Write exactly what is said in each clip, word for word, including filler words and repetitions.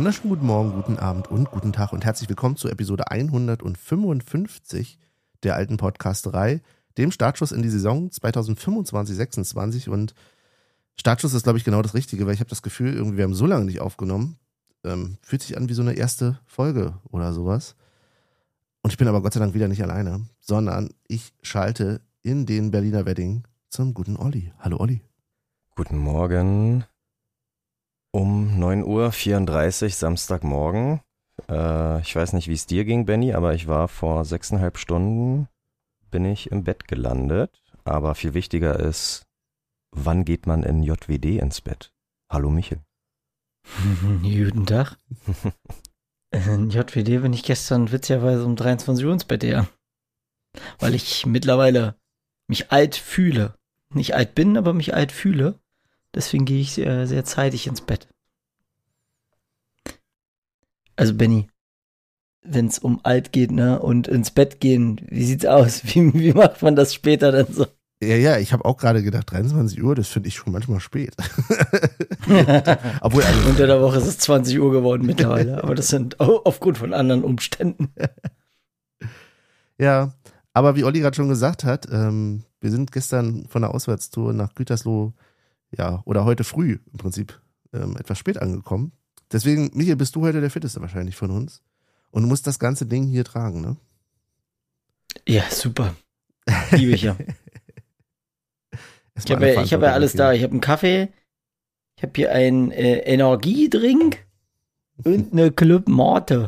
wunderschönen guten Morgen, guten Abend und guten Tag und herzlich willkommen zu Episode hundertfünfundfünfzig der alten Podcasterei, dem Startschuss in die Saison zwanzig fünfundzwanzig sechsundzwanzig. Und Startschuss ist, glaube ich, genau das Richtige, weil ich habe das Gefühl, irgendwie wir haben so lange nicht aufgenommen. Ähm, fühlt sich an wie so eine erste Folge oder sowas. Und ich bin aber Gott sei Dank wieder nicht alleine, sondern ich schalte in den Berliner Wedding zum guten Olli. Hallo Olli. Guten Morgen. Um neun Uhr vierunddreißig Samstagmorgen. Äh, ich weiß nicht, wie es dir ging, Benny, aber ich war vor sechseinhalb Stunden, bin ich im Bett gelandet. Aber viel wichtiger ist, wann geht man in J W D ins Bett? Hallo Michel. Guten Tag. In J W D bin ich gestern witzigerweise um dreiundzwanzig Uhr ins Bett eher. Weil ich mittlerweile mich alt fühle. Nicht alt bin, aber mich alt fühle. Deswegen gehe ich sehr, sehr zeitig ins Bett. Also Benny, wenn es um alt geht, ne, und ins Bett gehen, wie sieht's aus? Wie, wie macht man das später dann so? Ja, ja, ich habe auch gerade gedacht, dreiundzwanzig Uhr, das finde ich schon manchmal spät. Obwohl, also unter der Woche ist es zwanzig Uhr geworden mittlerweile, aber das sind aufgrund von anderen Umständen. Ja, aber wie Olli gerade schon gesagt hat, ähm, wir sind gestern von der Auswärtstour nach Gütersloh, ja, oder heute früh im Prinzip ähm, etwas spät angekommen. Deswegen, Michael, bist du heute der Fitteste wahrscheinlich von uns. Und du musst das ganze Ding hier tragen, ne? Ja, super. Liebe ich ja. Ich habe ja, hab ja alles da. Ich habe einen Kaffee, ich habe hier einen äh, Energiedrink und eine Club Mate.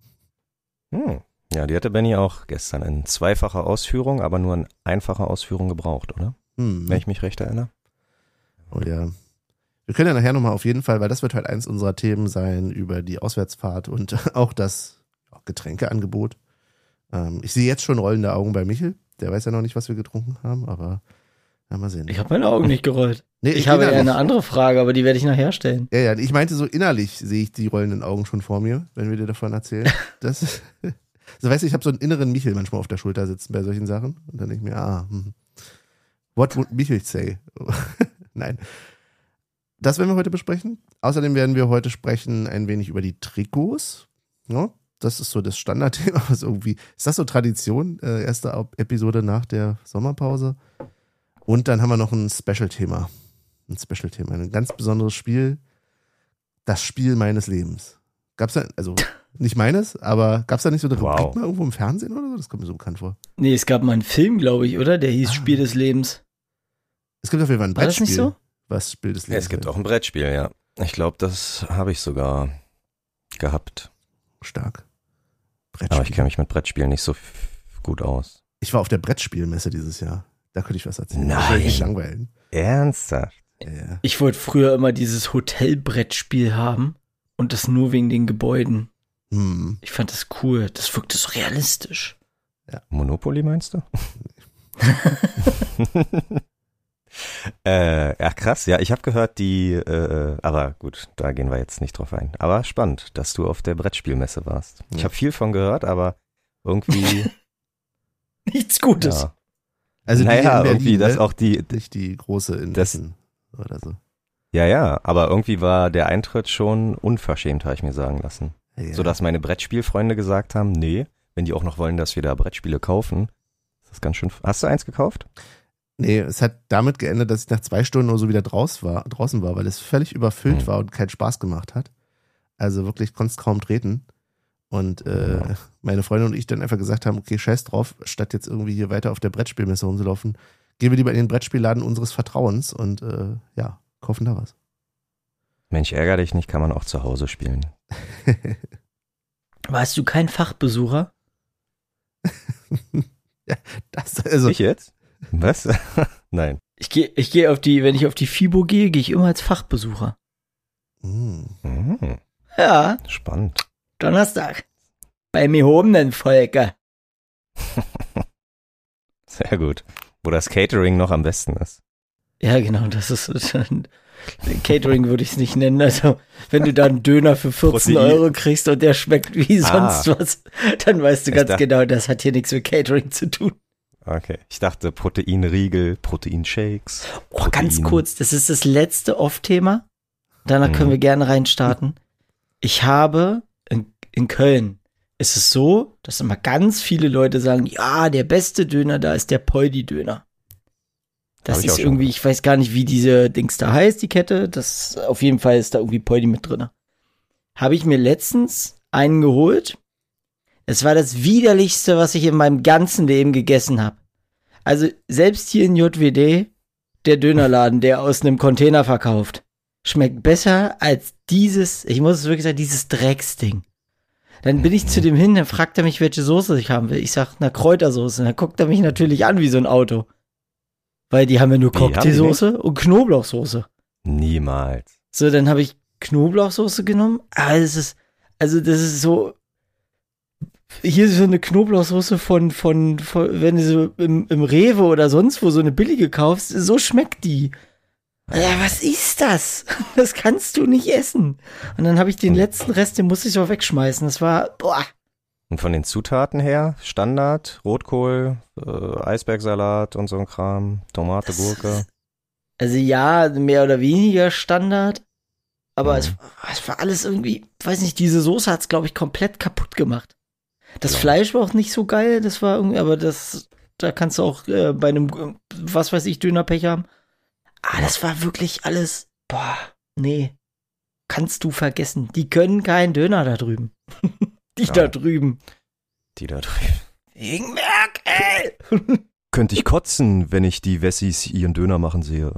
Hm. Ja, die hatte Benny auch gestern in zweifacher Ausführung, aber nur in einfacher Ausführung gebraucht, oder? Hm. Wenn ich mich recht erinnere. Oh ja. Wir können ja nachher nochmal auf jeden Fall, weil das wird halt eins unserer Themen sein, über die Auswärtsfahrt und auch das Getränkeangebot. Ähm, ich sehe jetzt schon rollende Augen bei Michel. Der weiß ja noch nicht, was wir getrunken haben, aber ja, mal sehen. Ich habe meine Augen nicht gerollt. Nee, ich habe innerlich. ja eine andere Frage, aber die werde ich nachher stellen. Ja, ja, ich meinte so innerlich sehe ich die rollenden Augen schon vor mir, wenn wir dir davon erzählen. Das, so weißt du, ich habe so einen inneren Michel manchmal auf der Schulter sitzen bei solchen Sachen und dann denke ich mir, ah, hm. What would Michel say? Nein. Das werden wir heute besprechen. Außerdem werden wir heute sprechen ein wenig über die Trikots. Ja, das ist so das Standardthema. Was irgendwie, ist das so Tradition? Äh, erste Episode nach der Sommerpause. Und dann haben wir noch ein Special-Thema. Ein Special-Thema. Ein ganz besonderes Spiel. Das Spiel meines Lebens. Gab's da, also nicht meines, aber gab's da nicht so eine Rubrik Wow. mal irgendwo im Fernsehen oder so? Das kommt mir so bekannt vor. Nee, es gab mal einen Film, glaube ich, oder? Der hieß Ah. Spiel des Lebens. Es gibt auf jeden Fall ein War das Brettspiel. nicht so? Was Spiel des Ja, Lebens es gibt heißt. auch ein Brettspiel, ja. Ich glaube, das habe ich sogar gehabt. Stark. Brettspiel. Aber ich kenne mich mit Brettspielen nicht so f- gut aus. Ich war auf der Brettspielmesse dieses Jahr. Da könnte ich was erzählen. Nein. Das würde mich langweilen. Ernsthaft? Ja, ja. Ich wollte früher immer dieses Hotelbrettspiel haben und das nur wegen den Gebäuden. Hm. Ich fand das cool. Das wirkte so realistisch. Monopoly meinst du? äh, ja, krass. Ja, ich habe gehört, die, äh, aber gut, da gehen wir jetzt nicht drauf ein. Aber spannend, dass du auf der Brettspielmesse warst. Ich Ja. habe viel von gehört, aber irgendwie, Nichts Gutes. ja. Also die naja, in Berlin, irgendwie, dass ne? auch die, Nicht die große in Das- Essen oder so. ja, ja, aber irgendwie war der Eintritt schon unverschämt, habe ich mir sagen lassen. Ja, ja. So dass meine Brettspielfreunde gesagt haben, nee, wenn die auch noch wollen, dass wir da Brettspiele kaufen, ist das ganz schön. Hast du eins gekauft? Nee, es hat damit geendet, dass ich nach zwei Stunden oder so wieder draus war, draußen war, weil es völlig überfüllt Hm. war und keinen Spaß gemacht hat. Also wirklich konntest kaum treten. Und äh, Ja. meine Freundin und ich dann einfach gesagt haben, okay, scheiß drauf, statt jetzt irgendwie hier weiter auf der Brettspielmesse rumzulaufen, gehen wir lieber in den Brettspielladen unseres Vertrauens und äh, ja, kaufen da was. Mensch, ärger dich nicht, kann man auch zu Hause spielen. Warst du kein Fachbesucher? Ja, das, also, Ich jetzt? Was? Nein. Ich gehe ich geh auf die, wenn ich auf die FIBO gehe, gehe ich immer als Fachbesucher. mh, Hm, Ja, spannend. Donnerstag. Beim gehobenen Volke. Sehr gut. Wo das Catering noch am besten ist. Ja, genau, das ist Catering würde ich es nicht nennen. Also, wenn du da einen Döner für vierzehn Protein. Euro kriegst und der schmeckt wie sonst Ah. was, dann weißt du Ich ganz dachte- genau, das hat hier nichts mit Catering zu tun. Okay. Ich dachte Proteinriegel, Proteinshakes. Oh, ganz Protein. kurz, das ist das letzte Off-Thema. Danach Mhm. können wir gerne reinstarten. ich habe in, in Köln ist es so, dass immer ganz viele Leute sagen, ja, der beste Döner da ist der Poldi-Döner. Das Hab ich auch ist schon irgendwie, gehört. ich weiß gar nicht, wie diese Dings da heißt, die Kette. Das auf jeden Fall ist da irgendwie Poldi mit drin. Habe ich mir letztens einen geholt. Es war das widerlichste, was ich in meinem ganzen Leben gegessen habe. Also selbst hier in J W D, der Dönerladen, der aus einem Container verkauft, schmeckt besser als dieses, ich muss es wirklich sagen, dieses Drecksding. Dann bin ich zu dem hin, dann fragt er mich, welche Soße ich haben will. Ich sag, na, Kräutersoße. Dann guckt er mich natürlich an wie so ein Auto. Weil die haben ja nur Wie, haben die Cocktailsoße und Knoblauchsoße. Niemals. So, dann habe ich Knoblauchsoße genommen. Aber es ist, also das ist so, hier ist so eine Knoblauchsoße von, von, von wenn du so im, im Rewe oder sonst wo so eine billige kaufst, so schmeckt die. Ja, was ist das? Das kannst du nicht essen. Und dann habe ich den letzten Rest, den musste ich auch wegschmeißen. Das war, boah. Und von den Zutaten her, Standard, Rotkohl, äh, Eisbergsalat und so ein Kram, Tomate, Das Gurke. ist- Also ja, mehr oder weniger Standard. Aber Mhm. es, es war alles irgendwie, weiß nicht, diese Soße hat's, glaube ich, komplett kaputt gemacht. Das Ja. Fleisch war auch nicht so geil, das war irgendwie, aber das, da kannst du auch äh, bei einem, äh, was weiß ich, Dönerpech haben. Ah, das war wirklich alles, boah, nee, kannst du vergessen. Die können keinen Döner da drüben. Die Ja. da drüben. Die da drüben. Wegen Merkel! Könnte ich kotzen, wenn ich die Wessis ihren Döner machen sehe.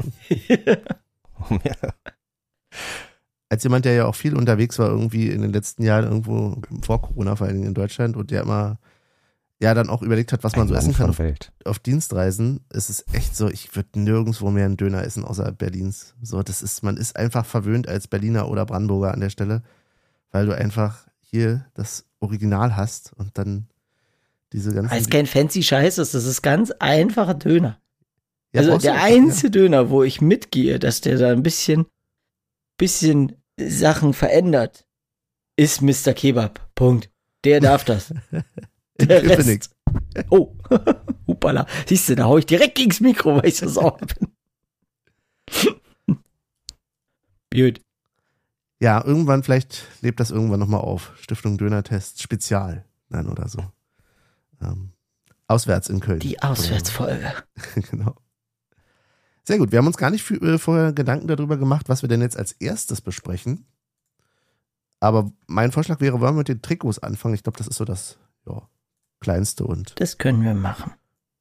Ja. Als jemand, der ja auch viel unterwegs war, irgendwie in den letzten Jahren, irgendwo vor Corona, vor allen Dingen in Deutschland, und der immer ja dann auch überlegt hat, was man Ein so Land essen kann von auf, Welt. auf Dienstreisen, ist es echt so, ich würde nirgendwo mehr einen Döner essen außerhalb Berlins. So, das ist, man ist einfach verwöhnt als Berliner oder Brandenburger an der Stelle, weil du einfach hier das Original hast und dann diese ganzen. Weil es kein fancy Scheiß ist, das ist ganz einfacher Döner. Ja, Also brauchst du der auch, einzige Döner, wo ich mitgehe, dass der da ein bisschen, bisschen Sachen verändert, ist Mister Kebab. Punkt. Der darf das. ja. Der In Köpenick. Rest. Oh, hupala. Siehst du, da hau ich direkt gegens Mikro, weil ich so sauer bin. Gut. Ja, irgendwann, vielleicht lebt das irgendwann nochmal auf. Stiftung Dönertest Spezial. Nein, oder so. Ähm, auswärts in Köln. Die Auswärtsfolge. Genau. Sehr gut. Wir haben uns gar nicht viel, äh, vorher Gedanken darüber gemacht, was wir denn jetzt als erstes besprechen. Aber mein Vorschlag wäre, wollen wir mit den Trikots anfangen. Ich glaube, das ist so das ja, kleinste und Das können wir machen.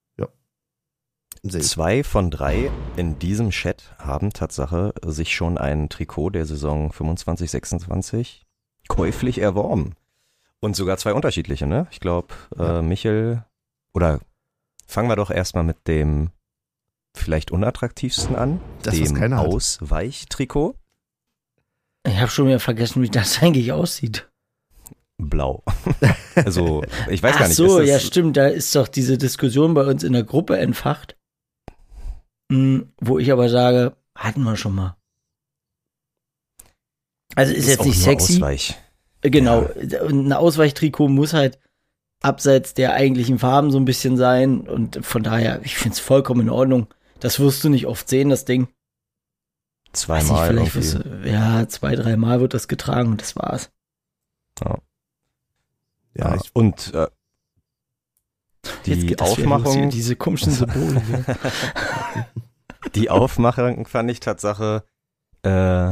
sehr Zwei von drei in diesem Chat haben Tatsache sich schon ein Trikot der Saison fünfundzwanzig sechsundzwanzig käuflich erworben. Und sogar zwei unterschiedliche, ne? Ich glaube, Ja. äh, Michel, oder fangen wir doch erstmal mit dem vielleicht unattraktivsten an, Das, was dem keiner hat. Ausweichtrikot. Ich habe schon wieder vergessen, wie das eigentlich aussieht. Blau. Also, ich weiß Ach gar nicht. so, ist ja das, stimmt, da ist doch diese Diskussion bei uns in der Gruppe entfacht, Hm, wo ich aber sage, hatten wir schon mal. Also ist, ist jetzt auch nicht nur sexy. Ausweich. Genau, ein Ausweichtrikot muss halt abseits der eigentlichen Farben so ein bisschen sein und von daher, ich finde es vollkommen in Ordnung. Das wirst du nicht oft sehen, das Ding. Weiß nicht, Zweimal vielleicht irgendwie. wirst du, ja, zwei, dreimal wird das getragen und das war's. Ja, Ja, ich, und äh, Jetzt die geht das wieder los hier, Aufmachung, diese komischen Symbole hier. die Aufmachung fand ich Tatsache, äh,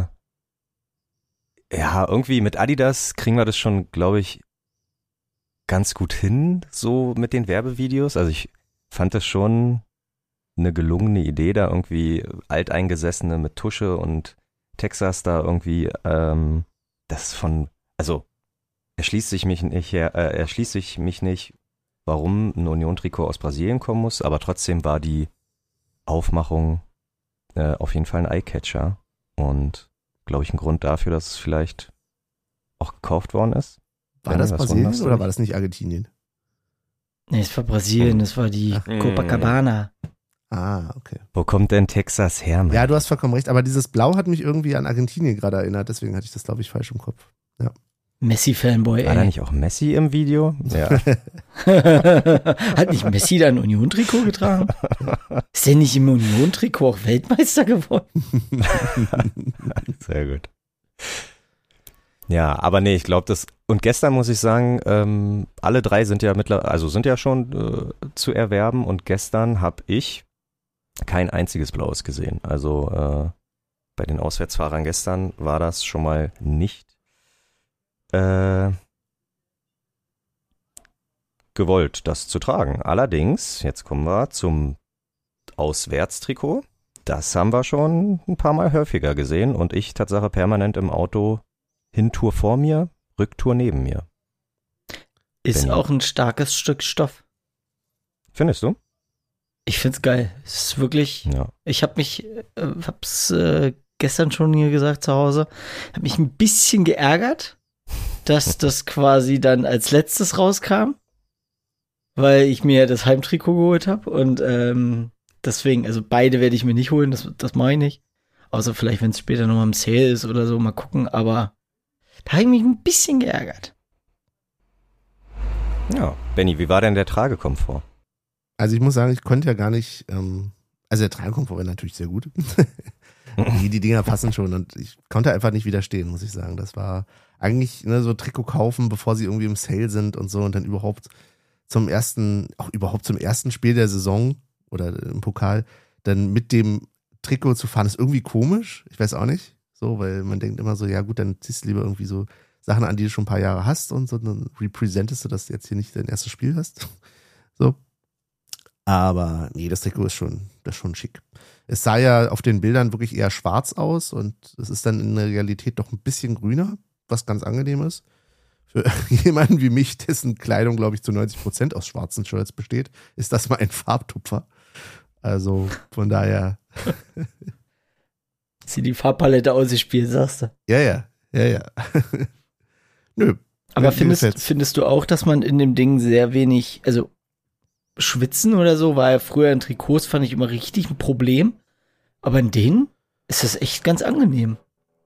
ja, irgendwie mit Adidas kriegen wir das schon, glaube ich, ganz gut hin, so mit den Werbevideos. Also ich fand das schon eine gelungene Idee, da irgendwie Alteingesessene mit Tusche und Texas da irgendwie, ähm, das von, also erschließt sich mich nicht, äh, erschließt sich mich nicht, warum ein Union-Trikot aus Brasilien kommen muss, aber trotzdem war die Aufmachung äh, auf jeden Fall ein Eyecatcher und glaube ich ein Grund dafür, dass es vielleicht auch gekauft worden ist. war Benni, das was Brasilien wunderst du oder dich? war das nicht Argentinien? Nee, es war Brasilien, das war die Ach. Copacabana. Ah, okay. Wo kommt denn Texas her, Mann? Ja, du hast vollkommen recht, aber dieses Blau hat mich irgendwie an Argentinien gerade erinnert, deswegen hatte ich das, glaube ich, falsch im Kopf. Messi-Fanboy, War da ey. nicht auch Messi im Video? Ja. Hat nicht Messi da ein Union-Trikot getragen? Ist der nicht im Union-Trikot auch Weltmeister geworden? Sehr gut. Ja, aber nee, ich glaube das, und gestern muss ich sagen, ähm, alle drei sind ja mittlerweile, also sind ja schon äh, zu erwerben und gestern habe ich kein einziges Blaues gesehen. Also äh, bei den Auswärtsfahrern gestern war das schon mal nicht äh, gewollt, das zu tragen. Allerdings, jetzt kommen wir zum Auswärtstrikot. Das haben wir schon ein paar Mal häufiger gesehen und ich Tatsache permanent im Auto, Hintour vor mir, Rücktour neben mir. Ist Benni. auch ein starkes Stück Stoff. Findest du? Ich find's geil. Es ist wirklich, Ja. ich habe mich, äh, hab's äh, gestern schon hier gesagt zu Hause, habe mich ein bisschen geärgert, dass das quasi dann als letztes rauskam, weil ich mir das Heimtrikot geholt habe und ähm, deswegen, also beide werde ich mir nicht holen, das, das mache ich nicht. Außer vielleicht, wenn es später nochmal im Sale ist oder so, mal gucken, aber da habe ich mich ein bisschen geärgert. Ja. Benni, wie war denn der Tragekomfort? Also ich muss sagen, ich konnte ja gar nicht, ähm, also der Tragekomfort war natürlich sehr gut. die, die Dinger passen schon und ich konnte einfach nicht widerstehen, muss ich sagen. Das war eigentlich ne, so Trikot kaufen, bevor sie irgendwie im Sale sind und so und dann überhaupt zum ersten, auch überhaupt zum ersten Spiel der Saison oder im Pokal, dann mit dem Trikot zu fahren, ist irgendwie komisch. Ich weiß auch nicht. So, weil man denkt immer so, ja gut, dann ziehst du lieber irgendwie so Sachen an, die du schon ein paar Jahre hast und so, dann representest du, dass du jetzt hier nicht dein erstes Spiel hast. So. Aber nee, das Trikot ist schon, das ist schon schick. Es sah ja auf den Bildern wirklich eher schwarz aus und es ist dann in der Realität doch ein bisschen grüner, was ganz angenehm ist. Für jemanden wie mich, dessen Kleidung, glaube ich, zu neunzig Prozent aus schwarzen Shirts besteht, ist das mal ein Farbtupfer. Also von daher. Sie die Farbpalette ausgespielt, sagst du. Ja, ja, ja, ja. Nö. Aber Mir findest, gefällt's. findest du auch, dass man in dem Ding sehr wenig, also schwitzen oder so, war ja früher in Trikots, fand ich immer richtig ein Problem. Aber in denen ist das echt ganz angenehm.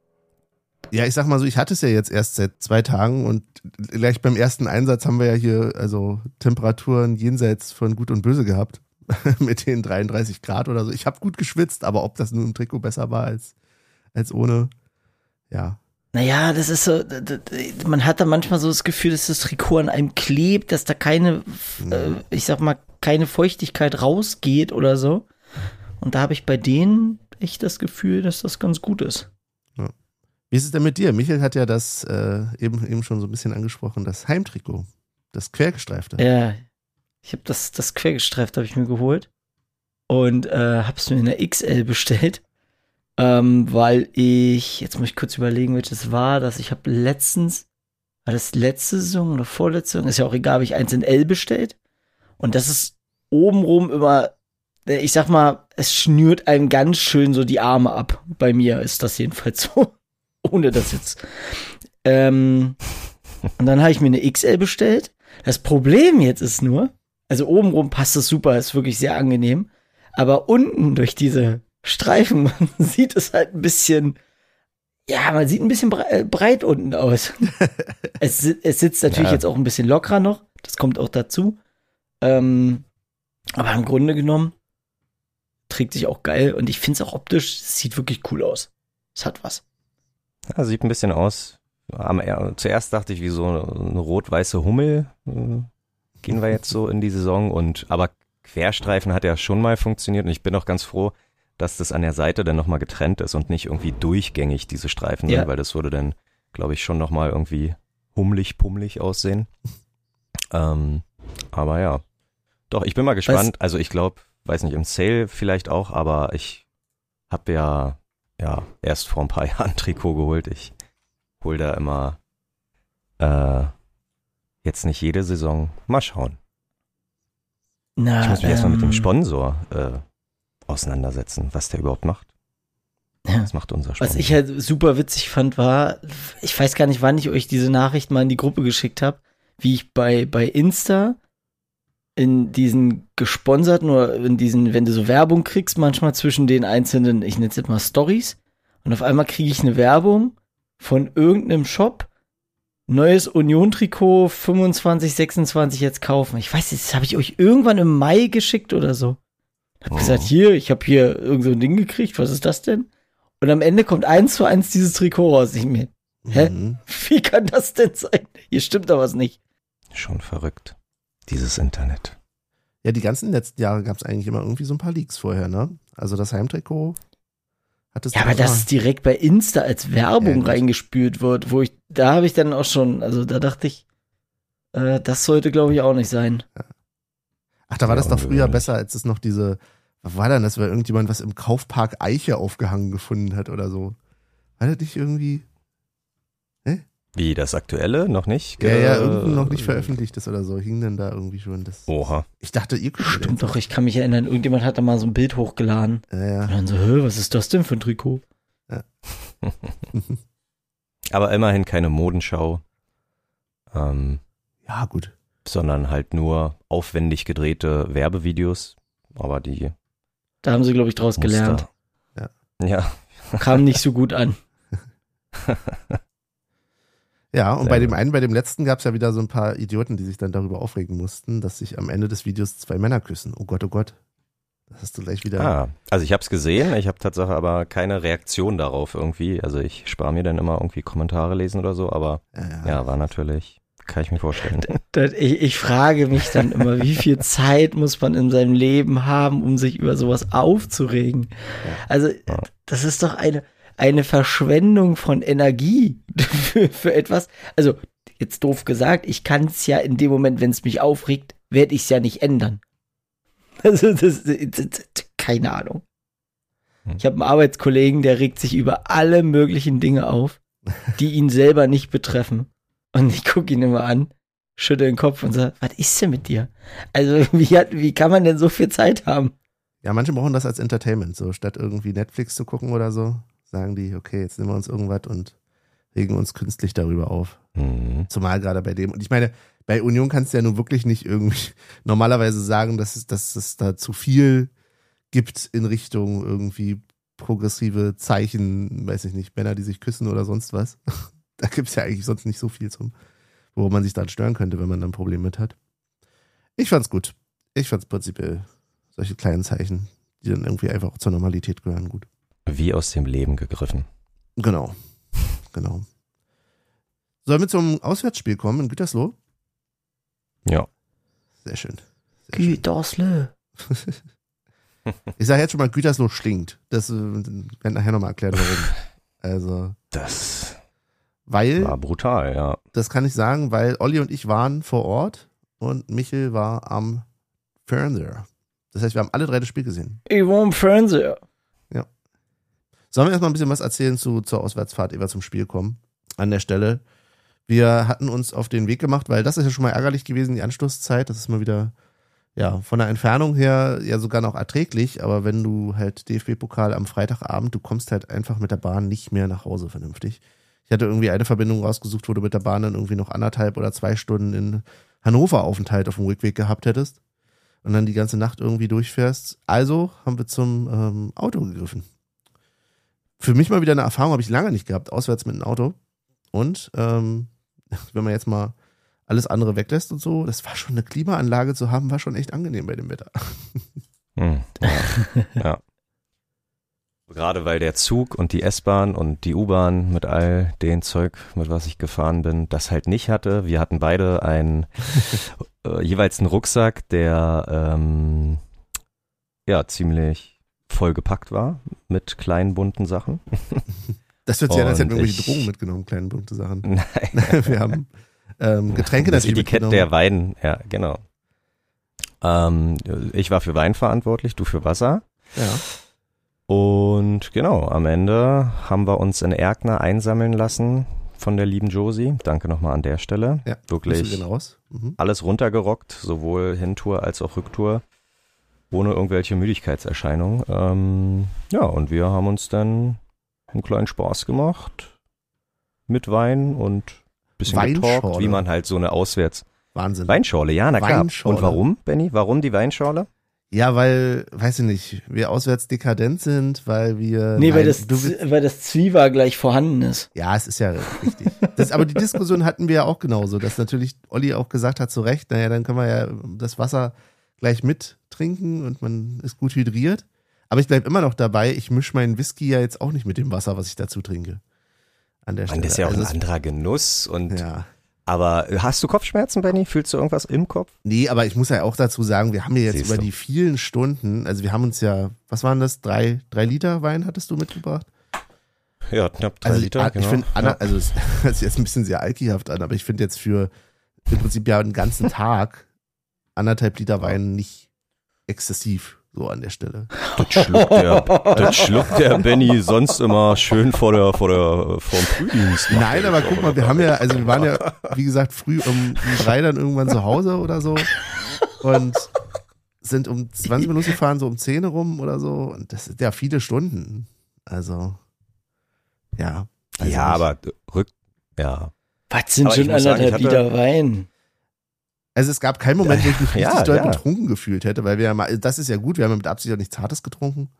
Ja, ich sag mal so, ich hatte es ja jetzt erst seit zwei Tagen und gleich beim ersten Einsatz haben wir ja hier also Temperaturen jenseits von Gut und Böse gehabt. Mit den dreiunddreißig Grad oder so. Ich habe gut geschwitzt, aber ob das nun im Trikot besser war als, als ohne, ja. Naja, das ist so, d- d- man hat da manchmal so das Gefühl, dass das Trikot an einem klebt, dass da keine, äh, ich sag mal, keine Feuchtigkeit rausgeht oder so. Und da habe ich bei denen echt das Gefühl, dass das ganz gut ist. Wie ist es denn mit dir? Michael hat ja das äh, eben, eben schon so ein bisschen angesprochen, das Heimtrikot, das quergestreifte. Ja, ich habe das, das quergestreift, habe ich mir geholt und äh, habe es mir in der X L bestellt, ähm, weil ich, jetzt muss ich kurz überlegen, welches war das. Ich habe letztens, war das letzte Saison oder vorletzte Saison, ist ja auch egal, habe ich eins in L bestellt und das ist obenrum immer, ich sag mal, es schnürt einem ganz schön so die Arme ab. Bei mir ist das jedenfalls so, ohne das jetzt. Ähm, und dann habe ich mir eine X L bestellt. Das Problem jetzt ist nur, also obenrum passt es super, ist wirklich sehr angenehm. Aber unten durch diese Streifen, man sieht es halt ein bisschen, ja, man sieht ein bisschen breit, breit unten aus. es, es sitzt natürlich Ja. jetzt auch ein bisschen lockerer noch, das kommt auch dazu. Ähm, aber im Grunde genommen trägt sich auch geil und ich finde es auch optisch, es sieht wirklich cool aus. Es hat was. Ja, sieht ein bisschen aus. Am, zuerst dachte ich, wie so eine rot-weiße Hummel äh, gehen wir jetzt so in die Saison. Und aber Querstreifen hat ja schon mal funktioniert und ich bin auch ganz froh, dass das an der Seite dann nochmal getrennt ist und nicht irgendwie durchgängig diese Streifen Ja. sind, weil das würde dann, glaube ich, schon nochmal irgendwie hummelig, pummelig aussehen. Ähm, aber ja. Doch, ich bin mal gespannt. Also ich glaube, weiß nicht, im Sale vielleicht auch, aber ich habe ja, ja erst vor ein paar Jahren ein Trikot geholt. Ich hol da immer äh, jetzt nicht jede Saison. Mal schauen. Na, Ich muss mich erstmal mit dem ähm, Sponsor äh, auseinandersetzen, was der überhaupt macht. Ja. Was macht unser Sponsor? Was ich halt super witzig fand, war, ich weiß gar nicht, wann ich euch diese Nachricht mal in die Gruppe geschickt habe, wie ich bei, bei Insta in diesen gesponserten oder in diesen, wenn du so Werbung kriegst, manchmal zwischen den einzelnen, ich nenne es jetzt mal Stories, und auf einmal kriege ich eine Werbung von irgendeinem Shop, neues Union-Trikot fünfundzwanzig, sechsundzwanzig jetzt kaufen. Ich weiß nicht, das habe ich euch irgendwann im Mai geschickt oder so. Hab Oh. gesagt, hier, ich habe hier irgend so ein Ding gekriegt, was ist das denn? Und am Ende kommt eins zu eins dieses Trikot raus. Ich mir, Hä? Mhm. Wie kann das denn sein? Hier stimmt doch was nicht. Schon verrückt. Dieses Internet. Ja, die ganzen letzten Jahre gab es eigentlich immer irgendwie so ein paar Leaks vorher, ne? Also das Heimtrikot hat es Ja, aber dass es direkt bei Insta als Werbung Ja, gut. reingespült wird, wo ich, da habe ich dann auch schon, also da dachte ich, äh, das sollte glaube ich auch nicht sein. Ach, da war Ja, das doch früher ungewöhnlich. besser, als es noch diese, was war denn das, weil irgendjemand was im Kaufpark Eiche aufgehangen gefunden hat oder so. War das nicht irgendwie, Wie, das aktuelle? Noch nicht? ja, ja, Ge- irgendwie noch nicht veröffentlicht ist oder so, hing denn da irgendwie schon das. Oha. Ich dachte, ihr könnt Stimmt doch, ich kann mich erinnern, irgendjemand hat da mal so ein Bild hochgeladen. Ja, Und ja. dann so, hä, was ist das denn für ein Trikot? Aber immerhin keine Modenschau, ähm, Ja, gut. sondern halt nur aufwendig gedrehte Werbevideos. Aber die Da haben sie, glaube ich, draus Muster. gelernt. Ja. Ja. Kam nicht so gut an. Ja, und Sehr bei dem gut. einen, bei dem letzten gab es ja wieder so ein paar Idioten, die sich dann darüber aufregen mussten, dass sich am Ende des Videos zwei Männer küssen. Oh Gott, oh Gott. Das hast du gleich wieder. Ah, also ich habe es gesehen, ich habe tatsächlich aber keine Reaktion darauf irgendwie. Also ich spare mir dann immer irgendwie Kommentare lesen oder so, aber Ja, ja, war natürlich, kann ich mir vorstellen. Das, ich, ich frage mich dann immer, wie viel Zeit muss man in seinem Leben haben, um sich über sowas aufzuregen? Also, das ist doch eine, eine Verschwendung von Energie für, für etwas. Also, jetzt doof gesagt, ich kann es ja in dem Moment, wenn es mich aufregt, werde ich es ja nicht ändern. Also, das, das, das keine Ahnung. Ich habe einen Arbeitskollegen, der regt sich über alle möglichen Dinge auf, die ihn selber nicht betreffen. Und ich gucke ihn immer an, schüttel den Kopf und sage, was ist denn mit dir? Also, wie, hat, wie kann man denn so viel Zeit haben? Ja, manche brauchen das als Entertainment. So, statt irgendwie Netflix zu gucken oder so, sagen die, okay, jetzt nehmen wir uns irgendwas und regen uns künstlich darüber auf. Mhm. Zumal gerade bei dem. Und ich meine, bei Union kannst du ja nun wirklich nicht irgendwie normalerweise sagen, dass es, dass es da zu viel gibt in Richtung irgendwie progressive Zeichen, weiß ich nicht, Männer, die sich küssen oder sonst was. Da gibt es ja eigentlich sonst nicht so viel zum, worum man sich dann stören könnte, wenn man dann ein Problem mit hat. Ich fand's gut. Ich fand's prinzipiell solche kleinen Zeichen, die dann irgendwie einfach auch zur Normalität gehören, gut. Wie aus dem Leben gegriffen. Genau. Genau. Sollen wir zum Auswärtsspiel kommen in Gütersloh? Ja. Sehr schön. Sehr schön. Gütersloh. Ich sage jetzt schon mal, Gütersloh stinkt. Das äh, werden nachher nochmal erklären, warum. Also, Das weil, war brutal, ja. das kann ich sagen, weil Olli und ich waren vor Ort und Michel war am Fernseher. Das heißt, wir haben alle drei das Spiel gesehen. Ich war im Fernseher. Sollen wir erstmal ein bisschen was erzählen zu, zur Auswärtsfahrt, ehe wir zum Spiel kommen? An der Stelle. Wir hatten uns auf den Weg gemacht, weil das ist ja schon mal ärgerlich gewesen, die Anstoßzeit. Das ist mal wieder, ja, von der Entfernung her ja sogar noch erträglich. Aber wenn du halt D F B-Pokal am Freitagabend, du kommst halt einfach mit der Bahn nicht mehr nach Hause vernünftig. Ich hatte irgendwie eine Verbindung rausgesucht, wo du mit der Bahn dann irgendwie noch anderthalb oder zwei Stunden in Hannover Aufenthalt auf dem Rückweg gehabt hättest und dann die ganze Nacht irgendwie durchfährst. Also haben wir zum ähm, Auto gegriffen. Für mich mal wieder eine Erfahrung, habe ich lange nicht gehabt, auswärts mit einem Auto. Und ähm, wenn man jetzt mal alles andere weglässt und so, das war schon eine Klimaanlage zu haben, war schon echt angenehm bei dem Wetter. Hm, ja. ja. Gerade weil der Zug und die S-Bahn und die U-Bahn mit all den Zeug, mit was ich gefahren bin, das halt nicht hatte. Wir hatten beide einen, äh, jeweils einen Rucksack, der ähm, ja ziemlich voll gepackt war mit kleinen bunten Sachen. Das hört sich an, als hätten wir Und irgendwelche ich- Drogen mitgenommen, kleine bunte Sachen. Nein. Wir haben ähm, Getränke Das natürlich Etikett mitgenommen. der Wein, ja, genau. Ähm, ich war für Wein verantwortlich, du für Wasser. Ja. Und genau, am Ende haben wir uns in Erkner einsammeln lassen von der lieben Josie. Danke nochmal an der Stelle. Ja, Grüße Wirklich gehen raus. Mhm. alles runtergerockt, sowohl Hintour als auch Rücktour, ohne irgendwelche Müdigkeitserscheinungen. Ähm, ja, und wir haben uns dann einen kleinen Spaß gemacht mit Wein und ein bisschen Weinschorle. getalkt, wie man halt so eine Auswärts... Wahnsinn. Weinschorle, ja, na klar. Weinschorle. Und warum, Benny? Warum die Weinschorle? Ja, weil, weiß ich nicht, wir auswärts dekadent sind, weil wir. Nee, weil nein, das, du willst- weil das Zwieber gleich vorhanden ist. Ja, es ist ja richtig. Das, aber die Diskussion hatten wir ja auch genauso, dass natürlich Olli auch gesagt hat, zu Recht, naja, dann können wir ja das Wasser gleich mit trinken und man ist gut hydriert. Aber ich bleibe immer noch dabei, ich mische meinen Whisky ja jetzt auch nicht mit dem Wasser, was ich dazu trinke. an der Man, Stelle. das ist ja auch Also ein es- anderer Genuss. Und Ja. Aber hast du Kopfschmerzen, Benny? Fühlst du irgendwas im Kopf? Nee, aber ich muss ja auch dazu sagen, wir haben ja jetzt Siehst über du. die vielen Stunden, also wir haben uns ja, was waren das, drei, drei Liter Wein hattest du mitgebracht? Ja, knapp drei Also Liter, ich genau. finde, ja. also es hört sich jetzt ein bisschen sehr alkihaft an, aber ich finde jetzt für im Prinzip ja einen ganzen Tag anderthalb Liter Wein nicht exzessiv so an der Stelle. Das schluckt der, das schluckt der Benny sonst immer schön vor der, vor der, vor dem Frühdienst. Nein, aber guck mal, wir haben ja, also wir waren ja, wie gesagt, früh um, um drei dann irgendwann zu Hause oder so und sind um zwanzig Minuten gefahren, so um zehn rum oder so und das sind ja viele Stunden. Also, ja. Also Ja, nicht- aber rück, ja. Was sind Aber ich schon muss sagen, anderthalb ich hatte- Liter Wein? Also es gab keinen Moment, wo ich mich richtig Ja, doll ja. betrunken gefühlt hätte, weil wir ja mal, das ist ja gut, wir haben ja mit Absicht auch nichts Zartes getrunken.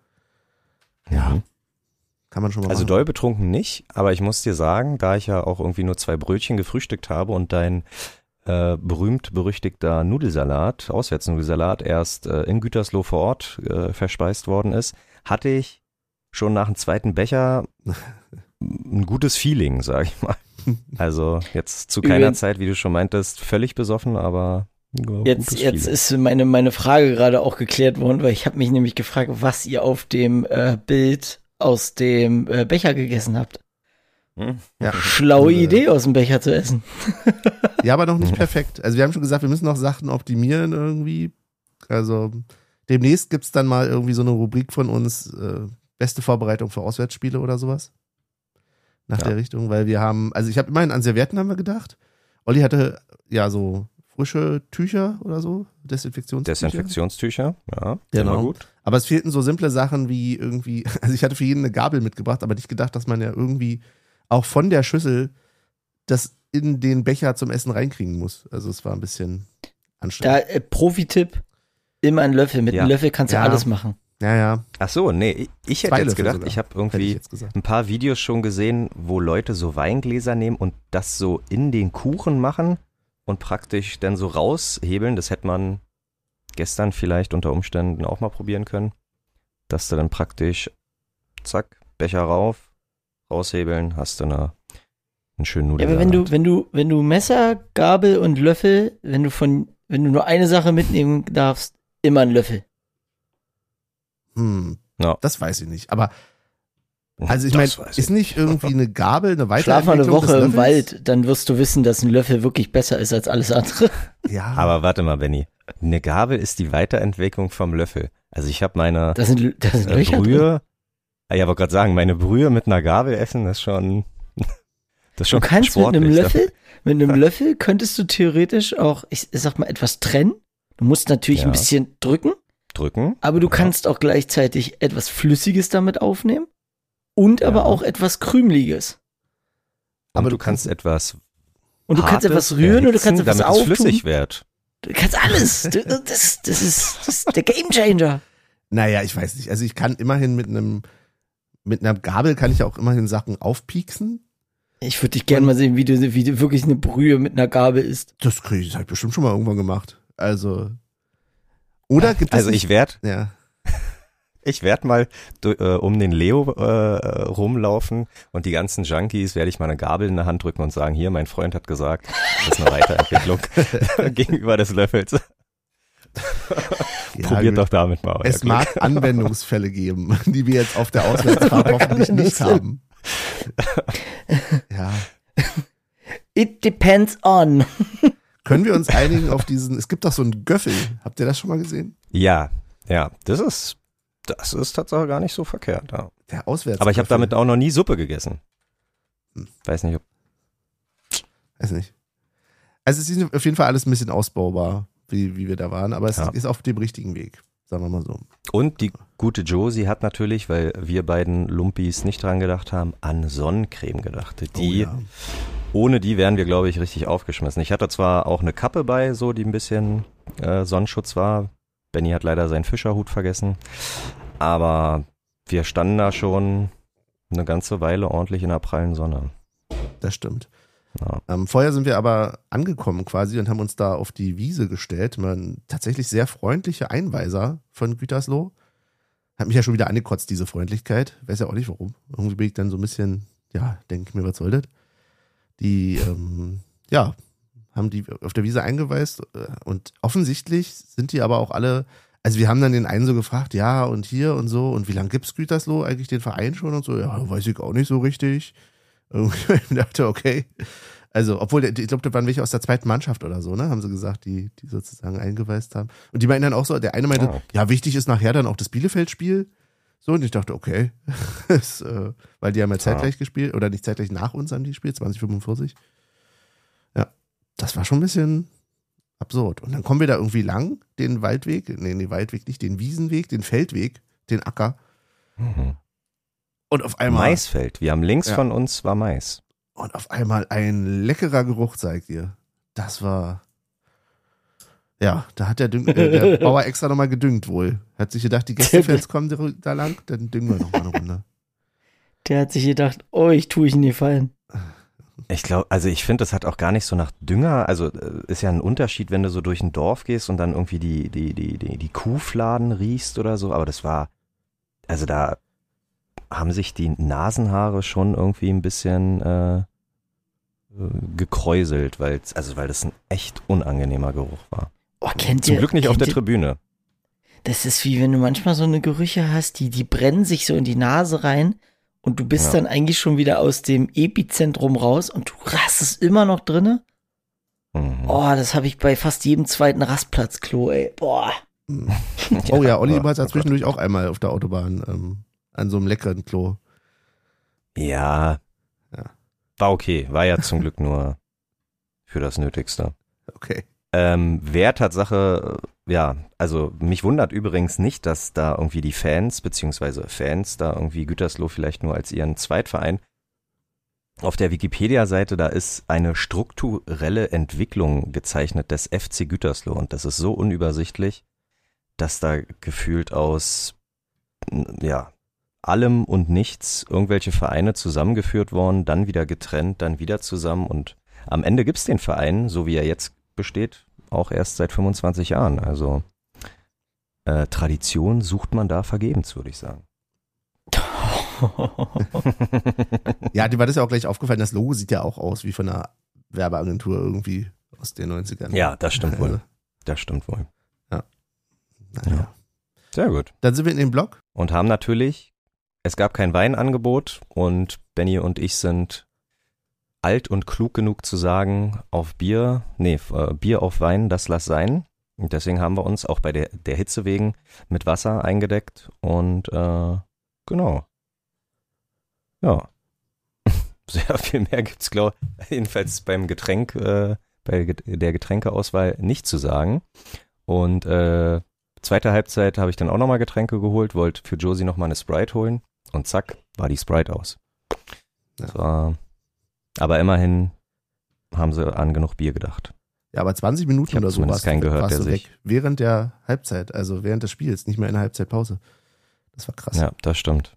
Ja, Mhm. kann man schon mal Also machen. doll betrunken nicht, aber ich muss dir sagen, da ich ja auch irgendwie nur zwei Brötchen gefrühstückt habe und dein äh, berühmt-berüchtigter Nudelsalat, Auswärtsnudelsalat, erst äh, in Gütersloh vor Ort äh, verspeist worden ist, hatte ich schon nach dem zweiten Becher ein gutes Feeling, sag ich mal. Also jetzt zu keiner Übrigens- Zeit, wie du schon meintest, völlig besoffen, aber ja, Jetzt, gutes jetzt Feeling. ist meine, meine Frage gerade auch geklärt worden, weil ich habe mich nämlich gefragt, was ihr auf dem äh, Bild aus dem äh, Becher gegessen habt. Hm? Ja. Schlaue Äh, Idee, aus dem Becher zu essen. Ja, aber noch nicht perfekt. Also wir haben schon gesagt, wir müssen noch Sachen optimieren irgendwie. Also demnächst gibt's dann mal irgendwie so eine Rubrik von uns, äh, beste Vorbereitung für Auswärtsspiele oder sowas. Nach Ja. der Richtung, weil wir haben, also ich habe immerhin an Servietten haben wir gedacht. Olli hatte ja so frische Tücher oder so, Desinfektionstücher. Desinfektionstücher, ja, Genau. immer gut. Aber es fehlten so simple Sachen wie irgendwie, also ich hatte für jeden eine Gabel mitgebracht, aber nicht gedacht, dass man ja irgendwie auch von der Schüssel das in den Becher zum Essen reinkriegen muss. Also es war ein bisschen Da anstrengend. äh, Profi-Tipp, immer einen Löffel. Mit Ja. einem Löffel kannst du Ja. alles machen. Ja, ja, Ach so, nee, ich, ich hätte Zwei jetzt Löffel gedacht, sogar, ich habe hätte ich irgendwie jetzt gesagt. ein paar Videos schon gesehen, wo Leute so Weingläser nehmen und das so in den Kuchen machen und praktisch dann so raushebeln. Das hätte man gestern vielleicht unter Umständen auch mal probieren können, dass du dann praktisch, zack, Becher rauf, raushebeln, hast du eine, einen schönen Ja, Nudelsalat. aber wenn du, wenn du, wenn du Messer, Gabel und Löffel, wenn du von, wenn du nur eine Sache mitnehmen darfst, immer einen Löffel. Hm, Ja. das weiß ich nicht. Aber also ich Das meine, weiß ist nicht irgendwie eine Gabel, eine Schlaf mal eine Weiterentwicklung Woche des im Löffels? Wald, dann wirst du wissen, dass ein Löffel wirklich besser ist als alles andere. Ja, Aber warte mal, Benny, eine Gabel ist die Weiterentwicklung vom Löffel. Also ich habe meine Da sind, da sind äh, Löcher drin. Brühe, ah, ja, wollte gerade sagen, meine Brühe mit einer Gabel essen, das ist schon, das ist Du schon kannst mit einem sportlich. Löffel, mit einem Löffel könntest du theoretisch auch, ich sag mal, etwas trennen. Du musst natürlich Ja. ein bisschen drücken, Drücken. aber du Ja. kannst auch gleichzeitig etwas Flüssiges damit aufnehmen und aber Ja. auch etwas Krümeliges. Und Aber du du kannst kannst- etwas Und du kannst Hartes etwas rühren oder du kannst erhitzen, etwas damit es auftun. flüssig wird. Du kannst alles. Du, das, das, ist, das ist der Gamechanger. naja, ich weiß nicht. Also ich kann immerhin mit einem mit einer Gabel kann ich auch immerhin Sachen aufpieksen. Ich würde dich gerne mal sehen, wie du, wie du wirklich eine Brühe mit einer Gabel isst. Das kriege ich, das hab ich bestimmt schon mal irgendwann gemacht. Also oder gibt es Also ich werde ja. ich werd mal du- äh, um den Leo äh, rumlaufen und die ganzen Junkies werde ich mal eine Gabel in der Hand drücken und sagen, hier, mein Freund hat gesagt, das ist eine Weiterentwicklung gegenüber des Löffels. Ja, Probiert gut. doch damit mal. euer Es Glück. mag Anwendungsfälle geben, die wir jetzt auf der Auswärtsfahrt hoffentlich nicht haben. Ja. It depends on. Können wir uns einigen auf diesen, es gibt doch so einen Göffel. Habt ihr das schon mal gesehen? Ja, ja, das ist, das ist tatsächlich gar nicht so verkehrt. Ja. Der Auswärts. Aber ich habe damit auch noch nie Suppe gegessen. Weiß nicht, ob Weiß nicht. Also es ist auf jeden Fall alles ein bisschen ausbaubar, wie, wie wir da waren, aber es Ja. ist auf dem richtigen Weg, sagen wir mal so. Und die gute Josie hat natürlich, weil wir beiden Lumpis nicht dran gedacht haben, an Sonnencreme gedacht. Die, oh, ja. ohne die wären wir, glaube ich, richtig aufgeschmissen. Ich hatte zwar auch eine Kappe bei, so die ein bisschen äh, Sonnenschutz war. Benny hat leider seinen Fischerhut vergessen. Aber wir standen da schon eine ganze Weile ordentlich in der prallen Sonne. Das stimmt. Ja. Ähm, vorher sind wir aber angekommen quasi und haben uns da auf die Wiese gestellt. Man tatsächlich sehr freundliche Einweiser von Gütersloh. Hat mich ja schon wieder angekotzt, diese Freundlichkeit. Weiß ja auch nicht warum. Irgendwie bin ich dann so ein bisschen ja, denke ich mir, was soll das? Die, ähm, ja, haben die auf der Wiese eingeweist äh, und offensichtlich sind die aber auch alle, also wir haben dann den einen so gefragt, ja und hier und so und wie lange gibt's Gütersloh eigentlich den Verein schon und so, ja, weiß ich auch nicht so richtig. Und ich dachte, okay, also obwohl, ich glaube, das waren welche aus der zweiten Mannschaft oder so, ne, haben sie gesagt, die, die sozusagen eingeweist haben. Und die meinten dann auch so, der eine meinte, Oh. ja, wichtig ist nachher dann auch das Bielefeld-Spiel. So, und ich dachte, okay, das, äh, weil die haben ja zeitgleich gespielt, oder nicht zeitgleich nach uns haben die gespielt, zwanzig fünfundvierzig. Ja, das war schon ein bisschen absurd. Und dann kommen wir da irgendwie lang, den Waldweg, nee, den Waldweg nicht, den Wiesenweg, den Feldweg, den Acker. Mhm. Und auf einmal, Maisfeld. Wir haben links Ja. von uns war Mais. und auf einmal ein leckerer Geruch, zeigt ihr. Das war, ja, da hat der, Düng, äh, der Bauer extra nochmal gedüngt wohl. Hat sich gedacht, die Gästefans kommen da lang, dann düngen wir nochmal eine Runde. Der hat sich gedacht, oh, ich tue ich in die Fallen. Ich glaube, also ich finde, das hat auch gar nicht so nach Dünger, also äh, ist ja ein Unterschied, wenn du so durch ein Dorf gehst und dann irgendwie die, die, die, die, die Kuhfladen riechst oder so, aber das war, also da haben sich die Nasenhaare schon irgendwie ein bisschen äh, gekräuselt, weil, also weil das ein echt unangenehmer Geruch war. Oh, kennt Zum ihr, Glück nicht auf kennt der ihr- Tribüne. Das ist wie wenn du manchmal so eine Gerüche hast, die, die brennen sich so in die Nase rein und du bist Ja. dann eigentlich schon wieder aus dem Epizentrum raus und du rastest immer noch drinne. Mhm. Oh, das habe ich bei fast jedem zweiten Rastplatzklo, ey. Boah. Oh ja, Olli oh, war da oh zwischendurch auch einmal auf der Autobahn ähm, an so einem leckeren Klo. Ja. Ja. War okay, war ja zum Glück nur für das Nötigste. Okay. Ähm, wer Tatsache, äh, ja, also mich wundert übrigens nicht, dass da irgendwie die Fans, beziehungsweise Fans, da irgendwie Gütersloh vielleicht nur als ihren Zweitverein. Auf der Wikipedia-Seite, da ist eine strukturelle Entwicklung gezeichnet des F C Gütersloh und das ist so unübersichtlich, dass da gefühlt aus, n- ja, allem und nichts irgendwelche Vereine zusammengeführt worden, dann wieder getrennt, dann wieder zusammen und am Ende gibt's den Verein, so wie er jetzt besteht, auch erst seit fünfundzwanzig Jahren. Also äh, Tradition sucht man da vergebens, würde ich sagen. Ja, dir war das ja auch gleich aufgefallen, das Logo sieht ja auch aus wie von einer Werbeagentur irgendwie aus den neunzigern. Ja, das stimmt wohl. Also, Das stimmt wohl. naja. Ja. Sehr gut. Dann sind wir in dem Blog. Und haben natürlich, es gab kein Weinangebot und Benny und ich sind alt und klug genug zu sagen, auf Bier, nee, äh, Bier auf Wein, das lass sein. Und deswegen haben wir uns auch bei der, der Hitze wegen mit Wasser eingedeckt und äh, genau. Ja. Sehr viel mehr gibt's, glaube ich, jedenfalls beim Getränk, äh, bei get- der Getränkeauswahl nicht zu sagen. Und äh, zweite Halbzeit habe ich dann auch nochmal Getränke geholt, wollte für Josie nochmal eine Sprite holen und zack, war die Sprite aus. Das war, aber immerhin haben sie an genug Bier gedacht. Ja, aber zwanzig Minuten Ich hab oder so zumindest warst, keinen gehört, warst der du sich- weg. Während der Halbzeit, also während des Spiels, nicht mehr in der Halbzeitpause. Das war krass. Ja, das stimmt.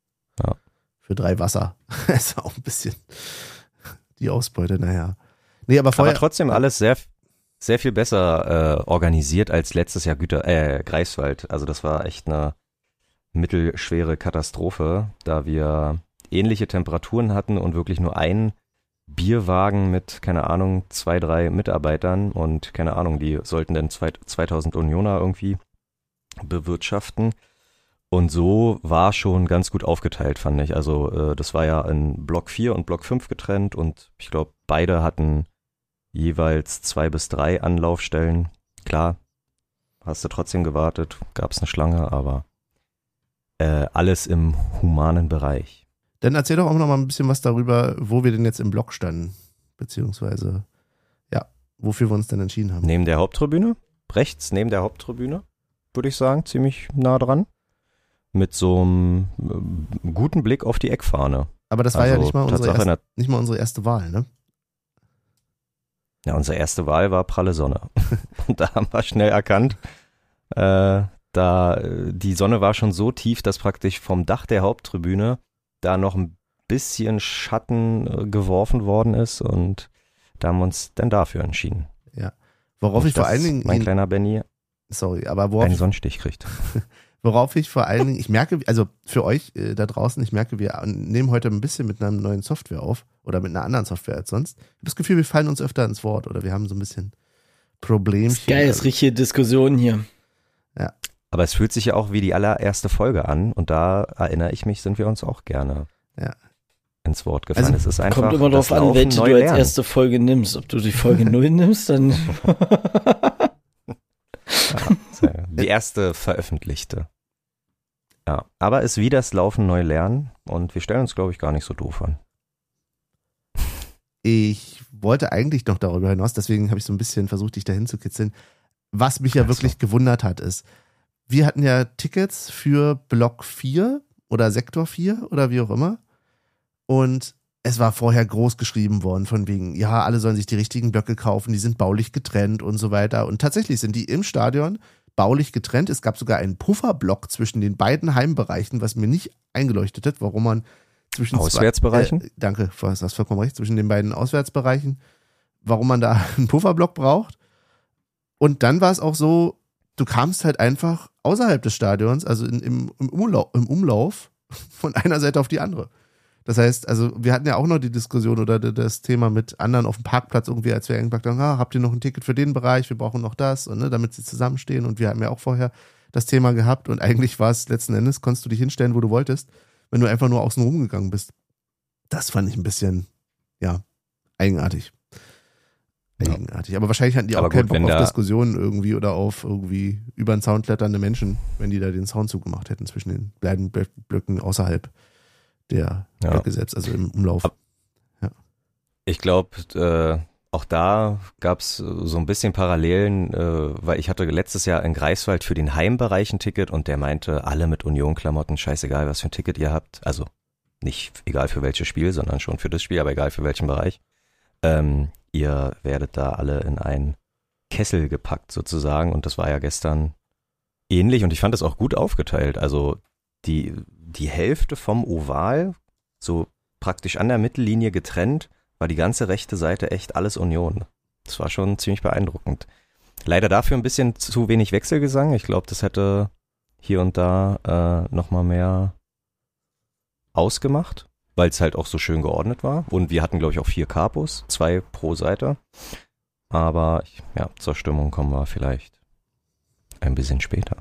Für drei Wasser. Das ist auch ein bisschen die Ausbeute, naja. Nee, aber vorher. Aber trotzdem alles sehr, sehr viel besser äh, organisiert als letztes Jahr Güter, äh, Greifswald. Also das war echt eine mittelschwere Katastrophe, da wir ähnliche Temperaturen hatten und wirklich nur ein Bierwagen mit, keine Ahnung, zwei, drei Mitarbeitern und keine Ahnung, die sollten dann zwei, zweitausend Unioner irgendwie bewirtschaften. Und so war schon ganz gut aufgeteilt, fand ich. Also äh, das war ja in Block vier und Block fünf getrennt und ich glaube, beide hatten jeweils zwei bis drei Anlaufstellen. Klar, hast du trotzdem gewartet, gab es eine Schlange, aber äh, alles im humanen Bereich. Dann erzähl doch auch noch mal ein bisschen was darüber, wo wir denn jetzt im Block standen. Beziehungsweise, ja, wofür wir uns denn entschieden haben. Neben der Haupttribüne, rechts neben der Haupttribüne, würde ich sagen, ziemlich nah dran. Mit so einem äh, guten Blick auf die Eckfahne. Aber das war Also ja nicht mal, unsere Tatsache, erste, nicht mal unsere erste Wahl, ne? Ja, unsere erste Wahl war pralle Sonne. Und da haben wir schnell erkannt, äh, da äh, die Sonne war schon so tief, dass praktisch vom Dach der Haupttribüne da noch ein bisschen Schatten äh, geworfen worden ist und da haben wir uns dann dafür entschieden. Worauf Nicht, ich vor dass allen Dingen, mein ihn, kleiner Benny sorry, aber worauf, einen Sonnenstich kriegt. Worauf ich vor allen Dingen, ich merke, also für euch äh, da draußen, ich merke, wir nehmen heute ein bisschen mit einer neuen Software auf oder mit einer anderen Software als sonst. Ich habe das Gefühl, wir fallen uns öfter ins Wort oder wir haben so ein bisschen Problemchen. Das ist geil, das ist richtige Diskussion hier. Ja. Aber es fühlt sich ja auch wie die allererste Folge an und da erinnere ich mich, sind wir uns auch gerne ja. ins Wort gefallen. Also, es ist einfach kommt immer drauf an, Laufen welche neu du als lernen. erste Folge nimmst. Ob du die Folge null nimmst, dann Ja, die erste veröffentlichte. Ja, aber es ist wie das Laufen neu lernen und wir stellen uns, glaube ich, gar nicht so doof an. Ich wollte eigentlich noch darüber hinaus, deswegen habe ich so ein bisschen versucht, dich dahin zu kitzeln. Was mich ja Ach so. wirklich gewundert hat, ist, wir hatten ja Tickets für Block vier oder Sektor vier oder wie auch immer. Und es war vorher groß geschrieben worden von wegen, ja, alle sollen sich die richtigen Blöcke kaufen, die sind baulich getrennt und so weiter. Und tatsächlich sind die im Stadion baulich getrennt. Es gab sogar einen Pufferblock zwischen den beiden Heimbereichen, was mir nicht eingeleuchtet hat, warum man zwischen Auswärtsbereichen? Zwei, äh, danke, du hast vollkommen recht, zwischen den beiden Auswärtsbereichen, warum man da einen Pufferblock braucht. Und dann war es auch so, du kamst halt einfach außerhalb des Stadions, also in, im, im, Umlauf, im Umlauf von einer Seite auf die andere. Das heißt, also wir hatten ja auch noch die Diskussion oder das Thema mit anderen auf dem Parkplatz irgendwie, als wir gesagt haben, ah, habt ihr noch ein Ticket für den Bereich, wir brauchen noch das, und, ne, damit sie zusammenstehen, und wir haben ja auch vorher das Thema gehabt und eigentlich war es letzten Endes, konntest du dich hinstellen, wo du wolltest, wenn du einfach nur außen rumgegangen bist. Das fand ich ein bisschen, ja, eigenartig. Eigenartig. Aber wahrscheinlich hatten die Aber auch keinen gut, Bock wenn auf da- Diskussionen irgendwie oder auf irgendwie über den Zaun kletternde Menschen, wenn die da den Zaun zugemacht hätten zwischen den beiden Blö- Blöcken außerhalb der Ja. Blöcke selbst, also im Umlauf. Ab- Ich glaube, äh, auch da gab es so ein bisschen Parallelen, äh, weil ich hatte letztes Jahr in Greifswald für den Heimbereich ein Ticket und der meinte, alle mit Union-Klamotten, scheißegal, was für ein Ticket ihr habt. Also nicht egal für welches Spiel, sondern schon für das Spiel, aber egal für welchen Bereich. Ähm, ihr werdet da alle in einen Kessel gepackt sozusagen und das war ja gestern ähnlich und ich fand das auch gut aufgeteilt. Also die, die Hälfte vom Oval, so praktisch an der Mittellinie getrennt, war die ganze rechte Seite echt alles Union. Das war schon ziemlich beeindruckend. Leider dafür ein bisschen zu wenig Wechselgesang. Ich glaube, das hätte hier und da äh, nochmal mehr ausgemacht, weil es halt auch so schön geordnet war. Und wir hatten, glaube ich, auch vier Capos, zwei pro Seite. Aber ich, ja, zur Stimmung kommen wir vielleicht ein bisschen später.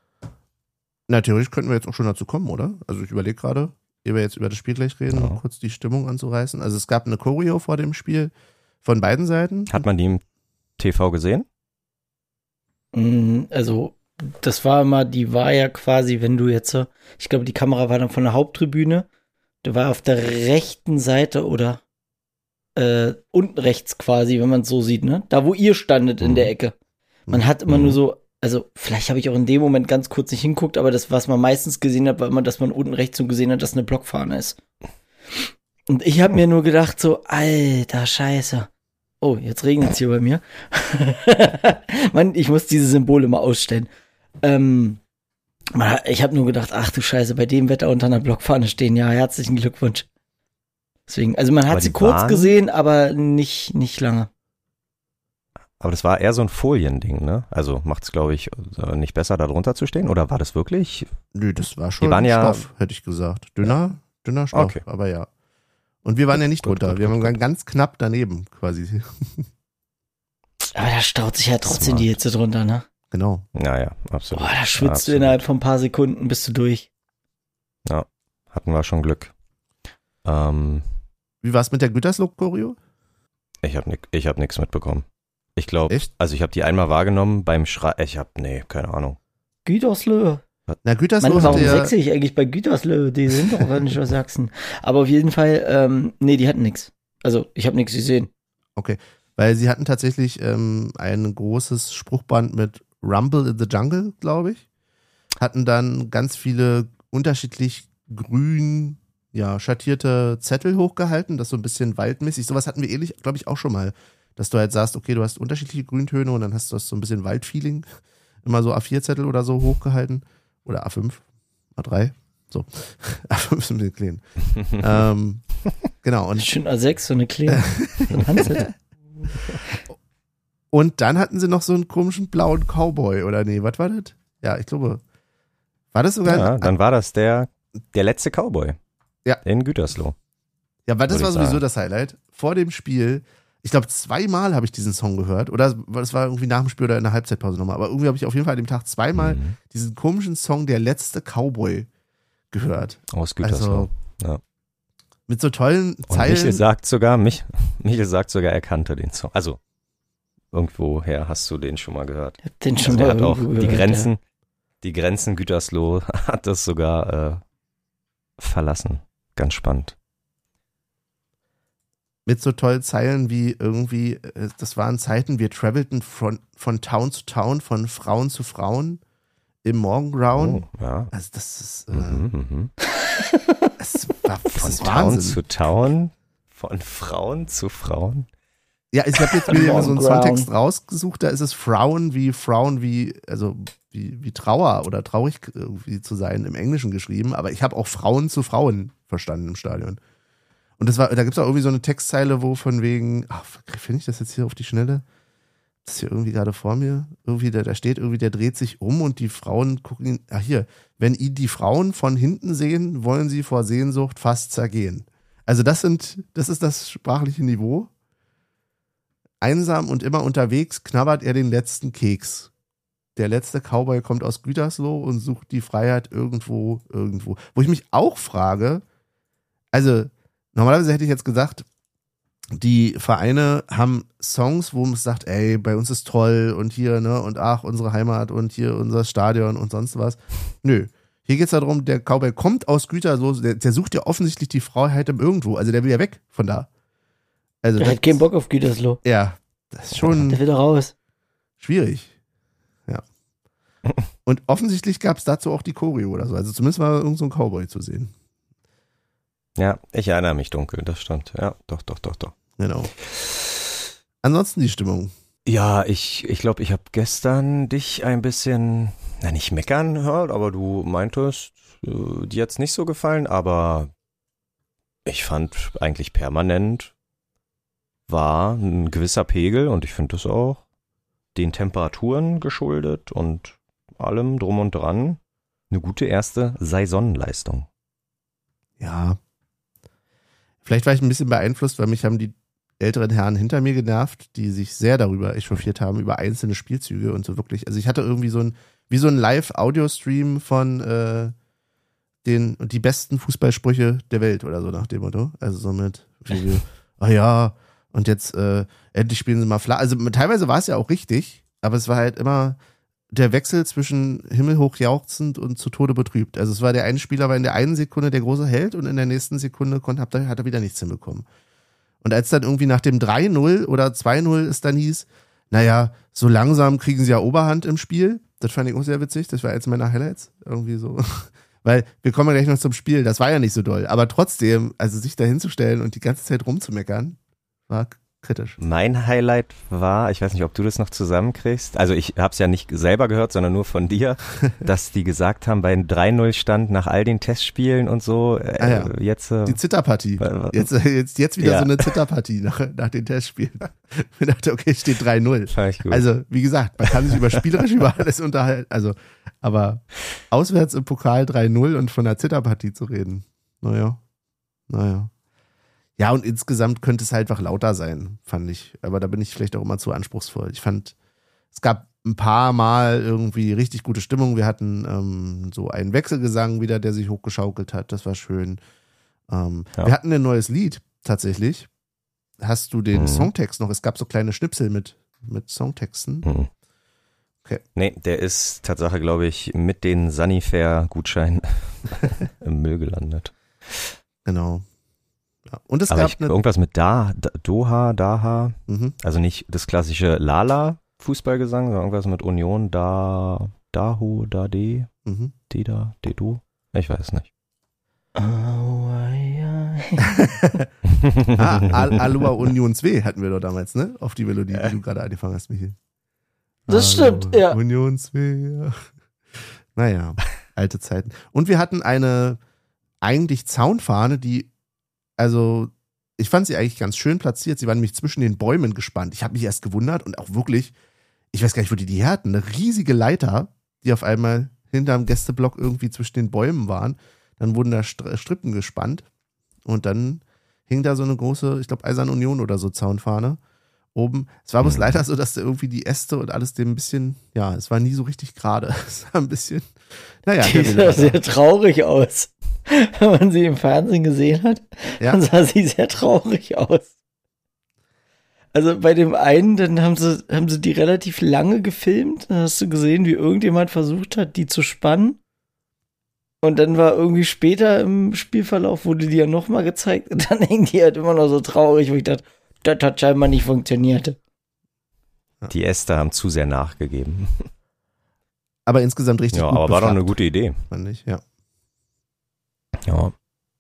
Na, theoretisch könnten wir jetzt auch schon dazu kommen, oder? Also ich überlege gerade, ehe wir jetzt über das Spiel gleich reden, Ja. um kurz die Stimmung anzureißen. Also es gab eine Choreo vor dem Spiel von beiden Seiten. Hat man die im T V gesehen? Mm, Also, das war immer, die war ja quasi, wenn du jetzt, so- ich glaube, die Kamera war dann von der Haupttribüne, der war auf der rechten Seite oder äh, unten rechts quasi, wenn man es so sieht, ne? Da, wo ihr standet in Mhm. der Ecke. Man hat immer Mhm. nur so, also vielleicht habe ich auch in dem Moment ganz kurz nicht hinguckt, aber das, was man meistens gesehen hat, war immer, dass man unten rechts so gesehen hat, dass eine Blockfahne ist. Und ich habe mir nur gedacht so, alter Scheiße. Oh, jetzt regnet es hier bei mir. Mann, ich muss diese Symbole mal ausstellen. Ähm, man hat- ich habe nur gedacht, ach du Scheiße, bei dem Wetter unter einer Blockfahne stehen. Ja, herzlichen Glückwunsch. Deswegen, also man hat Aber sie die kurz waren- gesehen, aber nicht, nicht lange. Aber das war eher so ein Foliending, ne? Also macht es, glaube ich, äh, nicht besser, da drunter zu stehen? Oder war das wirklich? Nö, das war schon waren ja- Stoff, hätte ich gesagt. Dünner, dünner Stoff, Okay. aber ja. Und wir waren ja nicht Gut, drunter. gut, wir gut, waren gut. ganz knapp daneben quasi. Aber da staut sich ja trotzdem Smart. die Hitze drunter, ne? Genau. Naja, absolut. Boah, da schwitzt du Absolut. innerhalb von ein paar Sekunden, bist du durch. Hatten wir schon Glück. Ähm, Wie war es mit der Gütersloh-Choreo? ich habe ich hab nichts mitbekommen. Ich glaube, Echt? also ich habe die einmal wahrgenommen beim Schrei. Ich habe, nee, keine Ahnung. Gütersloh. Na, Gütersloh Mann, warum hatte ja, wechsle ich eigentlich bei Gütersloh? Die sind doch gar nicht aus Sachsen. Aber auf jeden Fall, ähm, nee, die hatten nichts. Also, ich habe nichts gesehen. weil sie hatten tatsächlich ähm, ein großes Spruchband mit Rumble in the Jungle, glaube ich. Hatten dann ganz viele unterschiedlich grün, ja, schattierte Zettel hochgehalten, das so ein bisschen waldmäßig. Sowas hatten wir ähnlich, glaube ich, auch schon mal. Dass du halt sagst, okay, du hast unterschiedliche Grüntöne und dann hast du das so ein bisschen Waldfeeling. Immer so A vier Zettel oder so hochgehalten. Oder A fünf, A drei. So. A fünf ist ein bisschen klein. ähm, genau. Und Schön A sechs, so eine kleine so ein Handzettel. Und dann hatten sie noch so einen komischen blauen Cowboy, oder nee, was war das? Ja, ich glaube, War das sogar? Ja, dann war das der, der letzte Cowboy. Ja. In Gütersloh. Ja, weil das Würde war ich sowieso sagen. das Highlight. Vor dem Spiel, ich glaube zweimal habe ich diesen Song gehört. Oder es war irgendwie nach dem Spiel oder in der Halbzeitpause nochmal. Aber irgendwie habe ich auf jeden Fall an dem Tag zweimal Mhm. diesen komischen Song Der letzte Cowboy gehört. Aus Gütersloh. Ja. Mit so tollen Und Zeilen. Michel sagt sogar, mich, Michel sagt sogar, er kannte den Song. Also, irgendwoher hast du den schon mal gehört. Ich hab den schon Also, mal er hat auch irgendwo die gehört, Grenzen, die Grenzen Gütersloh hat das sogar äh, verlassen. Ganz spannend. Mit so tollen Zeilen wie irgendwie, äh, das waren Zeiten, wir travelten von, von Town zu Town, von Frauen zu Frauen im Morgengrauen. Oh, ja. Also das ist, äh, Mhm, mhm. das war, das Von ist Town Wahnsinn. zu Town, von Frauen zu Frauen. Ja, ich habe jetzt mir so einen Morgengrauen. Songtext rausgesucht, da ist es Frauen wie Frauen wie, also wie, wie Trauer oder traurig irgendwie zu sein im Englischen geschrieben, aber ich habe auch Frauen zu Frauen verstanden im Stadion. Und das war, da gibt es auch irgendwie so eine Textzeile, wo von wegen, ach, finde ich das jetzt hier auf die Schnelle? Das ist hier irgendwie gerade vor mir. Irgendwie, da, da steht irgendwie, der dreht sich um und die Frauen gucken ihn, ach hier, wenn ihn die Frauen von hinten sehen, wollen sie vor Sehnsucht fast zergehen. Also das sind, das ist das sprachliche Niveau. Einsam und immer unterwegs knabbert er den letzten Keks. Der letzte Cowboy kommt aus Gütersloh und sucht die Freiheit irgendwo, irgendwo. Wo ich mich auch frage, also normalerweise hätte ich jetzt gesagt, die Vereine haben Songs, wo man sagt, ey, bei uns ist toll und hier, ne, und ach, unsere Heimat und hier unser Stadion und sonst was. Nö. Hier geht es darum, der Cowboy kommt aus Gütersloh, der, der sucht ja offensichtlich die Freiheit im Irgendwo. Also der will ja weg von da. Also Der das, hat keinen Bock auf Gütersloh. ja, das ist schon Der will da raus. schwierig. Ja. Und offensichtlich gab es dazu auch die Choreo oder so. Also zumindest war irgend so ein Cowboy zu sehen. Ja, ich erinnere mich dunkel, das stimmt. Ja, doch, doch, doch, doch. Genau. Ansonsten die Stimmung. Ja, ich ich, glaube, ich habe gestern dich ein bisschen, na nicht meckern gehört, aber du meintest, äh, dir hat's nicht so gefallen, aber ich fand eigentlich permanent war ein gewisser Pegel und ich finde das auch den Temperaturen geschuldet und allem drum und dran eine gute erste Saisonleistung. Ja. Vielleicht war ich ein bisschen beeinflusst, weil mich haben die älteren Herren hinter mir genervt, die sich sehr darüber echauffiert haben, über einzelne Spielzüge und so wirklich. Also ich hatte irgendwie so ein, wie so ein Live-Audio-Stream von äh, den, die besten Fußballsprüche der Welt oder so nach dem Motto. Also so mit, wie, ah ja, und jetzt äh, endlich spielen sie mal flach. Also teilweise war es ja auch richtig, aber es war halt immer der Wechsel zwischen himmelhoch jauchzend und zu Tode betrübt. Also es war der eine Spieler war in der einen Sekunde der große Held und in der nächsten Sekunde konnte, hat er hat er wieder nichts hinbekommen. Und als dann irgendwie nach dem drei null oder zwei null es dann hieß, naja, so langsam kriegen sie ja Oberhand im Spiel. Das fand ich auch sehr witzig. Das war eins meiner Highlights. Irgendwie so. Weil wir kommen ja gleich noch zum Spiel. Das war ja nicht so doll. Aber trotzdem, also sich da hinzustellen und die ganze Zeit rumzumeckern, war kritisch. Mein Highlight war, ich weiß nicht, ob du das noch zusammenkriegst, also ich habe es ja nicht selber gehört, sondern nur von dir, dass die gesagt haben, bei einem drei null Stand nach all den Testspielen und so, äh, Ah ja. jetzt... Äh, Die Zitterpartie. Jetzt, jetzt, jetzt wieder Ja. so eine Zitterpartie nach, nach den Testspielen. Ich dachte, okay, steht drei null. fand ich gut. Also, wie gesagt, man kann sich über spielerisch über alles unterhalten. Also, aber auswärts im Pokal drei null und von einer Zitterpartie zu reden. Naja. Naja. Ja, und insgesamt könnte es halt einfach lauter sein, fand ich. Aber da bin ich vielleicht auch immer zu anspruchsvoll. Ich fand, es gab ein paar Mal irgendwie richtig gute Stimmung. Wir hatten ähm, so einen Wechselgesang wieder, der sich hochgeschaukelt hat. Das war schön. Ähm, Ja. Wir hatten ein neues Lied, tatsächlich. Hast du den Mhm. Songtext noch? Es gab so kleine Schnipsel mit, mit Songtexten. Hm. Okay. Nee, der ist Tatsache, glaube ich, mit den Sunnyfair-Gutscheinen im Müll gelandet. Genau. Ja. Und es Aber gab ich, eine. irgendwas mit da, da, Doha, Daha, Mhm. also nicht das klassische Lala-Fußballgesang, sondern irgendwas mit Union, da, Dahu, Dade, Mhm. Deda, Dedu, ich weiß nicht. Oh, ai, ai. Ah, Al Alua Union zwei hatten wir doch damals, ne? Auf die Melodie, die du gerade angefangen hast, Michi. Das Alua stimmt, ja. Union zwei. Ja. Naja, alte Zeiten. Und wir hatten eine eigentlich Zaunfahne, die, also, ich fand sie eigentlich ganz schön platziert. Sie war nämlich zwischen den Bäumen gespannt. Ich habe mich erst gewundert und auch wirklich, ich weiß gar nicht, wo die die her hatten, eine riesige Leiter, die auf einmal hinterm Gästeblock irgendwie zwischen den Bäumen waren. Dann wurden da Str- Strippen gespannt und dann hing da so eine große, ich glaube Eiserne Union oder so Zaunfahne oben. Es war bloß Mhm. leider so, dass da irgendwie die Äste und alles dem ein bisschen, ja, es war nie so richtig gerade. Es war ein bisschen, naja. Die der Wille sah war sehr da. traurig aus. Wenn man sie im Fernsehen gesehen hat, Ja. dann sah sie sehr traurig aus. Also bei dem einen, dann haben sie, haben sie die relativ lange gefilmt. Dann hast du gesehen, wie irgendjemand versucht hat, die zu spannen. Und dann war irgendwie später im Spielverlauf, wurde die ja nochmal gezeigt. Und dann hängen die halt immer noch so traurig, wo ich dachte, das hat scheinbar nicht funktioniert. Die Äste haben zu sehr nachgegeben. Aber insgesamt richtig Ja, gut aber war doch eine befragt, gute Idee. fand ich, ja. Ja.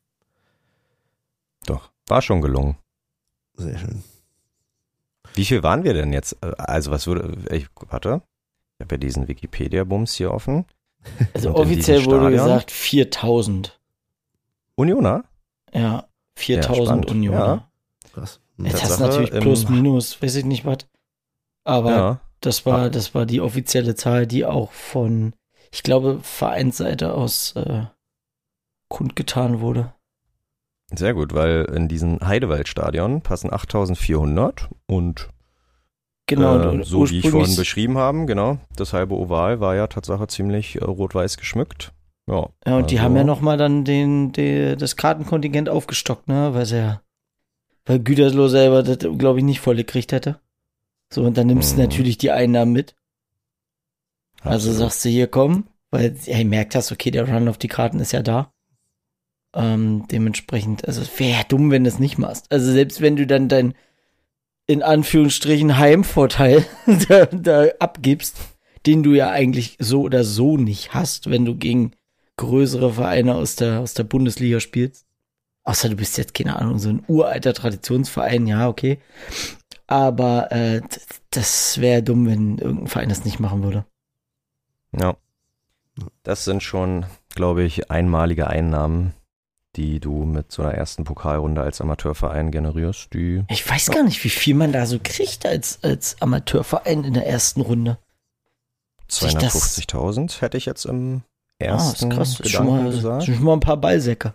Doch, war schon gelungen. Sehr schön. Wie viel waren wir denn jetzt? Also was würde, ich, warte, ich habe ja diesen Wikipedia-Bums hier offen. Also Und in offiziell diesem wurde Stadion? gesagt viertausend. Unioner? Ja, viertausend spannend. Unioner. Ja. Krass. Jetzt hast du Tatsache natürlich im- plus, minus, weiß ich nicht was. Aber Ja. das war, Ah. das war die offizielle Zahl, die auch von, ich glaube, Vereinsseite aus äh, kundgetan wurde. Sehr gut, weil in diesen Heidewaldstadion passen achttausendvierhundert und Genau, äh, und so wie ich vorhin ursprünglich, beschrieben habe, genau, das halbe Oval war ja Tatsache ziemlich äh, rot-weiß geschmückt. Ja, ja, und die also- haben ja nochmal dann den, den, das Kartenkontingent aufgestockt, ne, weil sie ja, weil Gütersloh selber das, glaube ich, nicht voll gekriegt hätte. So, und dann nimmst Mhm. du natürlich die Einnahmen mit. Also Absolut. sagst du hier, komm, weil hey, merkt hast, okay, der Run auf die Karten ist ja da. Ähm, dementsprechend, also es wäre ja dumm, wenn du es nicht machst. Also selbst wenn du dann dein, in Anführungsstrichen, Heimvorteil da, da abgibst, den du ja eigentlich so oder so nicht hast, wenn du gegen größere Vereine aus der, aus der Bundesliga spielst. Außer du bist jetzt, keine Ahnung, so ein uralter Traditionsverein, ja, okay. Aber äh, d- das wäre dumm, wenn irgendein Verein das nicht machen würde. Ja. Das sind schon, glaube ich, einmalige Einnahmen, die du mit so einer ersten Pokalrunde als Amateurverein generierst, die Ich weiß gar nicht, wie viel man da so kriegt als, als Amateurverein in der ersten Runde. Sich das- zweihundertfünfzigtausend hätte ich jetzt im Ah, ersten ist krass. Das ist schon, Gedanken mal, das gesagt. sind schon mal ein paar Ballsäcke.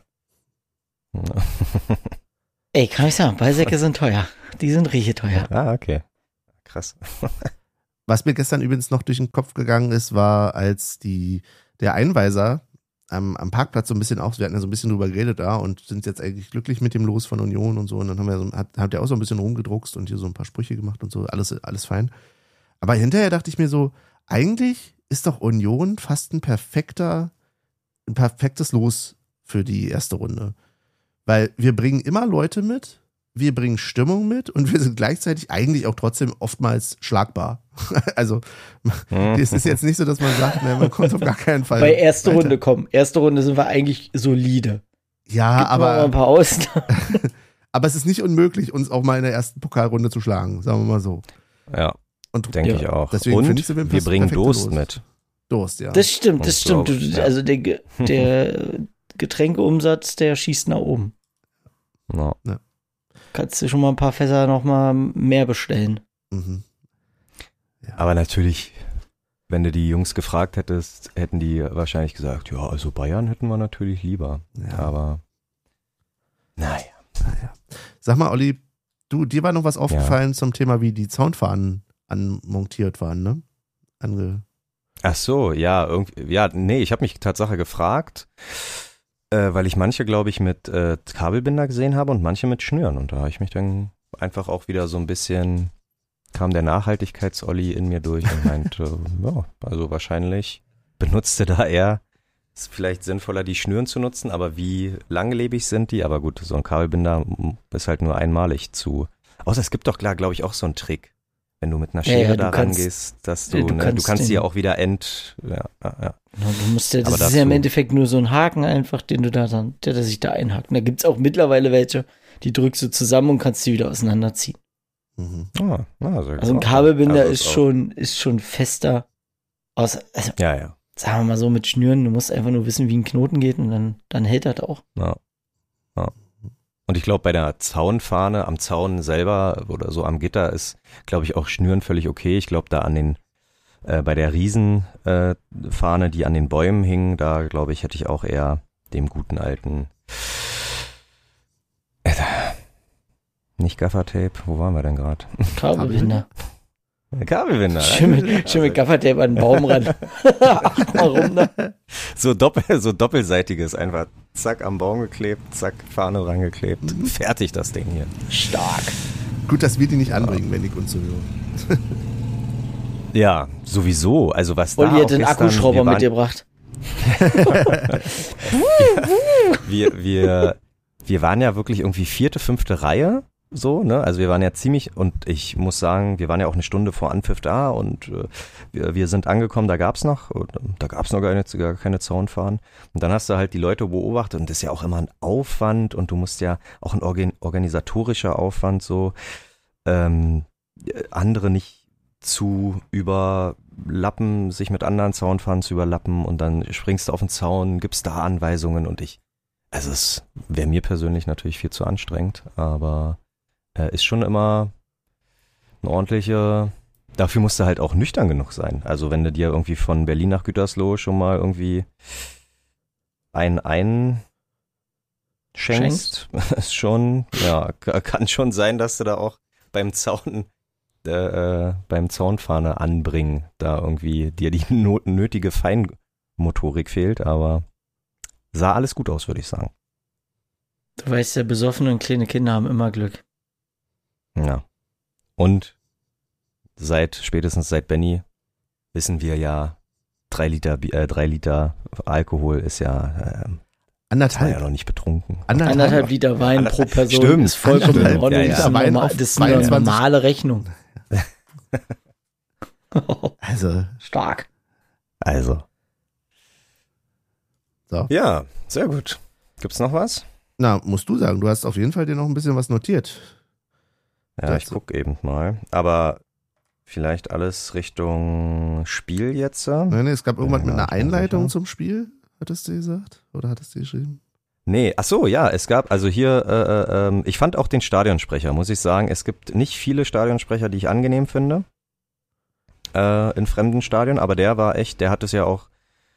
Ey, kann ich sagen, Ballsäcke sind teuer. Die sind richtig teuer. Ah, okay. Krass. Was mir gestern übrigens noch durch den Kopf gegangen ist, war, als die, der Einweiser am, am Parkplatz so ein bisschen auch, wir hatten ja so ein bisschen drüber geredet da und sind jetzt eigentlich glücklich mit dem Los von Union und so. Und dann haben wir so, hat, hat der auch so ein bisschen rumgedruckst und hier so ein paar Sprüche gemacht und so, alles, alles fein. Aber hinterher dachte ich mir so, eigentlich ist doch Union fast ein perfekter, ein perfektes Los für die erste Runde. Weil wir bringen immer Leute mit, wir bringen Stimmung mit und wir sind gleichzeitig eigentlich auch trotzdem oftmals schlagbar. Also es ist jetzt nicht so, dass man sagt, ne, man kommt auf gar keinen Fall Bei erste weiter. Runde kommen. Erste Runde sind wir eigentlich solide. Ja, Gibt mal ein aber, paar Ausnahmen. aber es ist nicht unmöglich, uns auch mal in der ersten Pokalrunde zu schlagen, sagen wir mal so. Ja, Und denke Ja, ich auch. deswegen Und finde ich, sind wir ein wir bringen perfekter Durst Los. mit. Durst, ja. Das stimmt, das Ich stimmt. glaub, Du- ja. Also der, Ge- der Getränkeumsatz, der schießt nach oben. Ja. Kannst du schon mal ein paar Fässer noch mal mehr bestellen. Mhm. Aber natürlich, wenn du die Jungs gefragt hättest, hätten die wahrscheinlich gesagt, ja, also Bayern hätten wir natürlich lieber. Ja. Aber naja. Sag mal, Olli, du, dir war noch was aufgefallen zum Thema, wie die Zaunfahnen anmontiert waren, ne? Ange Ach so, ja, irgendwie, ja, nee, ich habe mich Tatsache gefragt, äh, weil ich manche, glaube ich, mit äh, Kabelbinder gesehen habe und manche mit Schnüren. Und da habe ich mich dann einfach auch wieder so ein bisschen, kam der Nachhaltigkeits-Olli in mir durch und meinte, ja, also wahrscheinlich benutzte da eher, ist vielleicht sinnvoller, die Schnüren zu nutzen, aber wie langlebig sind die? Aber gut, so ein Kabelbinder ist halt nur einmalig zu. Außer es gibt doch klar, glaube ich, auch so einen Trick. Wenn du mit einer Ja, Schere ja, du da kannst- rangehst, dass du, ja, du ne, du kannst kannst sie ja den- auch wieder ent, ja, ja, ja. Na, du musst ja, das Aber ist ja im dazu- Endeffekt nur so ein Haken einfach, den du da dann, der, der sich da einhakt. Und da gibt es auch mittlerweile welche, die drückst du zusammen und kannst sie wieder auseinanderziehen. mhm. Ah, ah, sehr Also ein gut. Kabelbinder Also ist auch- schon, ist schon fester. Aus, also Ja, ja. sagen wir mal so mit Schnüren, du musst einfach nur wissen, wie ein Knoten geht und dann, dann hält das auch. ja. ja. Und ich glaube, bei der Zaunfahne am Zaun selber oder so am Gitter ist, glaube ich, auch Schnüren völlig okay. Ich glaube, da an den äh, bei der Riesenfahne, äh, Fahne, die an den Bäumen hing, da glaube ich, hätte ich auch eher dem guten alten äh, nicht Gaffertape, wo waren wir denn gerade? Kabelbinder. Kabelbinder. Schön mit, schön mit Gaffertape an den Baum ran. Warum ne? So, doppel, so doppelseitiges, einfach zack am Baum geklebt, zack Fahne rangeklebt. Mhm. Fertig das Ding hier. Stark. Gut, dass wir die nicht anbringen, wenn ich uns so höre. Ja, sowieso. Also was Olli da hat den Akkuschrauber mitgebracht. wir, wir, wir waren ja wirklich irgendwie vierte, fünfte Reihe. So, ne? Also wir waren ja ziemlich, und ich muss sagen, wir waren ja auch eine Stunde vor Anpfiff da und äh, wir, wir sind angekommen, da gab's noch, da gab's noch gar, nicht, gar keine Zaunfahnen. Und dann hast du halt die Leute beobachtet und das ist ja auch immer ein Aufwand und du musst ja auch ein organ, organisatorischer Aufwand so, ähm, andere nicht zu überlappen, sich mit anderen Zaunfahnen zu überlappen und dann springst du auf den Zaun, gibst da Anweisungen und ich, also es wäre mir persönlich natürlich viel zu anstrengend, aber ist schon immer eine ordentliche, dafür musst du halt auch nüchtern genug sein. Also wenn du dir irgendwie von Berlin nach Gütersloh schon mal irgendwie ein einschenkst, ist schon, ja, kann schon sein, dass du da auch beim Zaun, äh, beim Zaunfahne anbringen, da irgendwie dir die not- nötige Feinmotorik fehlt, aber sah alles gut aus, würde ich sagen. Du weißt ja, besoffene und kleine Kinder haben immer Glück. Ja. Und seit, spätestens seit Benny, wissen wir ja, drei Liter, äh, drei Liter Alkohol ist ja, äh, anderthalb. Ist ja noch nicht betrunken. Anderthalb, anderthalb Liter Wein pro Person Stimmt, ist vollkommen in Ordnung. Ja, ja. Das ist eine, Wein normal, auf das ist eine zweiundzwanzig normale Rechnung. Also. Stark. Also. So. Ja, sehr gut. Gibt's noch was? Na, musst du sagen. Du hast auf jeden Fall dir noch ein bisschen was notiert. Ja, ich guck eben mal. Aber vielleicht alles Richtung Spiel jetzt? Nein, nee, es gab irgendwas ja, mit einer Einleitung sicher. zum Spiel, hattest du gesagt? Oder hattest du geschrieben? Nee, ach so, ja, es gab, also hier, äh, äh, ich fand auch den Stadionsprecher, muss ich sagen. Es gibt nicht viele Stadionsprecher, die ich angenehm finde, äh, in fremden Stadien, aber der war echt, der hat es ja auch,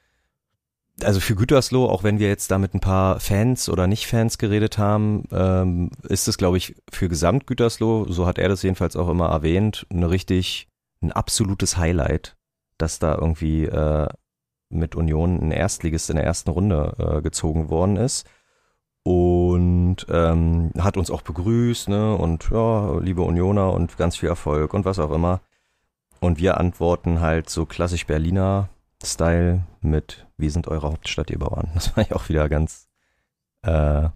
also für Gütersloh, auch wenn wir jetzt da mit ein paar Fans oder Nicht-Fans geredet haben, ähm, ist es, glaube ich, für Gesamt-Gütersloh, so hat er das jedenfalls auch immer erwähnt, eine richtig, ein absolutes Highlight, dass da irgendwie äh, mit Union ein Erstligist in der ersten Runde äh, gezogen worden ist. Und ähm, hat uns auch begrüßt, ne, und ja, liebe Unioner und ganz viel Erfolg und was auch immer. Und wir antworten halt so klassisch Berliner Style mit, wir sind eure Hauptstadt, ihr Bauern. Das war ja auch wieder ganz äh, Aber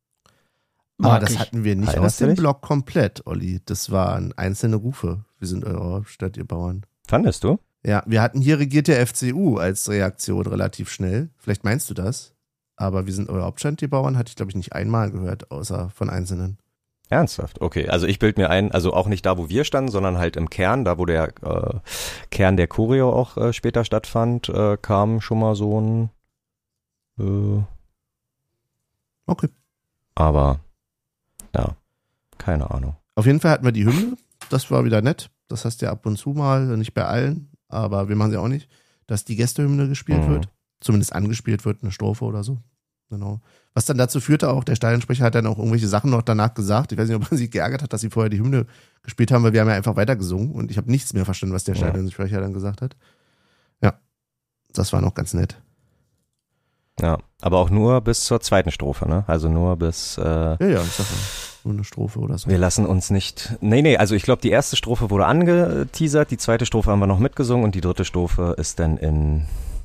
das hatten wir nicht aus dem Blog komplett, Olli. Das waren einzelne Rufe. Wir sind eure Hauptstadt, ihr Bauern. Fandest du? Ja, wir hatten hier regiert der F C U als Reaktion relativ schnell. Vielleicht meinst du das? Aber wir sind eure Hauptstadt, ihr Bauern, hatte ich, glaube ich, nicht einmal gehört, außer von Einzelnen. Ernsthaft? Okay, also ich bild mir ein, also auch nicht da, wo wir standen, sondern halt im Kern, da wo der äh, Kern der Choreo auch äh, später stattfand, äh, kam schon mal so ein äh, Okay. Aber, ja, keine Ahnung. Auf jeden Fall hatten wir die Hymne, das war wieder nett. Das heißt ja ab und zu mal, nicht bei allen, aber wir machen sie auch nicht, dass die Gästehymne gespielt Mhm. wird. Zumindest angespielt wird, eine Strophe oder so. Genau. Was dann dazu führte auch, der Stadionsprecher hat dann auch irgendwelche Sachen noch danach gesagt. Ich weiß nicht, ob er sich geärgert hat, dass sie vorher die Hymne gespielt haben, weil wir haben ja einfach weitergesungen und ich habe nichts mehr verstanden, was der Ja. Stadionsprecher dann gesagt hat. Ja, das war noch ganz nett. Ja, aber auch nur bis zur zweiten Strophe, ne? Also nur bis, äh, Ja, ja, ich sag mal, nur eine Strophe oder so. wir lassen uns nicht, nee, nee, also ich glaube, die erste Strophe wurde angeteasert, die zweite Strophe haben wir noch mitgesungen und die dritte Strophe ist dann in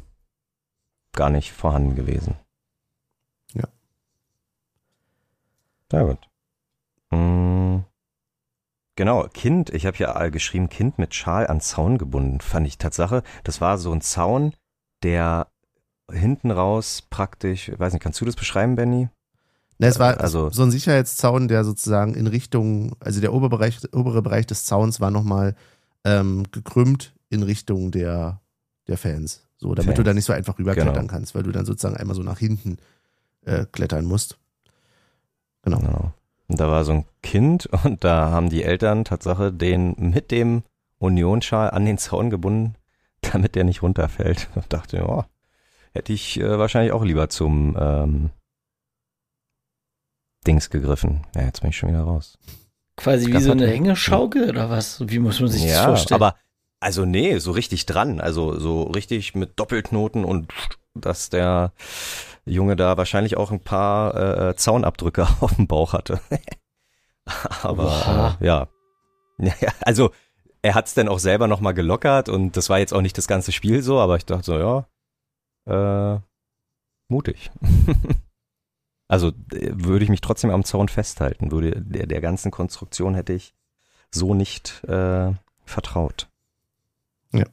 gar nicht vorhanden gewesen. Ja. Sehr gut. Mhm. Genau, Kind, ich habe ja geschrieben, Kind mit Schal an Zaun gebunden, fand ich Tatsache. Das war so ein Zaun, der hinten raus praktisch, ich weiß nicht, kannst du das beschreiben, Benny? Na, es war Also- so ein Sicherheitszaun, der sozusagen in Richtung, also der obere Bereich, obere Bereich des Zauns war nochmal ähm, gekrümmt in Richtung der, der Fans. So, damit Fans. du da nicht so einfach rüberklettern Genau. kannst, weil du dann sozusagen einmal so nach hinten äh, klettern musst. Genau. Genau. Und da war so ein Kind und da haben die Eltern Tatsache den mit dem Unionsschal an den Zaun gebunden damit der nicht runterfällt. Ich dachte, ja, hätte ich äh, wahrscheinlich auch lieber zum ähm, Dings gegriffen. Ja, jetzt bin ich schon wieder raus. Quasi wie so eine Hängeschaukel oder was? Wie muss man sich das Ja, vorstellen? aber also nee, so richtig dran. Also so richtig mit Doppelknoten und dass der Junge da wahrscheinlich auch ein paar äh, Zaunabdrücke auf dem Bauch hatte. Aber äh, ja. ja, also er hat es dann auch selber nochmal gelockert und das war jetzt auch nicht das ganze Spiel so, aber ich dachte so, ja, äh, mutig. Also äh, würde ich mich trotzdem am Zaun festhalten, würde der, der ganzen Konstruktion hätte ich so nicht äh, vertraut. Ja.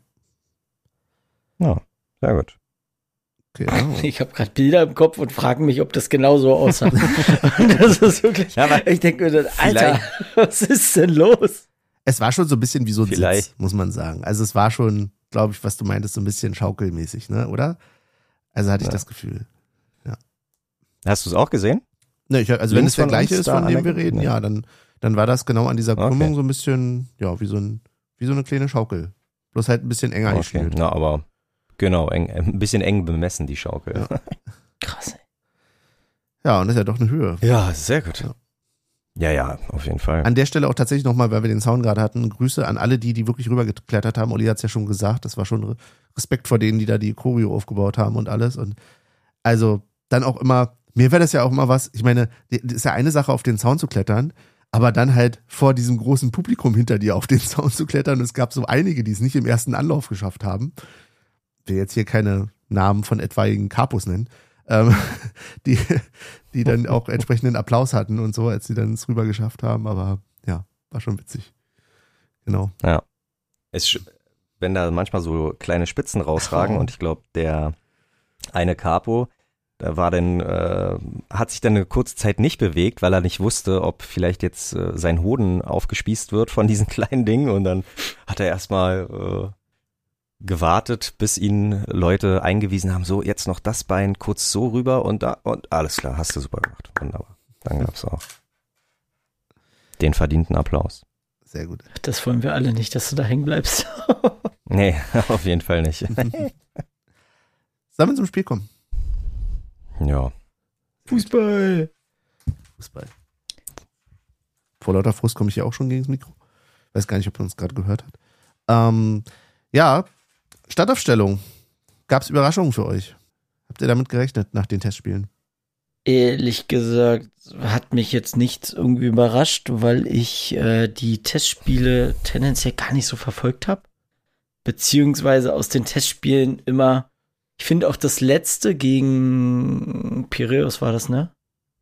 Ja, sehr gut. Genau. Ich habe gerade Bilder im Kopf und frage mich, ob das genau so aussah. Das ist wirklich, Ja, aber ich denke mir, dann, Alter, was ist denn los? Es war schon so ein bisschen wie so ein Vielleicht. Sitz, muss man sagen. Also es war schon, glaube ich, was du meintest, so ein bisschen schaukelmäßig, ne, oder? Also hatte ich Ja. das Gefühl. Hast du es auch gesehen? Ne, ich, also wenn Links es der von gleiche uns ist, da von dem an wir der- reden, ne? ja, dann, dann war das genau an dieser Okay. Krümmung so ein bisschen, ja, wie so, ein, wie so eine kleine Schaukel. Bloß halt ein bisschen enger Okay. gespielt. Na, aber genau, eng, ein bisschen eng bemessen, die Schaukel. Ja. Krass, ey. Ja, und das ist ja doch eine Höhe. Ja, sehr gut. Ja. Ja, ja, auf jeden Fall. An der Stelle auch tatsächlich nochmal, weil wir den Sound gerade hatten, Grüße an alle die, die wirklich rübergeklettert haben. Olli hat es ja schon gesagt, das war schon Respekt vor denen, die da die Choreo aufgebaut haben und alles. Und also dann auch immer, mir wäre das ja auch immer was, ich meine, das ist ja eine Sache, auf den Zaun zu klettern, aber dann halt vor diesem großen Publikum hinter dir auf den Zaun zu klettern. Und es gab so einige, die es nicht im ersten Anlauf geschafft haben. Ich will jetzt hier keine Namen von etwaigen Kapus nennen. Ähm, die, die dann auch entsprechenden Applaus hatten und so, als sie dann es rüber geschafft haben, aber ja, war schon witzig. Genau. Ja. Es, sch- wenn da manchmal so kleine Spitzen rausragen Oh. und ich glaube, der eine Capo, da war dann, äh, hat sich dann eine kurze Zeit nicht bewegt, weil er nicht wusste, ob vielleicht jetzt äh, sein Hoden aufgespießt wird von diesen kleinen Dingen und dann hat er erstmal äh, gewartet, bis ihn Leute eingewiesen haben, so jetzt noch das Bein kurz so rüber und da und alles klar, hast du super gemacht. Wunderbar. Dann gab's auch den verdienten Applaus. Sehr gut. Das wollen wir alle nicht, dass du da hängen bleibst. Nee, auf jeden Fall nicht. Sollen wir zum Spiel kommen? Ja. Fußball. Fußball. Vor lauter Frust komme ich ja auch schon gegen das Mikro. Weiß gar nicht, ob man uns gerade gehört hat. Ähm, ja, Startaufstellung. Gab es Überraschungen für euch? Habt ihr damit gerechnet nach den Testspielen? Ehrlich gesagt hat mich jetzt nichts irgendwie überrascht, weil ich äh, die Testspiele tendenziell gar nicht so verfolgt habe. Beziehungsweise aus den Testspielen immer, ich finde auch das letzte gegen Piräus war das, ne?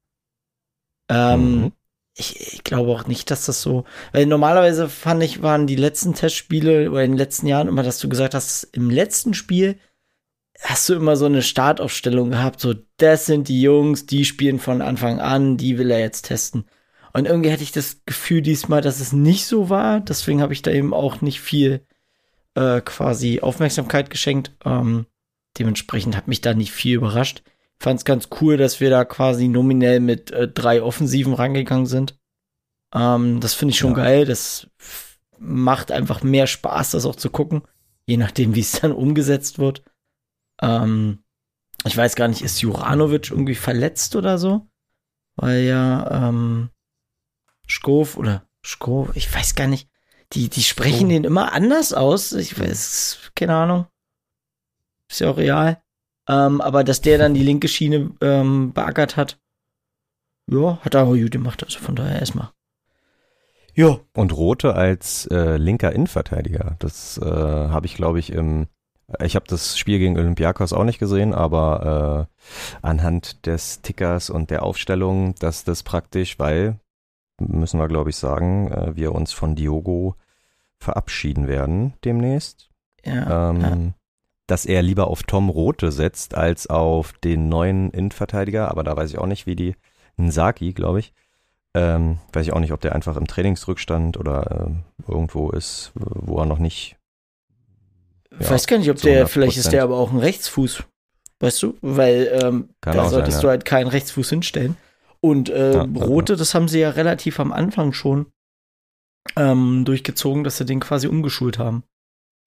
Ähm, Mhm. ich, ich glaube auch nicht, dass das so, weil normalerweise fand ich, waren die letzten Testspiele oder in den letzten Jahren immer, dass du gesagt hast, im letzten Spiel hast du immer so eine Startaufstellung gehabt, so, das sind die Jungs, die spielen von Anfang an, die will er jetzt testen. Und irgendwie hatte ich das Gefühl diesmal, dass es nicht so war, deswegen habe ich da eben auch nicht viel äh, quasi Aufmerksamkeit geschenkt. Ähm, dementsprechend hat mich da nicht viel überrascht. Ich fand es ganz cool, dass wir da quasi nominell mit äh, drei Offensiven rangegangen sind. Ähm, das finde ich schon Ja. geil, das f- macht einfach mehr Spaß, das auch zu gucken, je nachdem, wie es dann umgesetzt wird. Ähm, ich weiß gar nicht, ist Juranovic irgendwie verletzt oder so? Weil ja, ähm, Schkow oder Schkow, ich weiß gar nicht. Die, die sprechen Schkow. den immer anders aus. Ich weiß, keine Ahnung. Ist ja auch real. Ähm, aber dass der dann die linke Schiene ähm, beackert hat, ja, hat er aber gut gemacht. Also von daher erstmal. Ja, Und Rote als äh, linker Innenverteidiger. Das äh, habe ich, glaube ich, im ich habe das Spiel gegen Olympiakos auch nicht gesehen, aber äh, anhand des Tickers und der Aufstellung, dass das praktisch, weil, müssen wir, glaube ich, sagen, äh, wir uns von Diogo verabschieden werden demnächst. ja, Ähm, ja. Dass er lieber auf Tom Rote setzt, als auf den neuen Innenverteidiger, aber da weiß ich auch nicht, wie die Nsaki, glaube ich. Ähm, weiß ich auch nicht, ob der einfach im Trainingsrückstand oder äh, irgendwo ist, wo er noch nicht. Ich Ja, weiß gar nicht, ob zu der, hundert vielleicht ist Prozent. der aber auch ein Rechtsfuß. Weißt du? Weil ähm, Kann da auch sein, solltest ja. du halt keinen Rechtsfuß hinstellen. Und äh, Ja, ja, Rote, das haben sie ja relativ am Anfang schon ähm, durchgezogen, dass sie den quasi umgeschult haben.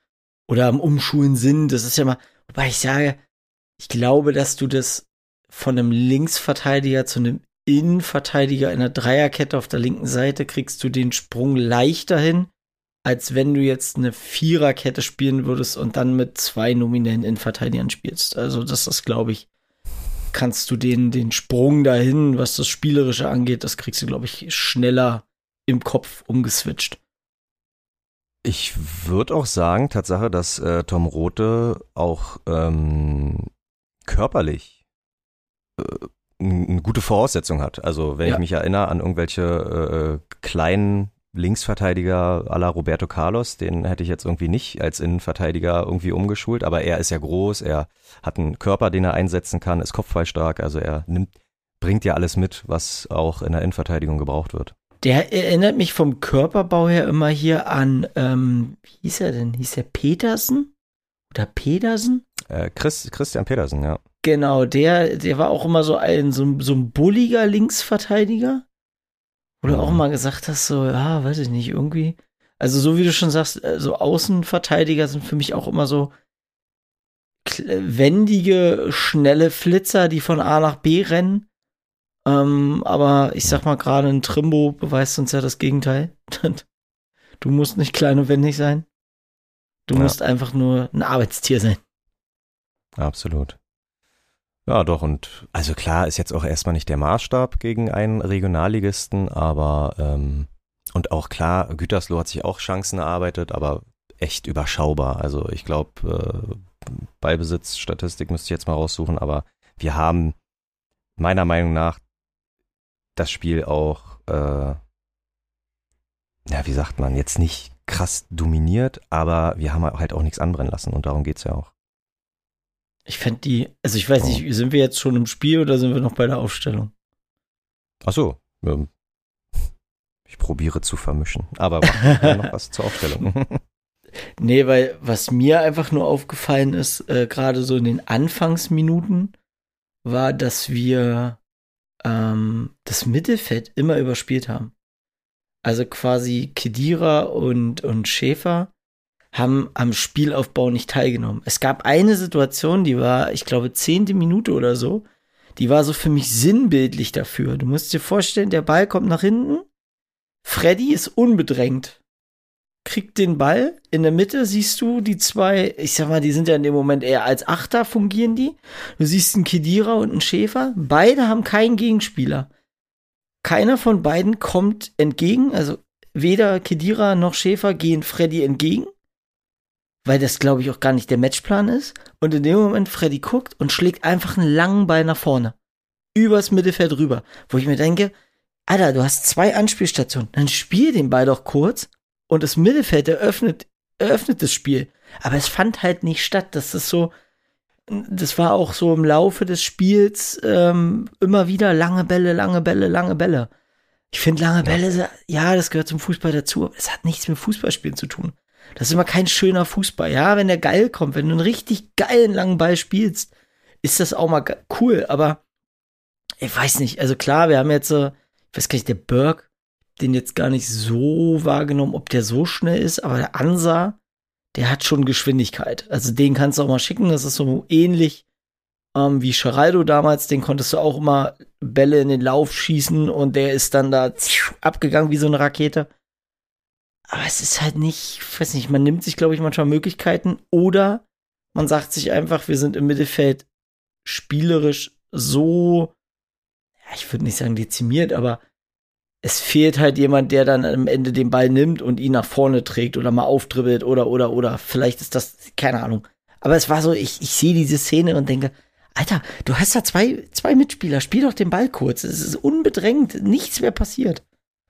oder am Umschulen sind. Das ist ja mal, wobei ich sage, ich glaube, dass du das von einem Linksverteidiger zu einem Innenverteidiger in der Dreierkette auf der linken Seite kriegst du den Sprung leichter hin, als wenn du jetzt eine Viererkette spielen würdest und dann mit zwei nominellen Innenverteidigern spielst. Also das ist, glaube ich, kannst du den, den Sprung dahin, was das Spielerische angeht, das kriegst du, glaube ich, schneller im Kopf umgeswitcht. Ich würde auch sagen, Tatsache, dass äh, Tom Rothe auch ähm, körperlich äh, eine gute Voraussetzung hat. Also wenn Ja. ich mich erinnere an irgendwelche äh, kleinen Linksverteidiger à la Roberto Carlos, den hätte ich jetzt irgendwie nicht als Innenverteidiger irgendwie umgeschult, aber er ist ja groß, er hat einen Körper, den er einsetzen kann, ist kopfballstark, also er nimmt, bringt ja alles mit, was auch in der Innenverteidigung gebraucht wird. Der erinnert mich vom Körperbau her immer hier an, ähm, wie hieß er denn? Hieß er Petersen? Oder Pedersen? Äh, Chris, Christian Pedersen, ja. Genau, der, der war auch immer so ein, so, ein- so ein bulliger Linksverteidiger. Wo du Mhm. auch mal gesagt hast, so, ja, weiß ich nicht, irgendwie. Also so wie du schon sagst, äh, so Außenverteidiger sind für mich auch immer so kl- wendige, schnelle Flitzer, die von A nach B rennen. Ähm, aber ich sag mal, gerade ein Trimbo beweist uns ja das Gegenteil. Du musst nicht klein und wendig sein. Du Ja. musst einfach nur ein Arbeitstier sein. Absolut. Ja, doch, und also klar ist jetzt auch erstmal nicht der Maßstab gegen einen Regionalligisten, aber ähm, und auch klar, Gütersloh hat sich auch Chancen erarbeitet, aber echt überschaubar. Also ich glaube, äh, Ballbesitzstatistik müsste ich jetzt mal raussuchen, aber wir haben meiner Meinung nach das Spiel auch, äh, ja, wie sagt man, jetzt nicht krass dominiert, aber wir haben halt auch nichts anbrennen lassen und darum geht's ja auch. Ich fände die, also ich weiß nicht, sind wir jetzt schon im Spiel oder sind wir noch bei der Aufstellung? Ach so, ähm, ich probiere zu vermischen, aber mach gerne noch was zur Aufstellung. Nee, weil was mir einfach nur aufgefallen ist, äh, gerade so in den Anfangsminuten, war, dass wir ähm, das Mittelfeld immer überspielt haben. Also quasi Khedira und, und Schäfer haben am Spielaufbau nicht teilgenommen. Es gab eine Situation, die war, ich glaube, zehnte Minute oder so, die war so für mich sinnbildlich dafür. Du musst dir vorstellen, der Ball kommt nach hinten, Freddy ist unbedrängt, kriegt den Ball, in der Mitte siehst du die zwei, ich sag mal, die sind ja in dem Moment eher als Achter fungieren die. Du siehst einen Khedira und einen Schäfer, beide haben keinen Gegenspieler. Keiner von beiden kommt entgegen, also weder Khedira noch Schäfer gehen Freddy entgegen, weil das, glaube ich, auch gar nicht der Matchplan ist. Und in dem Moment Freddy guckt und schlägt einfach einen langen Ball nach vorne. Übers Mittelfeld rüber. Wo ich mir denke, Alter, du hast zwei Anspielstationen. Dann spiel den Ball doch kurz und das Mittelfeld eröffnet, eröffnet das Spiel. Aber es fand halt nicht statt. Das ist so, das war auch so im Laufe des Spiels ähm, immer wieder lange Bälle, lange Bälle, lange Bälle. Ich finde lange Bälle, ja, das gehört zum Fußball dazu, aber es hat nichts mit Fußballspielen zu tun. Das ist immer kein schöner Fußball. Ja, wenn der geil kommt, wenn du einen richtig geilen langen Ball spielst, ist das auch mal ge- cool. Aber ich weiß nicht, also klar, wir haben jetzt, äh, ich weiß gar nicht, der Berg, den jetzt gar nicht so wahrgenommen, ob der so schnell ist, aber der Ansa, der hat schon Geschwindigkeit. Also den kannst du auch mal schicken, das ist so ähnlich ähm, wie Geraldo damals, den konntest du auch immer Bälle in den Lauf schießen und der ist dann da abgegangen wie so eine Rakete. Aber es ist halt nicht, ich weiß nicht, man nimmt sich, glaube ich, manchmal Möglichkeiten oder man sagt sich einfach, wir sind im Mittelfeld spielerisch so, ja, ich würde nicht sagen dezimiert, aber es fehlt halt jemand, der dann am Ende den Ball nimmt und ihn nach vorne trägt oder mal aufdribbelt oder, oder, oder. Vielleicht ist das, keine Ahnung. Aber es war so, ich, ich sehe diese Szene und denke, Alter, du hast da zwei, zwei Mitspieler, spiel doch den Ball kurz. Es ist unbedrängt, nichts mehr passiert.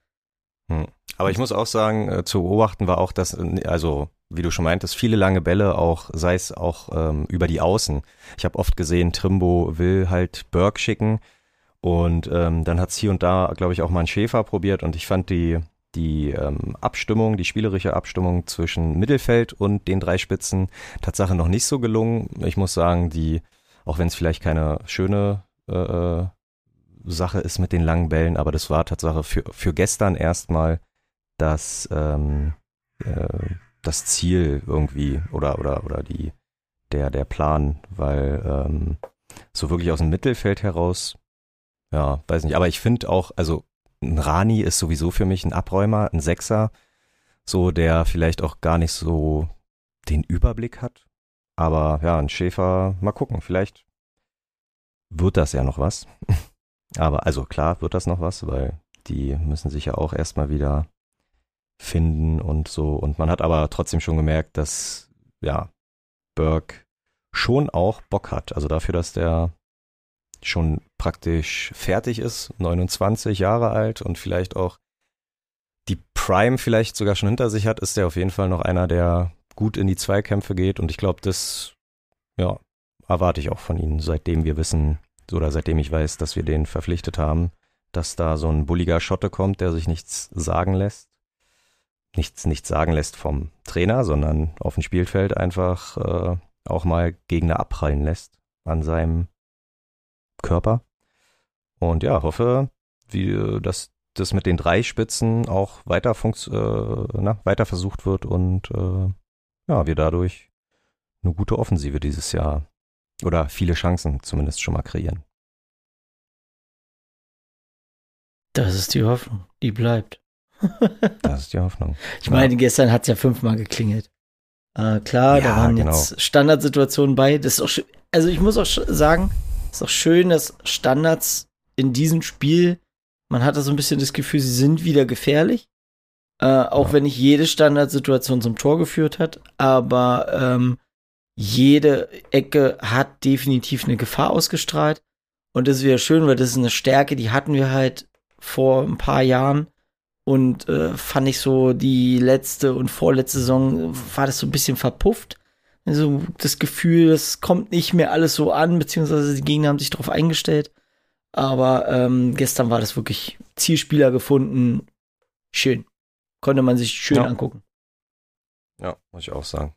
Hm. Aber ich muss auch sagen, äh, zu beobachten war auch, dass, äh, also wie du schon meintest, viele lange Bälle auch, sei es auch ähm, über die Außen. Ich habe oft gesehen, Trimbo will halt Berg schicken und ähm, dann hat es hier und da, glaube ich, auch mal ein Schäfer probiert und ich fand die, die ähm, Abstimmung, die spielerische Abstimmung zwischen Mittelfeld und den drei Spitzen Tatsache noch nicht so gelungen. Ich muss sagen, die, auch wenn es vielleicht keine schöne äh, Sache ist mit den langen Bällen, aber das war Tatsache für, für gestern erstmal das, ähm, äh, das Ziel irgendwie oder oder oder die der der Plan, weil ähm, so wirklich aus dem Mittelfeld heraus, ja, weiß nicht, aber ich finde auch, also ein Rani ist sowieso für mich ein Abräumer, ein Sechser, so der vielleicht auch gar nicht so den Überblick hat, aber ja, ein Schäfer, mal gucken, vielleicht wird das ja noch was, aber also klar wird das noch was, weil die müssen sich ja auch erstmal wieder finden und so. Und man hat aber trotzdem schon gemerkt, dass, ja, Burke schon auch Bock hat. Also dafür, dass der schon praktisch fertig ist, neunundzwanzig Jahre alt und vielleicht auch die Prime vielleicht sogar schon hinter sich hat, ist der auf jeden Fall noch einer, der gut in die Zweikämpfe geht. Und ich glaube, das, ja, erwarte ich auch von ihnen, seitdem wir wissen, oder seitdem ich weiß, dass wir den verpflichtet haben, dass da so ein bulliger Schotte kommt, der sich nichts sagen lässt. Nichts, nichts sagen lässt vom Trainer, sondern auf dem Spielfeld einfach äh, auch mal Gegner abprallen lässt an seinem Körper. Und ja, hoffe, wie, dass das mit den drei Spitzen auch weiter, funks, äh, na, weiter versucht wird und äh, ja, wir dadurch eine gute Offensive dieses Jahr oder viele Chancen zumindest schon mal kreieren. Das ist die Hoffnung, die bleibt. Das ist die Hoffnung. Ich meine, gestern hat es ja fünfmal geklingelt. Äh, klar, Ja, da waren genau. jetzt Standardsituationen bei. Das ist auch schön. Also ich muss auch sch- sagen, es ist auch schön, dass Standards in diesem Spiel, man hatte so ein bisschen das Gefühl, sie sind wieder gefährlich. Äh, auch Ja. wenn nicht jede Standardsituation zum Tor geführt hat. Aber ähm, jede Ecke hat definitiv eine Gefahr ausgestrahlt. Und das ist wieder schön, weil das ist eine Stärke, die hatten wir halt vor ein paar Jahren. Und äh, fand ich so, die letzte und vorletzte Saison war das so ein bisschen verpufft. Also das Gefühl, es kommt nicht mehr alles so an, beziehungsweise die Gegner haben sich darauf eingestellt. Aber ähm, gestern war das wirklich Zielspieler gefunden. Schön. Konnte man sich schön Ja. angucken. Ja, muss ich auch sagen.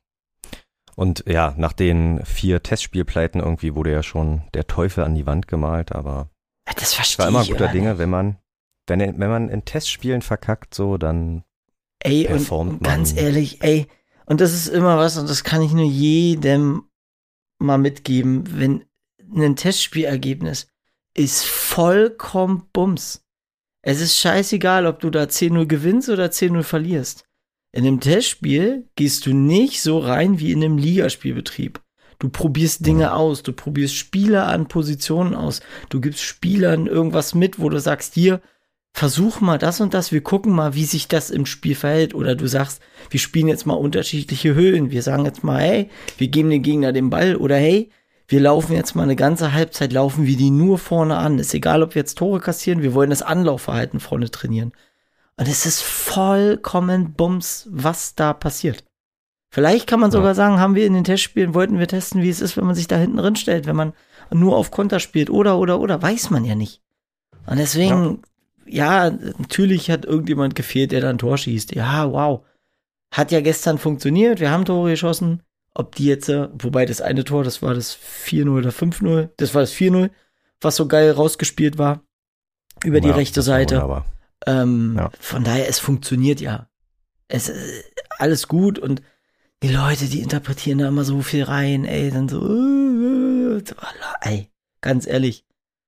Und ja, nach den vier Testspielpleiten irgendwie wurde ja schon der Teufel an die Wand gemalt, aber Ja, das ich verstehe war immer ich guter immer Dinge, nicht. wenn man, wenn, wenn man in Testspielen verkackt, so, dann Ey, und, performt und ganz man. ehrlich, ey, und das ist immer was, und das kann ich nur jedem mal mitgeben, wenn ein Testspielergebnis ist vollkommen Bums. Es ist scheißegal, ob du da zehn null gewinnst oder zehn null verlierst. In einem Testspiel gehst du nicht so rein wie in einem Ligaspielbetrieb. Du probierst Dinge aus, du probierst Spieler an Positionen aus, du gibst Spielern irgendwas mit, wo du sagst, hier, versuch mal das und das, wir gucken mal, wie sich das im Spiel verhält. Oder du sagst, wir spielen jetzt mal unterschiedliche Höhen. Wir sagen jetzt mal, hey, wir geben dem Gegner den Ball. Oder hey, wir laufen jetzt mal eine ganze Halbzeit, laufen wir die nur vorne an. Ist egal, ob wir jetzt Tore kassieren, wir wollen das Anlaufverhalten vorne trainieren. Und es ist vollkommen Bums, was da passiert. Vielleicht kann man sogar Ja. sagen, haben wir in den Testspielen, wollten wir testen, wie es ist, wenn man sich da hinten drin stellt, wenn man nur auf Konter spielt. Oder, oder, oder, weiß man ja nicht. Und deswegen, ja, natürlich hat irgendjemand gefehlt, der da ein Tor schießt. Ja, wow. Hat ja gestern funktioniert, wir haben Tore geschossen. Ob die jetzt, äh, wobei das eine Tor, das war das vier null oder fünf null, das war das vier null, was so geil rausgespielt war, über die Ja, rechte das war Seite. wunderbar. Ähm, Ja. Von daher, es funktioniert ja. Es ist alles gut und die Leute, die interpretieren da immer so viel rein, ey, dann so, äh, äh, ey, ganz ehrlich,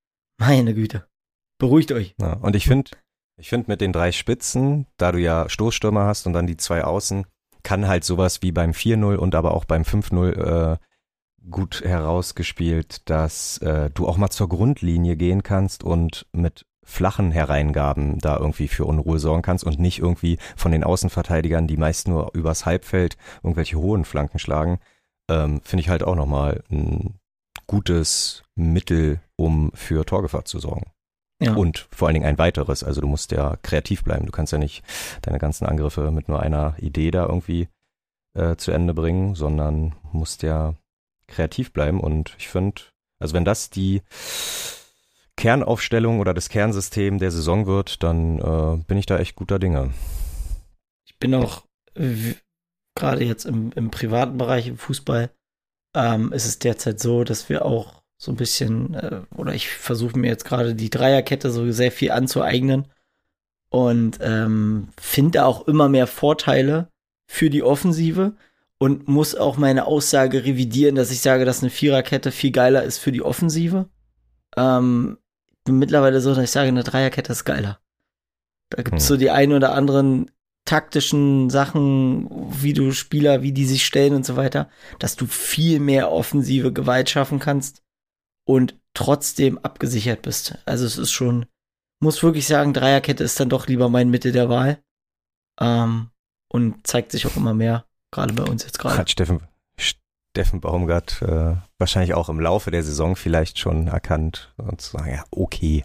meine Güte, beruhigt euch. Ja, und ich finde, ich finde mit den drei Spitzen, da du ja Stoßstürmer hast und dann die zwei Außen, kann halt sowas wie beim vier null und aber auch beim fünf null äh, gut herausgespielt, dass äh, du auch mal zur Grundlinie gehen kannst und mit flachen Hereingaben da irgendwie für Unruhe sorgen kannst und nicht irgendwie von den Außenverteidigern, die meist nur übers Halbfeld irgendwelche hohen Flanken schlagen, ähm, finde ich halt auch nochmal ein gutes Mittel, um für Torgefahr zu sorgen. Ja. Und vor allen Dingen ein weiteres, also du musst ja kreativ bleiben, du kannst ja nicht deine ganzen Angriffe mit nur einer Idee da irgendwie äh, zu Ende bringen, sondern musst ja kreativ bleiben und ich finde, also wenn das die Kernaufstellung oder das Kernsystem der Saison wird, dann äh, bin ich da echt guter Dinge. Ich bin auch äh, gerade jetzt im, im privaten Bereich, im Fußball, ähm, ist es derzeit so, dass wir auch so ein bisschen, äh, oder ich versuche mir jetzt gerade die Dreierkette so sehr viel anzueignen und ähm, finde auch immer mehr Vorteile, für die Offensive und muss auch meine Aussage revidieren, dass ich sage, dass eine Viererkette viel geiler ist für die Offensive. Ähm, bin mittlerweile so, dass ich sage, eine Dreierkette ist geiler. Da gibt es Hm. so die ein oder anderen taktischen Sachen, wie du Spieler, wie die sich stellen und so weiter, dass du viel mehr offensive Gewalt schaffen kannst und trotzdem abgesichert bist. Also es ist schon, muss wirklich sagen, Dreierkette ist dann doch lieber mein Mitte der Wahl. Ähm, und zeigt sich auch immer mehr, gerade bei uns jetzt gerade. Hat Steffen, Steffen Baumgart äh, wahrscheinlich auch im Laufe der Saison vielleicht schon erkannt und zu sagen, ja, okay.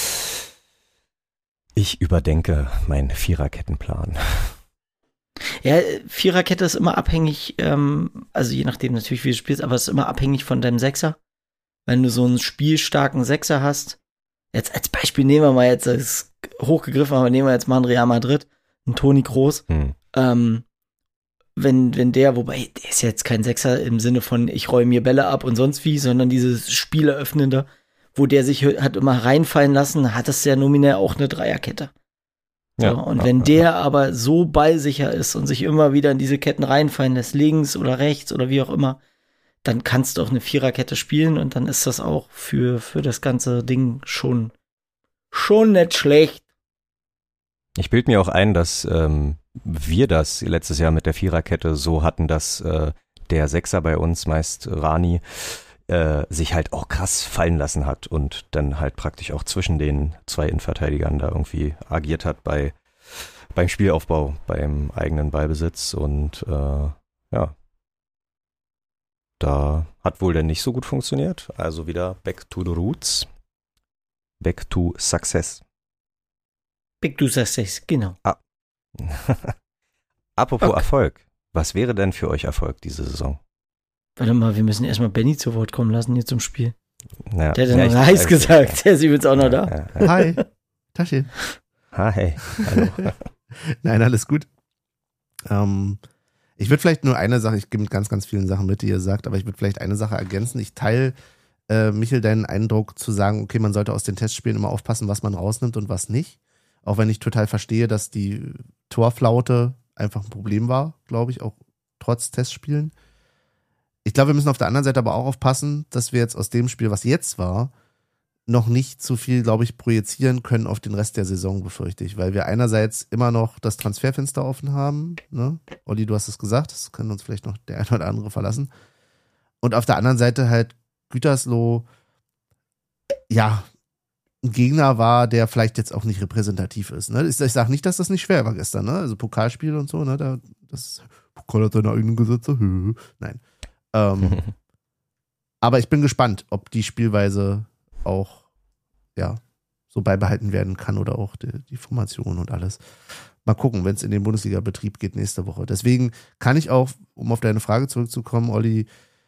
Ich überdenke meinen Viererkettenplan. Ja, Viererkette ist immer abhängig, ähm, also je nachdem natürlich, wie du spielst, aber es ist immer abhängig von deinem Sechser. Wenn du so einen spielstarken Sechser hast, jetzt als Beispiel nehmen wir mal jetzt, das ist hochgegriffen, aber nehmen wir jetzt mal einen Real Madrid, einen Toni Kroos. Hm. Ähm, wenn, wenn der, wobei, der ist jetzt kein Sechser im Sinne von, ich räume mir Bälle ab und sonst wie, sondern dieses Spieleröffnende, wo der sich hat immer reinfallen lassen, hat das ja nominell auch eine Dreierkette. So, Ja, und ja, wenn ja. der aber so ballsicher ist und sich immer wieder in diese Ketten reinfallen lässt, links oder rechts oder wie auch immer, dann kannst du auch eine Viererkette spielen und dann ist das auch für, für das ganze Ding schon, schon nicht schlecht. Ich bilde mir auch ein, dass ähm, wir das letztes Jahr mit der Viererkette so hatten, dass äh, der Sechser bei uns, meist Rani, äh, sich halt auch krass fallen lassen hat und dann halt praktisch auch zwischen den zwei Innenverteidigern da irgendwie agiert hat bei beim Spielaufbau, beim eigenen Ballbesitz und äh, ja, da hat wohl dann nicht so gut funktioniert. Also wieder back to the roots, back to success. Big Du Success, genau. Apropos Okay. Erfolg, was wäre denn für euch Erfolg diese Saison? Warte mal, wir müssen erstmal Benny zu Wort kommen lassen hier zum Spiel. Naja, Der hat ja ja, noch ich- heiß ich- gesagt, der ist übrigens auch noch da. Ja, ja, ja. Hi. Taschen. Hi, hallo. Nein, alles gut. Ähm, ich würde vielleicht nur eine Sache, ich gebe mit ganz, ganz vielen Sachen mit, die ihr sagt, aber ich würde vielleicht eine Sache ergänzen. Ich teile, äh, Michael, deinen Eindruck zu sagen, okay, man sollte aus den Testspielen immer aufpassen, was man rausnimmt und was nicht. Auch wenn ich total verstehe, dass die Torflaute einfach ein Problem war, glaube ich, auch trotz Testspielen. Ich glaube, wir müssen auf der anderen Seite aber auch aufpassen, dass wir jetzt aus dem Spiel, was jetzt war, noch nicht zu viel, glaube ich, projizieren können auf den Rest der Saison, befürchte ich, weil wir einerseits immer noch das Transferfenster offen haben, ne? Olli, du hast es gesagt, das können uns vielleicht noch der eine oder andere verlassen. Und auf der anderen Seite halt Gütersloh, ja, ein Gegner war, der vielleicht jetzt auch nicht repräsentativ ist. Ne? Ich, ich sage nicht, dass das nicht schwer war gestern, ne? Also Pokalspiel und so, ne? Da, das Pokal hat seine eigenen Gesetze. Nein. Ähm, aber ich bin gespannt, ob die Spielweise auch ja so beibehalten werden kann oder auch die, die Formation und alles. Mal gucken, wenn es in den Bundesliga-Betrieb geht nächste Woche. Deswegen kann ich auch, um auf deine Frage zurückzukommen, Olli,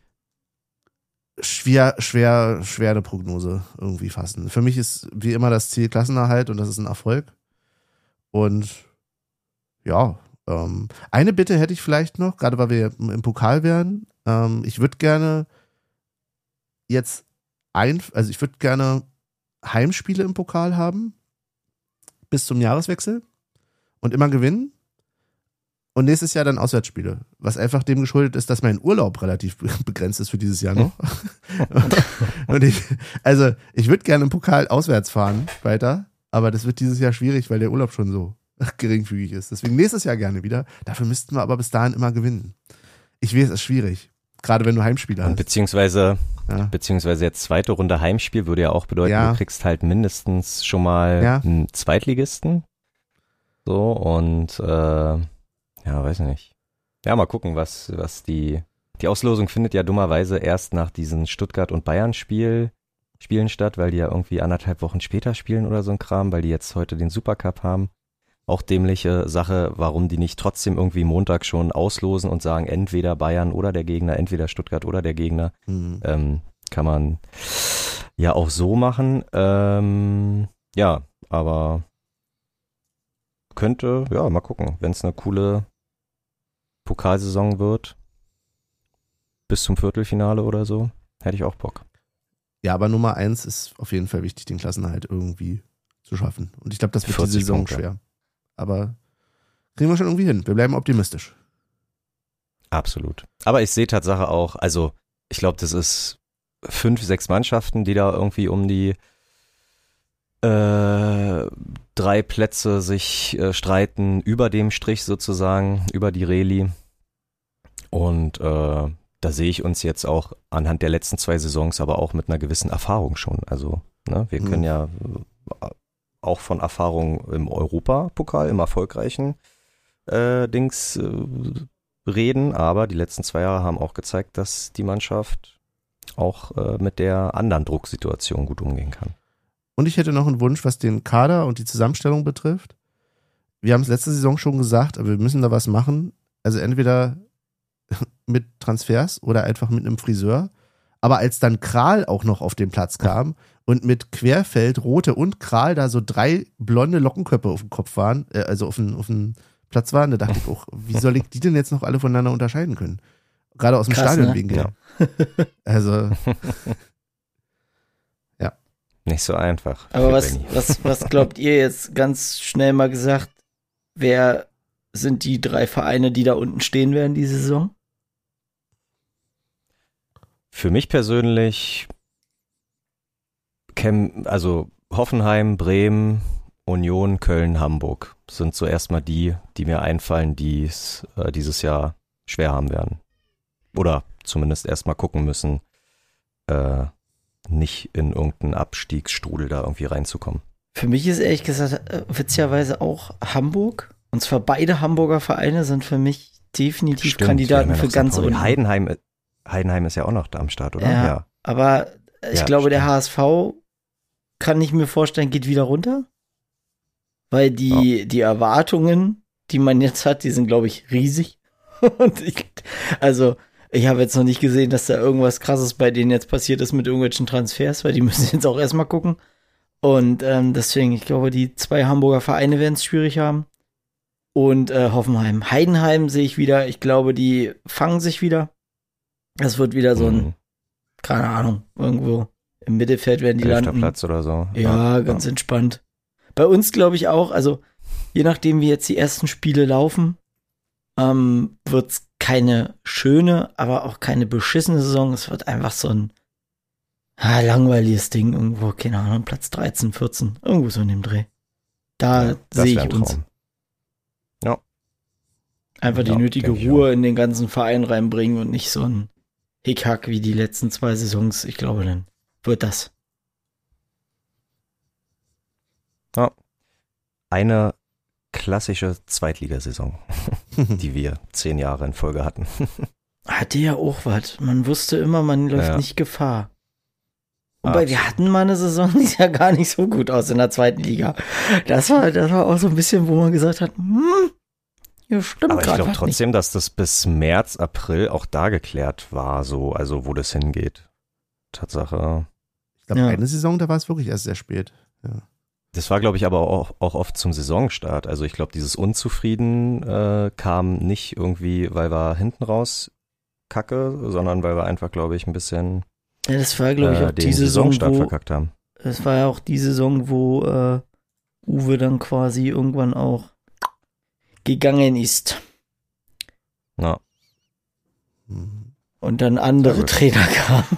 schwer, schwer, schwer eine Prognose irgendwie fassen. Für mich ist wie immer das Ziel Klassenerhalt und das ist ein Erfolg. Und ja, ähm, eine Bitte hätte ich vielleicht noch, gerade weil wir im Pokal wären. Ähm, ich würde gerne jetzt ein, also ich würde gerne Heimspiele im Pokal haben bis zum Jahreswechsel und immer gewinnen. Und nächstes Jahr dann Auswärtsspiele, was einfach dem geschuldet ist, dass mein Urlaub relativ begrenzt ist für dieses Jahr noch. Und ich, also ich würde gerne im Pokal auswärts fahren weiter, aber das wird dieses Jahr schwierig, weil der Urlaub schon so geringfügig ist. Deswegen nächstes Jahr gerne wieder. Dafür müssten wir aber bis dahin immer gewinnen. Ich weiß, es ist schwierig, gerade wenn du Heimspiele Und hast. beziehungsweise, Ja. beziehungsweise jetzt zweite Runde Heimspiel würde ja auch bedeuten, Ja. du kriegst halt mindestens schon mal Ja. einen Zweitligisten. So, und äh, ja, weiß ich nicht. Ja, mal gucken, was, was die, die Auslosung findet ja dummerweise erst nach diesen Stuttgart- und Bayern-Spiel, Spielen statt, weil die ja irgendwie anderthalb Wochen später spielen oder so ein Kram, weil die jetzt heute den Supercup haben. Auch dämliche Sache, warum die nicht trotzdem irgendwie Montag schon auslosen und sagen, entweder Bayern oder der Gegner, entweder Stuttgart oder der Gegner. Mhm. Ähm, kann man ja auch so machen. Ähm, ja, aber könnte, ja, mal gucken, wenn es eine coole Pokalsaison wird, bis zum Viertelfinale oder so, hätte ich auch Bock. Ja, aber Nummer eins ist auf jeden Fall wichtig, den Klassenerhalt irgendwie zu schaffen. Und ich glaube, das wird die vierzig Saison Punkte. schwer. Aber kriegen wir schon irgendwie hin. Wir bleiben optimistisch. Absolut. Aber ich sehe Tatsache auch, also ich glaube, das ist fünf, sechs Mannschaften, die da irgendwie um die äh, drei Plätze sich äh, streiten, über dem Strich sozusagen, über die Reli. Und äh, da sehe ich uns jetzt auch anhand der letzten zwei Saisons aber auch mit einer gewissen Erfahrung schon. Also ne, wir können ja auch von Erfahrung im Europapokal, im erfolgreichen äh, Dings äh, reden, aber die letzten zwei Jahre haben auch gezeigt, dass die Mannschaft auch äh, mit der anderen Drucksituation gut umgehen kann. Und ich hätte noch einen Wunsch, was den Kader und die Zusammenstellung betrifft. Wir haben es letzte Saison schon gesagt, aber wir müssen da was machen. Also entweder mit Transfers oder einfach mit einem Friseur. Aber als dann Kral auch noch auf den Platz kam und mit Querfeld, Rote und Kral da so drei blonde Lockenköpfe auf dem Kopf waren, äh, also auf dem, auf dem Platz waren, da dachte ich auch, wie soll ich die denn jetzt noch alle voneinander unterscheiden können? Gerade aus dem Krass, Stadionwinkel. ne? Ja. Also, ja. Nicht so einfach. Aber was, was, was glaubt ihr jetzt ganz schnell mal gesagt, wer sind die drei Vereine, die da unten stehen werden diese Saison? Für mich persönlich, Chem, also Hoffenheim, Bremen, Union, Köln, Hamburg sind so erstmal die, die mir einfallen, die es äh, dieses Jahr schwer haben werden. Oder zumindest erstmal gucken müssen, äh, nicht in irgendeinen Abstiegsstrudel da irgendwie reinzukommen. Für mich ist ehrlich gesagt äh, witzigerweise auch Hamburg. Und zwar beide Hamburger Vereine sind für mich definitiv Stimmt, Kandidaten wir haben ja für noch ganz Sankt Pauli. unten. Heidenheim, Heidenheim ist ja auch noch da am Start, oder? Ja, aber ich Ja, glaube, der stimmt. H S V kann ich mir vorstellen, geht wieder runter. Weil die, die Erwartungen, die man jetzt hat, die sind, glaube ich, riesig. Und ich, also, ich habe jetzt noch nicht gesehen, dass da irgendwas Krasses bei denen jetzt passiert ist mit irgendwelchen Transfers, weil die müssen jetzt auch erstmal gucken. Und ähm, deswegen, ich glaube, die zwei Hamburger Vereine werden es schwierig haben. Und äh, Hoffenheim. Heidenheim sehe ich wieder, ich glaube, die fangen sich wieder. Das wird wieder so ein, Mhm. keine Ahnung, irgendwo im Mittelfeld werden die Elfter landen. Platz oder so. Ja, ganz entspannt. Bei uns glaube ich auch, also je nachdem wie jetzt die ersten Spiele laufen, ähm, wird es keine schöne, aber auch keine beschissene Saison. Es wird einfach so ein ah, langweiliges Ding irgendwo, keine Ahnung, Platz dreizehn, vierzehn, irgendwo so in dem Dreh. Da Ja, das sehe wär ich ein uns. Traum. Ja. Einfach die Ja, nötige denk ich Ruhe in den ganzen Verein reinbringen und nicht so ein Hickhack wie die letzten zwei Saisons. Ich glaube, dann wird das. Eine klassische Zweitligasaison, die wir zehn Jahre in Folge hatten. Hatte ja auch was. Man wusste immer, man läuft Ja. nicht Gefahr. Wobei, wir Absolut. hatten mal eine Saison, die sah gar nicht so gut aus in der zweiten Liga. Das war, das war auch so ein bisschen, wo man gesagt hat, hm, ja, stimmt Aber ich gerade glaube was trotzdem, dass das bis März, April auch da geklärt war, so, also wo das hingeht. Tatsache. Ich glaube, Ja. eine Saison, da war es wirklich erst sehr spät. Ja. Das war, glaube ich, aber auch, auch oft zum Saisonstart. Also ich glaube, dieses Unzufrieden äh, kam nicht irgendwie, weil wir hinten raus kacke, sondern weil wir einfach, glaube ich, ein bisschen nicht. Ja, das war, glaube ich, äh, auch den die Saison, Saisonstart wo, verkackt haben. das war ja auch die Saison, wo äh, Uwe dann quasi irgendwann auch gegangen ist. Ja. Mhm. Und dann andere Sehr gut. Trainer kamen.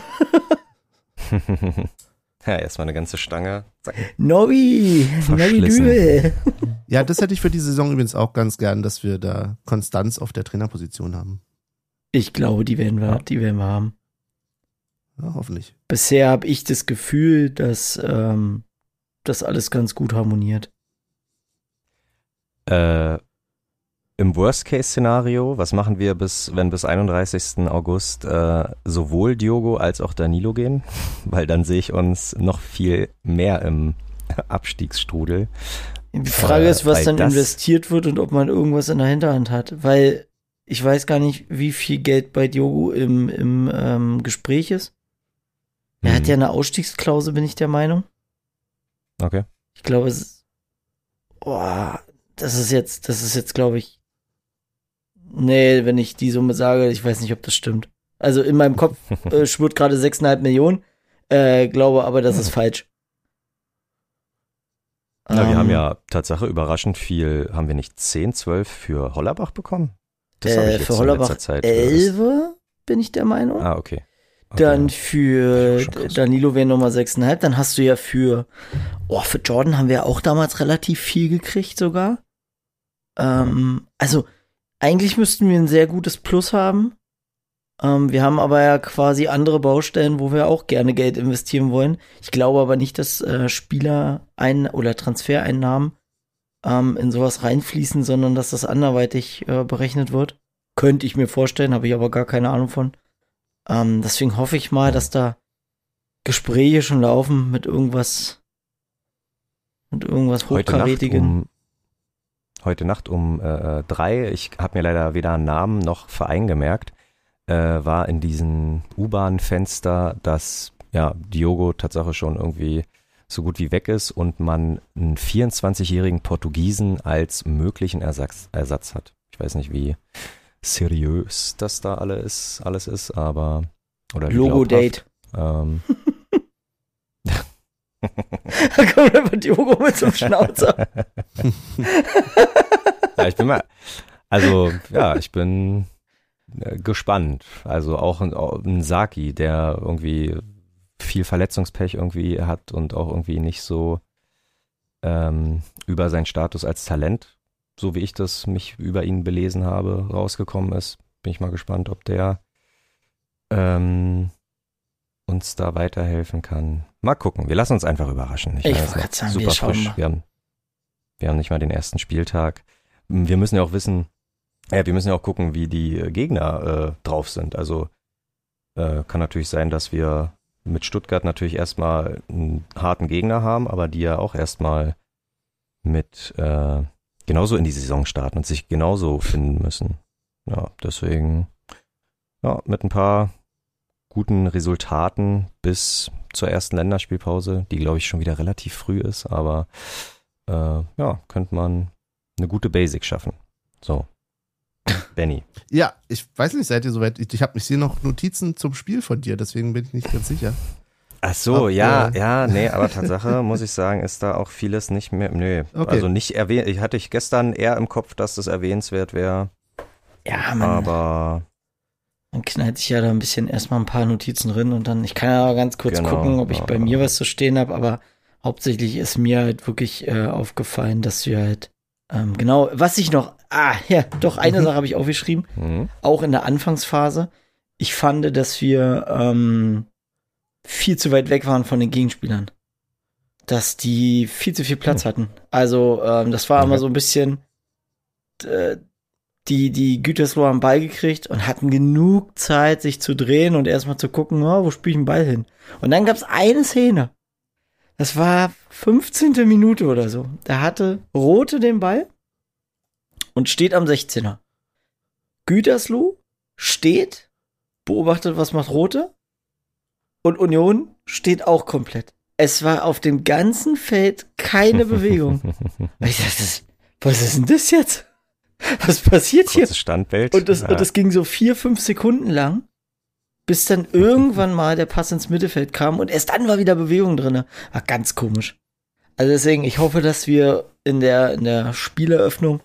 Ja, erstmal eine ganze Stange. Zack. Nobby, Nobby Verschlissen. Dübel. Ja, das hätte ich für die Saison übrigens auch ganz gern, dass wir da Konstanz auf der Trainerposition haben. Ich glaube, die werden wir, Ja. die werden wir haben. Ja, hoffentlich. Bisher habe ich das Gefühl, dass ähm, das alles ganz gut harmoniert. Äh, Im Worst-Case-Szenario, was machen wir, bis, wenn bis einunddreißigsten August äh, sowohl Diogo als auch Danilo gehen? Weil dann sehe ich uns noch viel mehr im Abstiegsstrudel. Die Frage Äh, ist, was weil dann das- investiert wird und ob man irgendwas in der Hinterhand hat. Weil ich weiß gar nicht, wie viel Geld bei Diogo im, im ähm, Gespräch ist. Er Mhm. hat ja eine Ausstiegsklausel, bin ich der Meinung. Okay. Ich glaube, es ist, oh, das ist jetzt, das ist jetzt, glaube ich, nee, wenn ich die Summe sage, ich weiß nicht, ob das stimmt. Also in meinem Kopf äh, schwirrt gerade sechs Komma fünf Millionen, äh, glaube aber, das ist falsch. Ja, wir Ähm, haben ja Tatsache überraschend viel, haben wir nicht zehn, zwölf für Hollerbach bekommen? Das habe ich Äh, jetzt für in Hollerbach letzter Zeit. elf, bin ich der Meinung. Ah, okay. okay. Dann für Schon krass. Danilo wäre nochmal sechs Komma fünf. Dann hast du ja für, oh, für Jordan haben wir auch damals relativ viel gekriegt sogar. Ähm, also, eigentlich müssten wir ein sehr gutes Plus haben. Ähm, wir haben aber ja quasi andere Baustellen, wo wir auch gerne Geld investieren wollen. Ich glaube aber nicht, dass äh, Spieler ein oder Transfereinnahmen ähm, in sowas reinfließen, sondern dass das anderweitig äh, berechnet wird. Könnte ich mir vorstellen, habe ich aber gar keine Ahnung von. Ähm, deswegen hoffe ich mal, dass da Gespräche schon laufen mit irgendwas, mit irgendwas Heute Nacht Hochkarätigen. um, heute Nacht um äh, drei, ich habe mir leider weder Namen noch Verein gemerkt, äh, war in diesem U-Bahn-Fenster, dass ja Diogo Tatsache schon irgendwie so gut wie weg ist und man einen vierundzwanzigjährigen Portugiesen als möglichen Ersatz, Ersatz hat. Ich weiß nicht, wie seriös das da alles, alles ist, aber oder wie Logo-Date. Ähm, Da kommt einfach Diogo mit so einem Schnauzer. ja, ich bin mal, also ja, ich bin äh, gespannt. Also auch ein, auch ein Saki, der irgendwie viel Verletzungspech irgendwie hat und auch irgendwie nicht so ähm, über seinen Status als Talent, so wie ich das mich über ihn belesen habe, rausgekommen ist. Bin ich mal gespannt, ob der ähm, uns da weiterhelfen kann. Mal gucken, wir lassen uns einfach überraschen. Ich meine, wollte es ist noch gerade sagen, super wir schauen frisch. mal. Wir haben, wir haben nicht mal den ersten Spieltag. Wir müssen ja auch wissen, ja, wir müssen ja auch gucken, wie die Gegner äh, drauf sind. Also äh, kann natürlich sein, dass wir mit Stuttgart natürlich erstmal einen harten Gegner haben, aber die ja auch erstmal mit äh, genauso in die Saison starten und sich genauso finden müssen. Ja, deswegen ja, mit ein paar guten Resultaten bis zur ersten Länderspielpause, die glaube ich schon wieder relativ früh ist, aber äh, ja, könnte man eine gute Basic schaffen. So, Benny. Ja, ich weiß nicht, seid ihr soweit? Ich, ich habe mich hier noch Notizen zum Spiel von dir, deswegen bin ich nicht ganz sicher. Ach so, Ob, ja, äh, ja, nee, aber Tatsache muss ich sagen, ist da auch vieles nicht mehr, nö, Okay. also nicht erwähnt, ich hatte ich gestern eher im Kopf, dass das erwähnenswert wäre, Ja, man, aber man knallt sich ja da ein bisschen erstmal ein paar Notizen drin und dann, ich kann ja ganz kurz Genau, gucken, ob ich ja. bei mir was zu stehen habe, aber hauptsächlich ist mir halt wirklich äh, aufgefallen, dass wir halt, ähm, genau, was ich noch, ah, ja, doch, eine Sache habe ich aufgeschrieben, hm, auch in der Anfangsphase. Ich fand, dass wir ähm, viel zu weit weg waren von den Gegenspielern. Dass die viel zu viel Platz Hm. hatten. Also, ähm, das war Okay. immer so ein bisschen, äh, die, die Gütersloh haben Ball gekriegt und hatten genug Zeit, sich zu drehen und erstmal zu gucken, oh, wo spiele ich den Ball hin? Und dann gab's eine Szene. Das war fünfzehnte Minute oder so. Da hatte Rote den Ball und steht am sechzehner. Gütersloh steht, beobachtet, was macht Rote, und Union steht auch komplett. Es war auf dem ganzen Feld keine Bewegung. Ich dachte, das- was ist denn das jetzt? Was passiert hier? kurzes Standbild. Und das, ja. und das ging so vier, fünf Sekunden lang, bis dann irgendwann mal der Pass ins Mittelfeld kam und erst dann war wieder Bewegung drin. War ganz komisch. Also deswegen, ich hoffe, dass wir in der, in der Spieleröffnung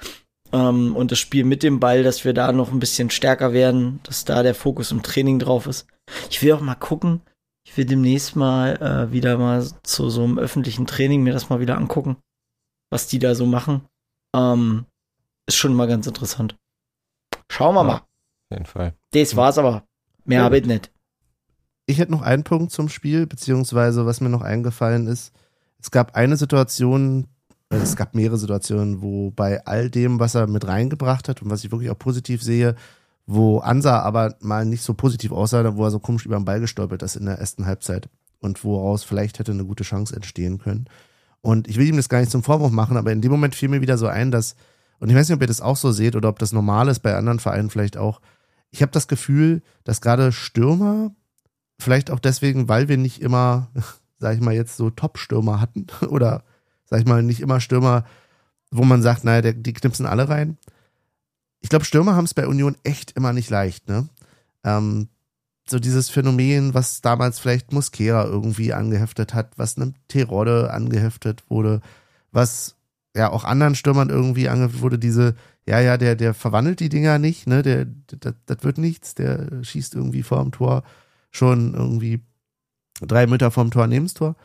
ähm, und das Spiel mit dem Ball, dass wir da noch ein bisschen stärker werden, dass da der Fokus im Training drauf ist. Ich will auch mal gucken. Ich will demnächst mal äh, wieder mal zu so einem öffentlichen Training mir das mal wieder angucken, was die da so machen. Ähm, ist schon mal ganz interessant. Schauen wir Ja. mal. Auf jeden Fall. Das war's aber. Mehr Ja, habe ich nicht. Ich hätte noch einen Punkt zum Spiel, beziehungsweise was mir noch eingefallen ist. Es gab eine Situation, äh, es gab mehrere Situationen, wo bei all dem, was er mit reingebracht hat und was ich wirklich auch positiv sehe, wo Ansa aber mal nicht so positiv aussah, wo er so komisch über den Ball gestolpert ist in der ersten Halbzeit und woraus vielleicht hätte eine gute Chance entstehen können. Und ich will ihm das gar nicht zum Vorwurf machen, aber in dem Moment fiel mir wieder so ein, dass, und ich weiß nicht, ob ihr das auch so seht oder ob das normal ist, bei anderen Vereinen vielleicht auch, ich habe das Gefühl, dass gerade Stürmer, vielleicht auch deswegen, weil wir nicht immer, sag ich mal, jetzt so Top-Stürmer hatten oder, sag ich mal, nicht immer Stürmer, wo man sagt, naja, der, die knipsen alle rein. Ich glaube, Stürmer haben es bei Union echt immer nicht leicht, ne? Ähm, so dieses Phänomen, was damals vielleicht Mosquera irgendwie angeheftet hat, was einem Terodde angeheftet wurde, was ja auch anderen Stürmern irgendwie angeheftet wurde, diese, ja, ja, der, der verwandelt die Dinger nicht, ne, der, das, das wird nichts, der schießt irgendwie vorm Tor schon irgendwie drei Meter vorm Tor neben das Tor.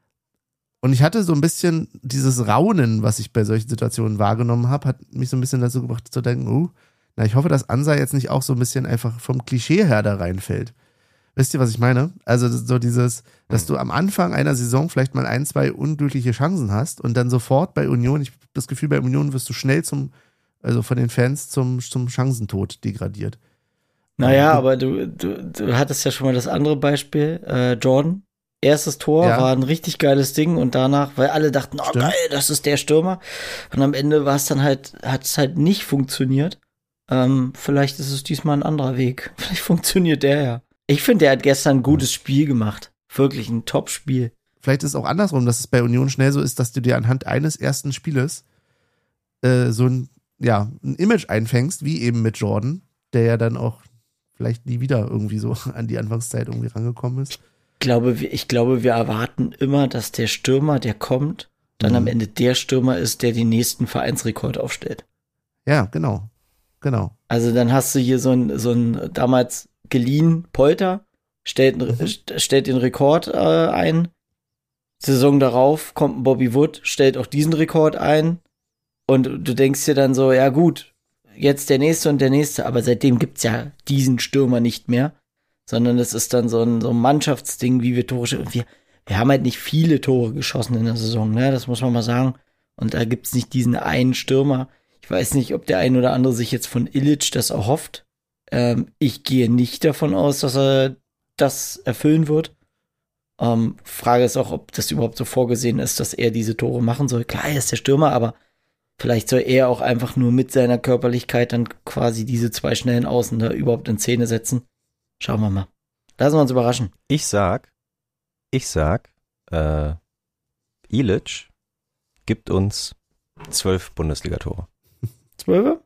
Und ich hatte so ein bisschen dieses Raunen, was ich bei solchen Situationen wahrgenommen habe, hat mich so ein bisschen dazu gebracht zu denken, oh, na, ich hoffe, dass Ansa jetzt nicht auch so ein bisschen einfach vom Klischee her da reinfällt. Wisst ihr, was ich meine? Also so dieses, dass du am Anfang einer Saison vielleicht mal ein, zwei unglückliche Chancen hast und dann sofort bei Union, ich habe das Gefühl, bei Union wirst du schnell zum, also von den Fans zum, zum Chancentod degradiert. Naja, Und, aber du, du, du hattest ja schon mal das andere Beispiel, äh, Jordan. Erstes Tor Ja. war ein richtig geiles Ding und danach, weil alle dachten, oh Stimmt. geil, das ist der Stürmer. Und am Ende war es dann halt, hat es halt nicht funktioniert. Ähm, vielleicht ist es diesmal ein anderer Weg. Vielleicht funktioniert der ja. Ich finde, der hat gestern ein gutes Spiel gemacht. Wirklich ein Top-Spiel. Vielleicht ist es auch andersrum, dass es bei Union schnell so ist, dass du dir anhand eines ersten Spieles äh, so ein, ja, ein Image einfängst, wie eben mit Jordan, der ja dann auch vielleicht nie wieder irgendwie so an die Anfangszeit irgendwie rangekommen ist. Ich glaube, wir, ich glaube, wir erwarten immer, dass der Stürmer, der kommt, dann Mhm. am Ende der Stürmer ist, der den nächsten Vereinsrekord aufstellt. Ja, genau. Genau. Also dann hast du hier so ein, so ein damals geliehen Polter, stellt, Mhm. st- stellt den Rekord äh, ein. Saison darauf kommt ein Bobby Wood, stellt auch diesen Rekord ein. Und du denkst dir dann so, ja gut, jetzt der nächste und der nächste. Aber seitdem gibt's ja diesen Stürmer nicht mehr. Sondern es ist dann so ein, so ein Mannschaftsding, wie wir Tore schießen. Wir, wir haben halt nicht viele Tore geschossen in der Saison, ne? Das muss man mal sagen. Und da gibt's nicht diesen einen Stürmer. Ich weiß nicht, ob der ein oder andere sich jetzt von Illich das erhofft. Ähm, ich gehe nicht davon aus, dass er das erfüllen wird. Ähm, Frage ist auch, ob das überhaupt so vorgesehen ist, dass er diese Tore machen soll. Klar, er ist der Stürmer, aber vielleicht soll er auch einfach nur mit seiner Körperlichkeit dann quasi diese zwei schnellen Außen da überhaupt in Szene setzen. Schauen wir mal. Lassen wir uns überraschen. Ich sag, ich sag, äh, Ilic gibt uns zwölf Bundesligatore. Zwölfe?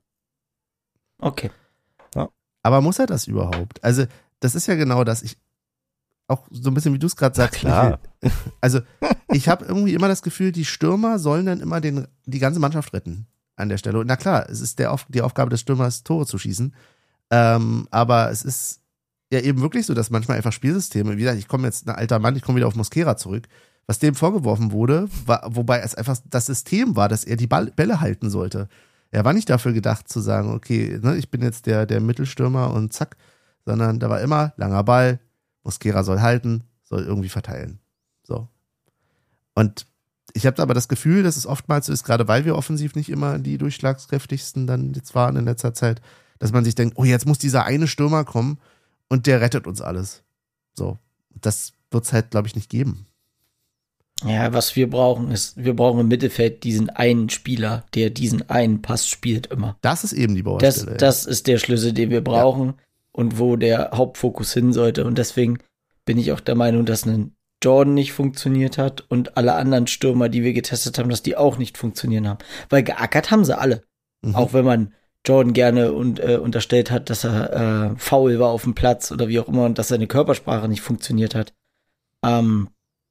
Okay. Aber muss er das überhaupt? Also, das ist ja genau das. Ich auch so ein bisschen, wie du es gerade sagst. klar. Ich will, also, ich habe irgendwie immer das Gefühl, die Stürmer sollen dann immer den, die ganze Mannschaft retten an der Stelle. Und na klar, es ist der, Auf- die Aufgabe des Stürmers, Tore zu schießen. Ähm, aber es ist ja eben wirklich so, dass manchmal einfach Spielsysteme, wie gesagt, ich komme jetzt, ein alter Mann, ich komme wieder auf Mosquera zurück, was dem vorgeworfen wurde, war, wobei es einfach das System war, dass er die Ball, Bälle halten sollte. Er war nicht dafür gedacht zu sagen, okay, ne, ich bin jetzt der, der Mittelstürmer und zack, sondern da war immer langer Ball, Mosquera soll halten, soll irgendwie verteilen. So. Und ich habe aber das Gefühl, dass es oftmals so ist, gerade weil wir offensiv nicht immer die durchschlagskräftigsten dann jetzt waren in letzter Zeit, dass man sich denkt, oh, jetzt muss dieser eine Stürmer kommen und der rettet uns alles. So. Das wird es halt, glaube ich, nicht geben. Ja, was wir brauchen ist, wir brauchen im Mittelfeld diesen einen Spieler, der diesen einen Pass spielt immer. Das ist eben die Das, Baustelle. das ist der Schlüssel, den wir brauchen und wo der Hauptfokus hin sollte. Und deswegen bin ich auch der Meinung, dass ein Jordan nicht funktioniert hat und alle anderen Stürmer, die wir getestet haben, dass die auch nicht funktionieren haben. Weil geackert haben sie alle. Mhm. Auch wenn man Jordan gerne und, äh, unterstellt hat, dass er äh, faul war auf dem Platz oder wie auch immer und dass seine Körpersprache nicht funktioniert hat. Ähm,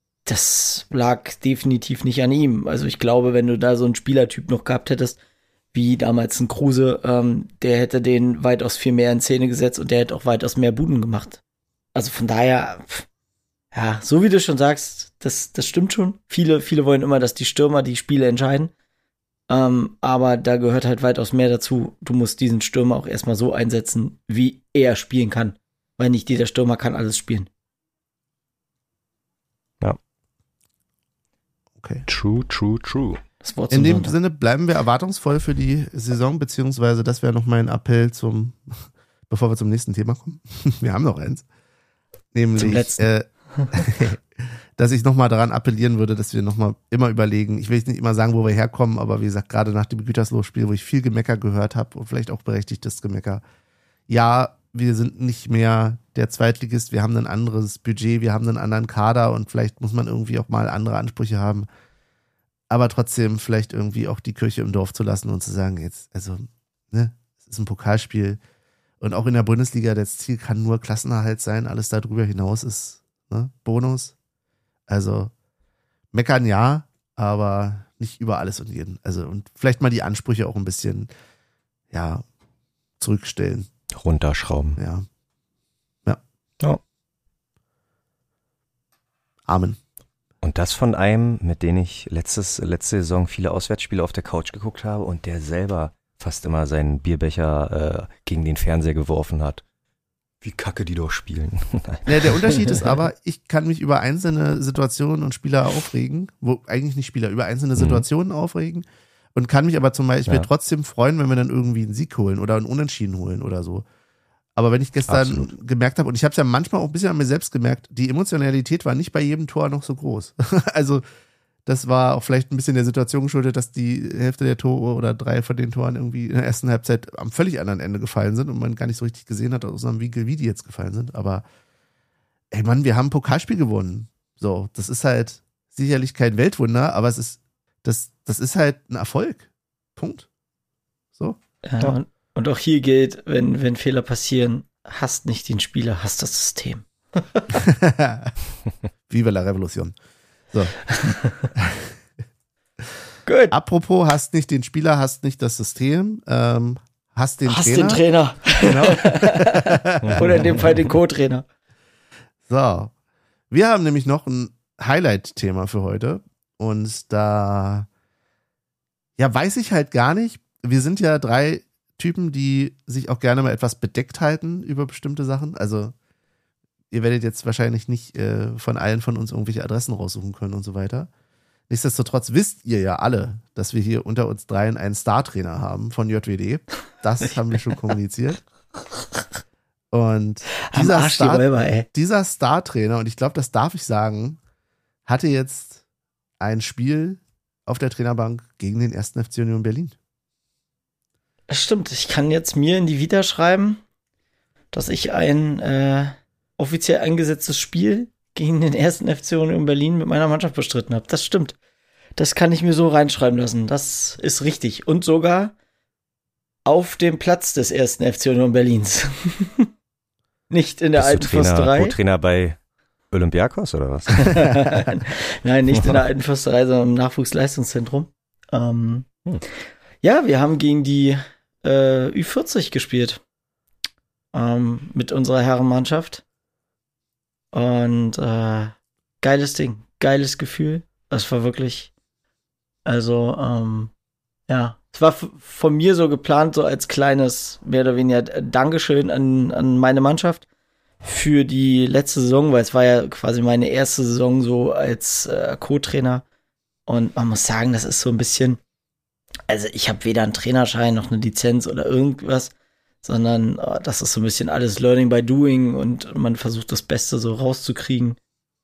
das lag definitiv nicht an ihm. Also ich glaube, wenn du da so einen Spielertyp noch gehabt hättest, wie damals ein Kruse, ähm, der hätte den weitaus viel mehr in Szene gesetzt und der hätte auch weitaus mehr Buden gemacht. Also von daher, pff, ja, so wie du schon sagst, das, das stimmt schon. Viele, viele wollen immer, dass die Stürmer die Spiele entscheiden. Ähm, aber da gehört halt weitaus mehr dazu. Du musst diesen Stürmer auch erstmal so einsetzen, wie er spielen kann. Weil nicht jeder Stürmer kann alles spielen. Okay. True, true, true. Das Wort zum In dem Sonntag. Sinne bleiben wir erwartungsvoll für die Saison, beziehungsweise das wäre noch mein Appell zum, bevor wir zum nächsten Thema kommen. Wir haben noch eins. Nämlich, Zum letzten. äh, dass ich nochmal daran appellieren würde, dass wir nochmal immer überlegen, ich will jetzt nicht immer sagen, wo wir herkommen, aber wie gesagt, gerade nach dem Gütersloh-Spiel, wo ich viel Gemecker gehört habe und vielleicht auch berechtigtes Gemecker. Ja, wir sind nicht mehr der Zweitligist, wir haben ein anderes Budget, wir haben einen anderen Kader und vielleicht muss man irgendwie auch mal andere Ansprüche haben. Aber trotzdem vielleicht irgendwie auch die Kirche im Dorf zu lassen und zu sagen, jetzt, also, ne, es ist ein Pokalspiel und auch in der Bundesliga, das Ziel kann nur Klassenerhalt sein, alles darüber hinaus ist, ne, Bonus. Also, meckern ja, aber nicht über alles und jeden. Also, und vielleicht mal die Ansprüche auch ein bisschen ja, zurückstellen. Runterschrauben. Ja. Ja. Ja. Amen. Und das von einem, mit dem ich letztes, letzte Saison viele Auswärtsspiele auf der Couch geguckt habe und der selber fast immer seinen Bierbecher äh, gegen den Fernseher geworfen hat. Wie kacke die doch spielen. Ja, der Unterschied ist aber, ich kann mich über einzelne Situationen und Spieler aufregen, wo eigentlich nicht Spieler, über einzelne Situationen mhm. aufregen und kann mich aber zum Beispiel ja. trotzdem freuen, wenn wir dann irgendwie einen Sieg holen oder einen Unentschieden holen oder so. Aber wenn ich gestern Absolut. gemerkt habe, und ich habe es ja manchmal auch ein bisschen an mir selbst gemerkt, die Emotionalität war nicht bei jedem Tor noch so groß. Also das war auch vielleicht ein bisschen der Situation geschuldet, dass die Hälfte der Tore oder drei von den Toren irgendwie in der ersten Halbzeit am völlig anderen Ende gefallen sind und man gar nicht so richtig gesehen hat, aus einem Winkel, wie die jetzt gefallen sind. Aber ey Mann, wir haben ein Pokalspiel gewonnen. So, das ist halt sicherlich kein Weltwunder, aber es ist, das, das ist halt ein Erfolg. Punkt. So. Ja, ja. Und, und auch hier gilt, wenn, wenn Fehler passieren, hasst nicht den Spieler, hasst das System. Viva la Revolution. So. Gut. Apropos, hast nicht den Spieler, hast nicht das System, ähm, hast den hast Trainer. Hast den Trainer. Genau. Oder in dem Fall den Co-Trainer. So. Wir haben nämlich noch ein Highlight-Thema für heute. Und da, ja, weiß ich halt gar nicht. Wir sind ja drei Typen, die sich auch gerne mal etwas bedeckt halten über bestimmte Sachen. Also, ihr werdet jetzt wahrscheinlich nicht äh, von allen von uns irgendwelche Adressen raussuchen können und so weiter. Nichtsdestotrotz wisst ihr ja alle, dass wir hier unter uns dreien einen Star-Trainer haben von J W D. Das haben wir schon kommuniziert. Und dieser, Star, Räuber, dieser Star-Trainer, und ich glaube, das darf ich sagen, hatte jetzt ein Spiel auf der Trainerbank gegen den ersten F C Union Berlin. Das stimmt. Ich kann jetzt mir in die Vita schreiben, dass ich ein äh offiziell eingesetztes Spiel gegen den ersten F C Union Berlin mit meiner Mannschaft bestritten habe. Das stimmt. Das kann ich mir so reinschreiben lassen. Das ist richtig. Und sogar auf dem Platz des ersten F C Union Berlins. Nicht in der Bist alten du Trainer, Försterei. Co-Trainer bei Olympiakos oder was? Nein, nicht in der alten Försterei, sondern im Nachwuchsleistungszentrum. Ähm, hm. Ja, wir haben gegen die äh, Ü vierzig gespielt. Ähm, mit unserer Herrenmannschaft. Und äh, geiles Ding, geiles Gefühl. Das war wirklich, also, ähm, ja, es war f- von mir so geplant, so als kleines, mehr oder weniger Dankeschön an, an meine Mannschaft für die letzte Saison, weil es war ja quasi meine erste Saison so als äh, Co-Trainer. Und man muss sagen, das ist so ein bisschen, also ich habe weder einen Trainerschein noch eine Lizenz oder irgendwas, sondern oh, das ist so ein bisschen alles Learning by Doing und man versucht das Beste so rauszukriegen.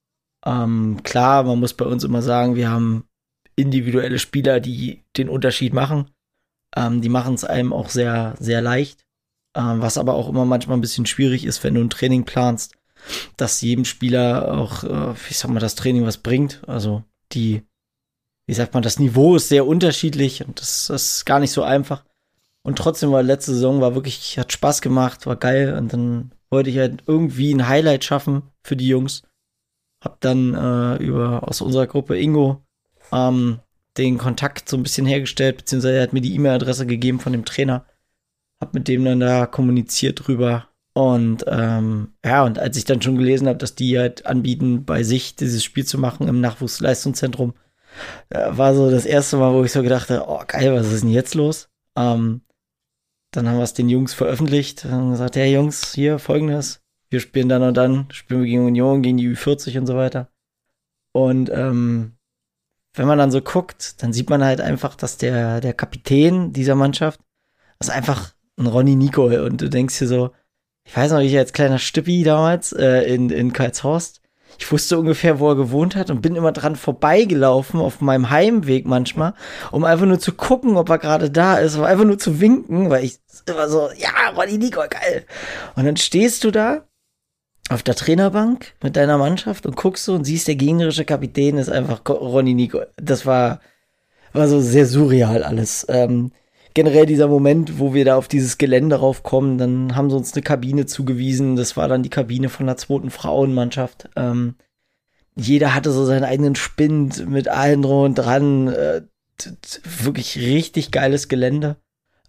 Ähm, klar, man muss bei uns immer sagen, wir haben individuelle Spieler, die den Unterschied machen. Ähm, die machen es einem auch sehr, sehr leicht. Ähm, was aber auch immer manchmal ein bisschen schwierig ist, wenn du ein Training planst, dass jedem Spieler auch, äh, ich sag mal, das Training was bringt. Also die, wie sagt man, das Niveau ist sehr unterschiedlich und das, das ist gar nicht so einfach. Und trotzdem war letzte Saison, war wirklich, hat Spaß gemacht, war geil. Und dann wollte ich halt irgendwie ein Highlight schaffen für die Jungs. Hab dann äh, über aus unserer Gruppe Ingo ähm, den Kontakt so ein bisschen hergestellt, beziehungsweise er hat mir die E-Mail-Adresse gegeben von dem Trainer. Hab mit dem dann da kommuniziert drüber. Und ähm, ja, und als ich dann schon gelesen habe, dass die halt anbieten, bei sich dieses Spiel zu machen im Nachwuchsleistungszentrum, äh, war so das erste Mal, wo ich so gedacht habe, oh geil, was ist denn jetzt los? Ähm, Dann haben wir es den Jungs veröffentlicht und haben gesagt, hey Jungs, hier folgendes, wir spielen dann und dann, spielen wir gegen Union, gegen die Ü vierzig und so weiter. Und ähm, wenn man dann so guckt, dann sieht man halt einfach, dass der, der Kapitän dieser Mannschaft ist einfach ein Ronny Nicol. Und du denkst dir so, ich weiß noch, ich als kleiner Stippi damals äh, in, in Karlshorst, ich wusste ungefähr, wo er gewohnt hat und bin immer dran vorbeigelaufen auf meinem Heimweg manchmal, um einfach nur zu gucken, ob er gerade da ist, um einfach nur zu winken, weil ich immer so, ja, Ronny Nicol, geil. Und dann stehst du da auf der Trainerbank mit deiner Mannschaft und guckst so und siehst, der gegnerische Kapitän ist einfach Ronny Nicol. Das war, war so sehr surreal alles. Ähm, generell dieser Moment, wo wir da auf dieses Gelände raufkommen, dann haben sie uns eine Kabine zugewiesen. Das war dann die Kabine von der zweiten Frauenmannschaft. Ähm, jeder hatte so seinen eigenen Spind mit allen drum und dran. Äh, t- t- wirklich richtig geiles Gelände.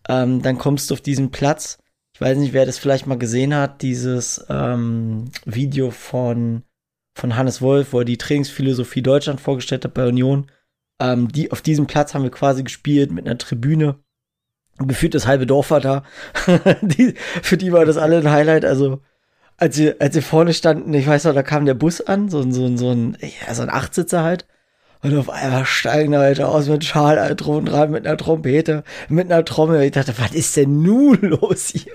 Ähm, dann kommst du auf diesen Platz. Ich weiß nicht, wer das vielleicht mal gesehen hat, dieses ähm, Video von, von Hannes Wolf, wo er die Trainingsphilosophie Deutschland vorgestellt hat bei Union. Ähm, die, auf diesem Platz haben wir quasi gespielt mit einer Tribüne. Gefühlt das halbe Dorf war da. die, für die war das alle ein Highlight. Also, als wir, als wir vorne standen, ich weiß noch, da kam der Bus an, so, so, so ein, ja, so ein Achtsitzer halt. Und auf einmal steigen da Leute aus mit Schal halt drum dran, mit einer Trompete, mit einer Trommel. Ich dachte, was ist denn nun los hier?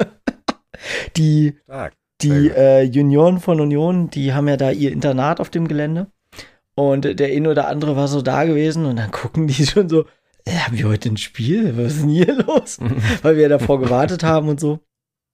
Die, Stark. die äh, Junioren von Union, die haben ja da ihr Internat auf dem Gelände. Und der eine oder andere war so da gewesen und dann gucken die schon so, äh, haben wir heute ein Spiel? Was ist denn hier los? Weil wir davor gewartet haben und so.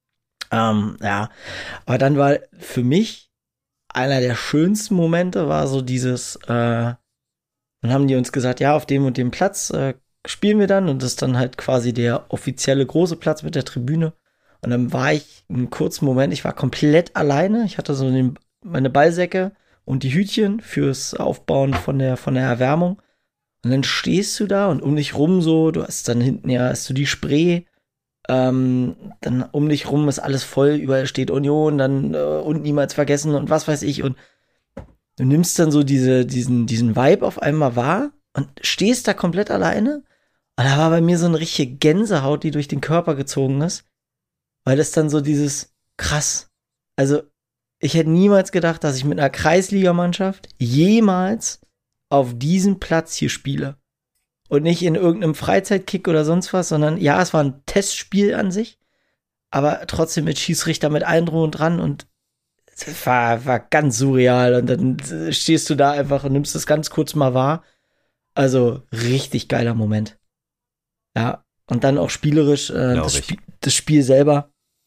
Ähm, ja, aber dann war für mich einer der schönsten Momente war so dieses, äh, dann haben die uns gesagt, ja, auf dem und dem Platz äh, spielen wir dann und das ist dann halt quasi der offizielle große Platz mit der Tribüne. Und dann war ich einen kurzen Moment, ich war komplett alleine. Ich hatte so den, meine Ballsäcke und die Hütchen fürs Aufbauen von der, von der Erwärmung. Und dann stehst du da und um dich rum so, du hast dann hinten ja, hast du die Spree, ähm, dann um dich rum ist alles voll, überall steht Union, dann äh, und niemals vergessen und was weiß ich und du nimmst dann so diese, diesen, diesen Vibe auf einmal wahr und stehst da komplett alleine. Und da war bei mir so eine richtige Gänsehaut, die durch den Körper gezogen ist. Weil das dann so dieses, krass. Also, ich hätte niemals gedacht, dass ich mit einer Kreisligamannschaft jemals auf diesem Platz hier spiele. Und nicht in irgendeinem Freizeitkick oder sonst was, sondern ja, es war ein Testspiel an sich. Aber trotzdem mit Schiedsrichter mit allem drum und dran und es war, war ganz surreal und dann stehst du da einfach und nimmst das ganz kurz mal wahr. Also richtig geiler Moment. Ja, und dann auch spielerisch äh, das, Sp- das Spiel selber.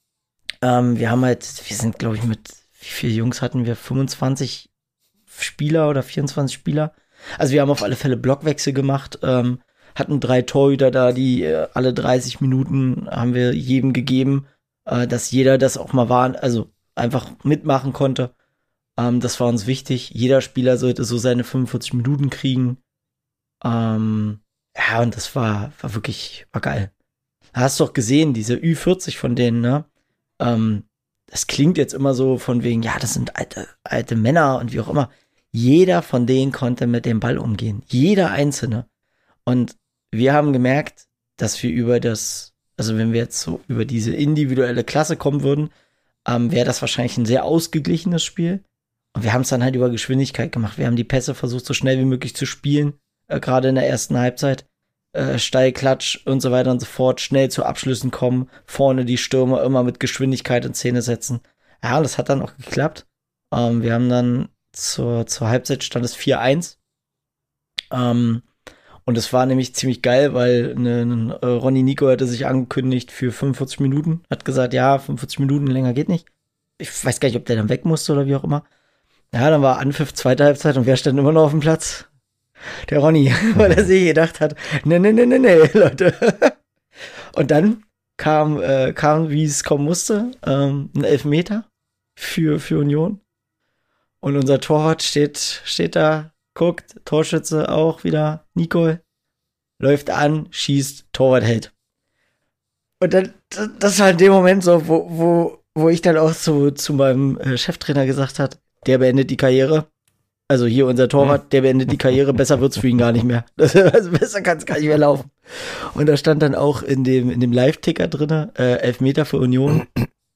Ähm, wir haben halt, wir sind glaube ich mit, wie viele Jungs hatten wir? fünfundzwanzig Spieler oder vierundzwanzig Spieler. Also wir haben auf alle Fälle Blockwechsel gemacht, ähm, hatten drei Torhüter da, die äh, alle dreißig Minuten haben wir jedem gegeben, äh, dass jeder das auch mal war, also einfach mitmachen konnte. Ähm, das war uns wichtig. Jeder Spieler sollte so seine fünfundvierzig Minuten kriegen. Ähm, ja, und das war, war wirklich, war geil. Hast du auch gesehen, diese Ü vierzig von denen, ne? Ähm, das klingt jetzt immer so von wegen, ja, das sind alte, alte Männer und wie auch immer. Jeder von denen konnte mit dem Ball umgehen. Jeder Einzelne. Und wir haben gemerkt, dass wir über das, also wenn wir jetzt so über diese individuelle Klasse kommen würden, ähm, wäre das wahrscheinlich ein sehr ausgeglichenes Spiel. Und wir haben es dann halt über Geschwindigkeit gemacht. Wir haben die Pässe versucht, so schnell wie möglich zu spielen, äh, gerade in der ersten Halbzeit. Äh, steil, Klatsch und so weiter und so fort, schnell zu Abschlüssen kommen, vorne die Stürmer immer mit Geschwindigkeit in Szene setzen. Ja, das hat dann auch geklappt. Ähm, wir haben dann zur, zur Halbzeit stand es vier eins. Ähm, und es war nämlich ziemlich geil, weil ne, ne, Ronny Nico hatte sich angekündigt für fünfundvierzig Minuten, hat gesagt, ja, fünfundvierzig Minuten länger geht nicht. Ich weiß gar nicht, ob der dann weg musste oder wie auch immer. Ja, dann war Anpfiff, zweite Halbzeit und wer stand immer noch auf dem Platz? Der Ronny, weil er sich gedacht hat, ne, ne, ne, ne, ne, Leute. Und dann kam, äh, kam wie es kommen musste, ähm, ein Elfmeter für, für Union. Und unser Torwart steht, steht da, guckt, Torschütze auch wieder, Nicole, läuft an, schießt, Torwart hält. Und dann, das war in dem Moment so, wo, wo, wo ich dann auch zu, zu meinem äh, Cheftrainer gesagt hat, der beendet die Karriere. Also hier unser Torwart, der beendet die Karriere, besser wird's für ihn gar nicht mehr. Das, also besser kann's gar nicht mehr laufen. Und da stand dann auch in dem, in dem Live-Ticker drinne, äh, Elfmeter für Union.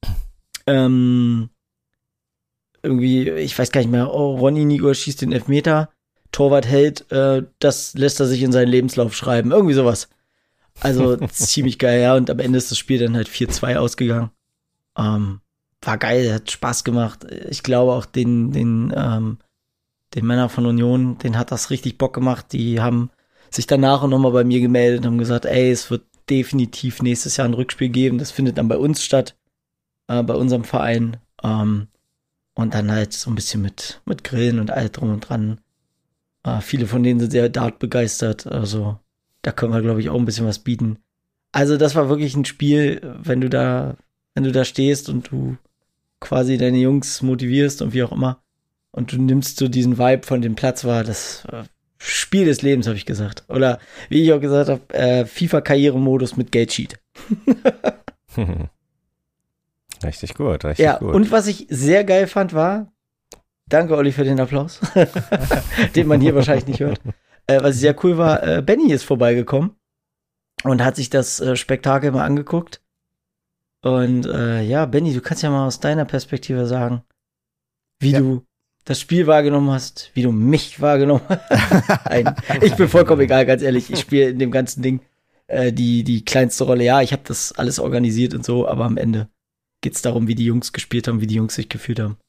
ähm, irgendwie, ich weiß gar nicht mehr, oh, Ronny Nigo schießt den Elfmeter, Torwart hält, äh, das lässt er sich in seinen Lebenslauf schreiben. Irgendwie sowas. Also ziemlich geil, ja. Und am Ende ist das Spiel dann halt vier zwei ausgegangen. Ähm, war geil, hat Spaß gemacht. Ich glaube auch den, den, ähm, den Männern von Union, denen hat das richtig Bock gemacht. Die haben sich danach nochmal bei mir gemeldet und haben gesagt, ey, es wird definitiv nächstes Jahr ein Rückspiel geben. Das findet dann bei uns statt, äh, bei unserem Verein. Ähm, und dann halt so ein bisschen mit, mit Grillen und all drum und dran. Äh, viele von denen sind sehr Dart begeistert. Also da können wir, glaube ich, auch ein bisschen was bieten. Also das war wirklich ein Spiel, wenn du da, wenn du da stehst und du quasi deine Jungs motivierst und wie auch immer. Und du nimmst so diesen Vibe von dem Platz wahr, das äh, Spiel des Lebens, habe ich gesagt. Oder wie ich auch gesagt habe, äh, FIFA-Karrieremodus mit Geldsheet. Richtig gut, richtig Ja, gut. und was ich sehr geil fand war, danke Olli für den Applaus, den man hier wahrscheinlich nicht hört, äh, was sehr cool war, äh, Benny ist vorbeigekommen und hat sich das äh, Spektakel mal angeguckt. Und äh, ja, Benny, du kannst ja mal aus deiner Perspektive sagen, wie Ja. du das Spiel wahrgenommen hast, wie du mich wahrgenommen hast. Nein, ich bin vollkommen egal, ganz ehrlich. Ich spiele in dem ganzen Ding äh, die, die kleinste Rolle. Ja, ich habe das alles organisiert und so, aber am Ende geht's darum, wie die Jungs gespielt haben, wie die Jungs sich gefühlt haben.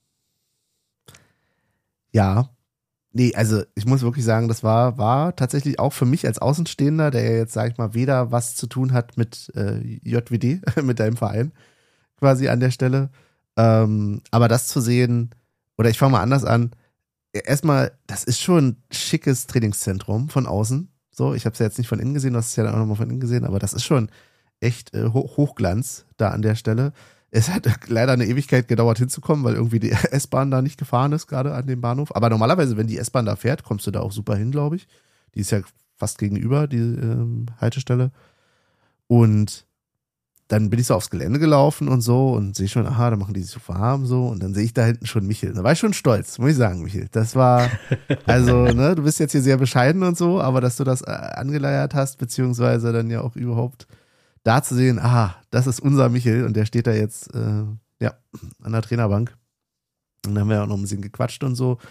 Ja. Nee, also ich muss wirklich sagen, das war, war tatsächlich auch für mich als Außenstehender, der ja jetzt, sag ich mal, weder was zu tun hat mit äh, J W D, mit deinem Verein, quasi an der Stelle. Ähm, aber das zu sehen, oder ich fange mal anders an, erstmal, das ist schon ein schickes Trainingszentrum von außen. So, ich habe es ja jetzt nicht von innen gesehen, du hast es ja dann auch nochmal von innen gesehen, aber das ist schon echt äh, Ho- Hochglanz da an der Stelle. Es hat leider eine Ewigkeit gedauert hinzukommen, weil irgendwie die S-Bahn da nicht gefahren ist, gerade an dem Bahnhof. Aber normalerweise, wenn die S-Bahn da fährt, kommst du da auch super hin, glaube ich. Die ist ja fast gegenüber, die ähm, Haltestelle. Und dann bin ich so aufs Gelände gelaufen und so und sehe schon, aha, da machen die sich so warm so. Und dann sehe ich da hinten schon Michel. Da war ich schon stolz, muss ich sagen, Michel. Das war, also, ne, du bist jetzt hier sehr bescheiden und so, aber dass du das äh, angeleiert hast, beziehungsweise dann ja auch überhaupt da zu sehen, aha, das ist unser Michel und der steht da jetzt äh, ja, an der Trainerbank. Und dann haben wir ja auch noch ein bisschen gequatscht und so.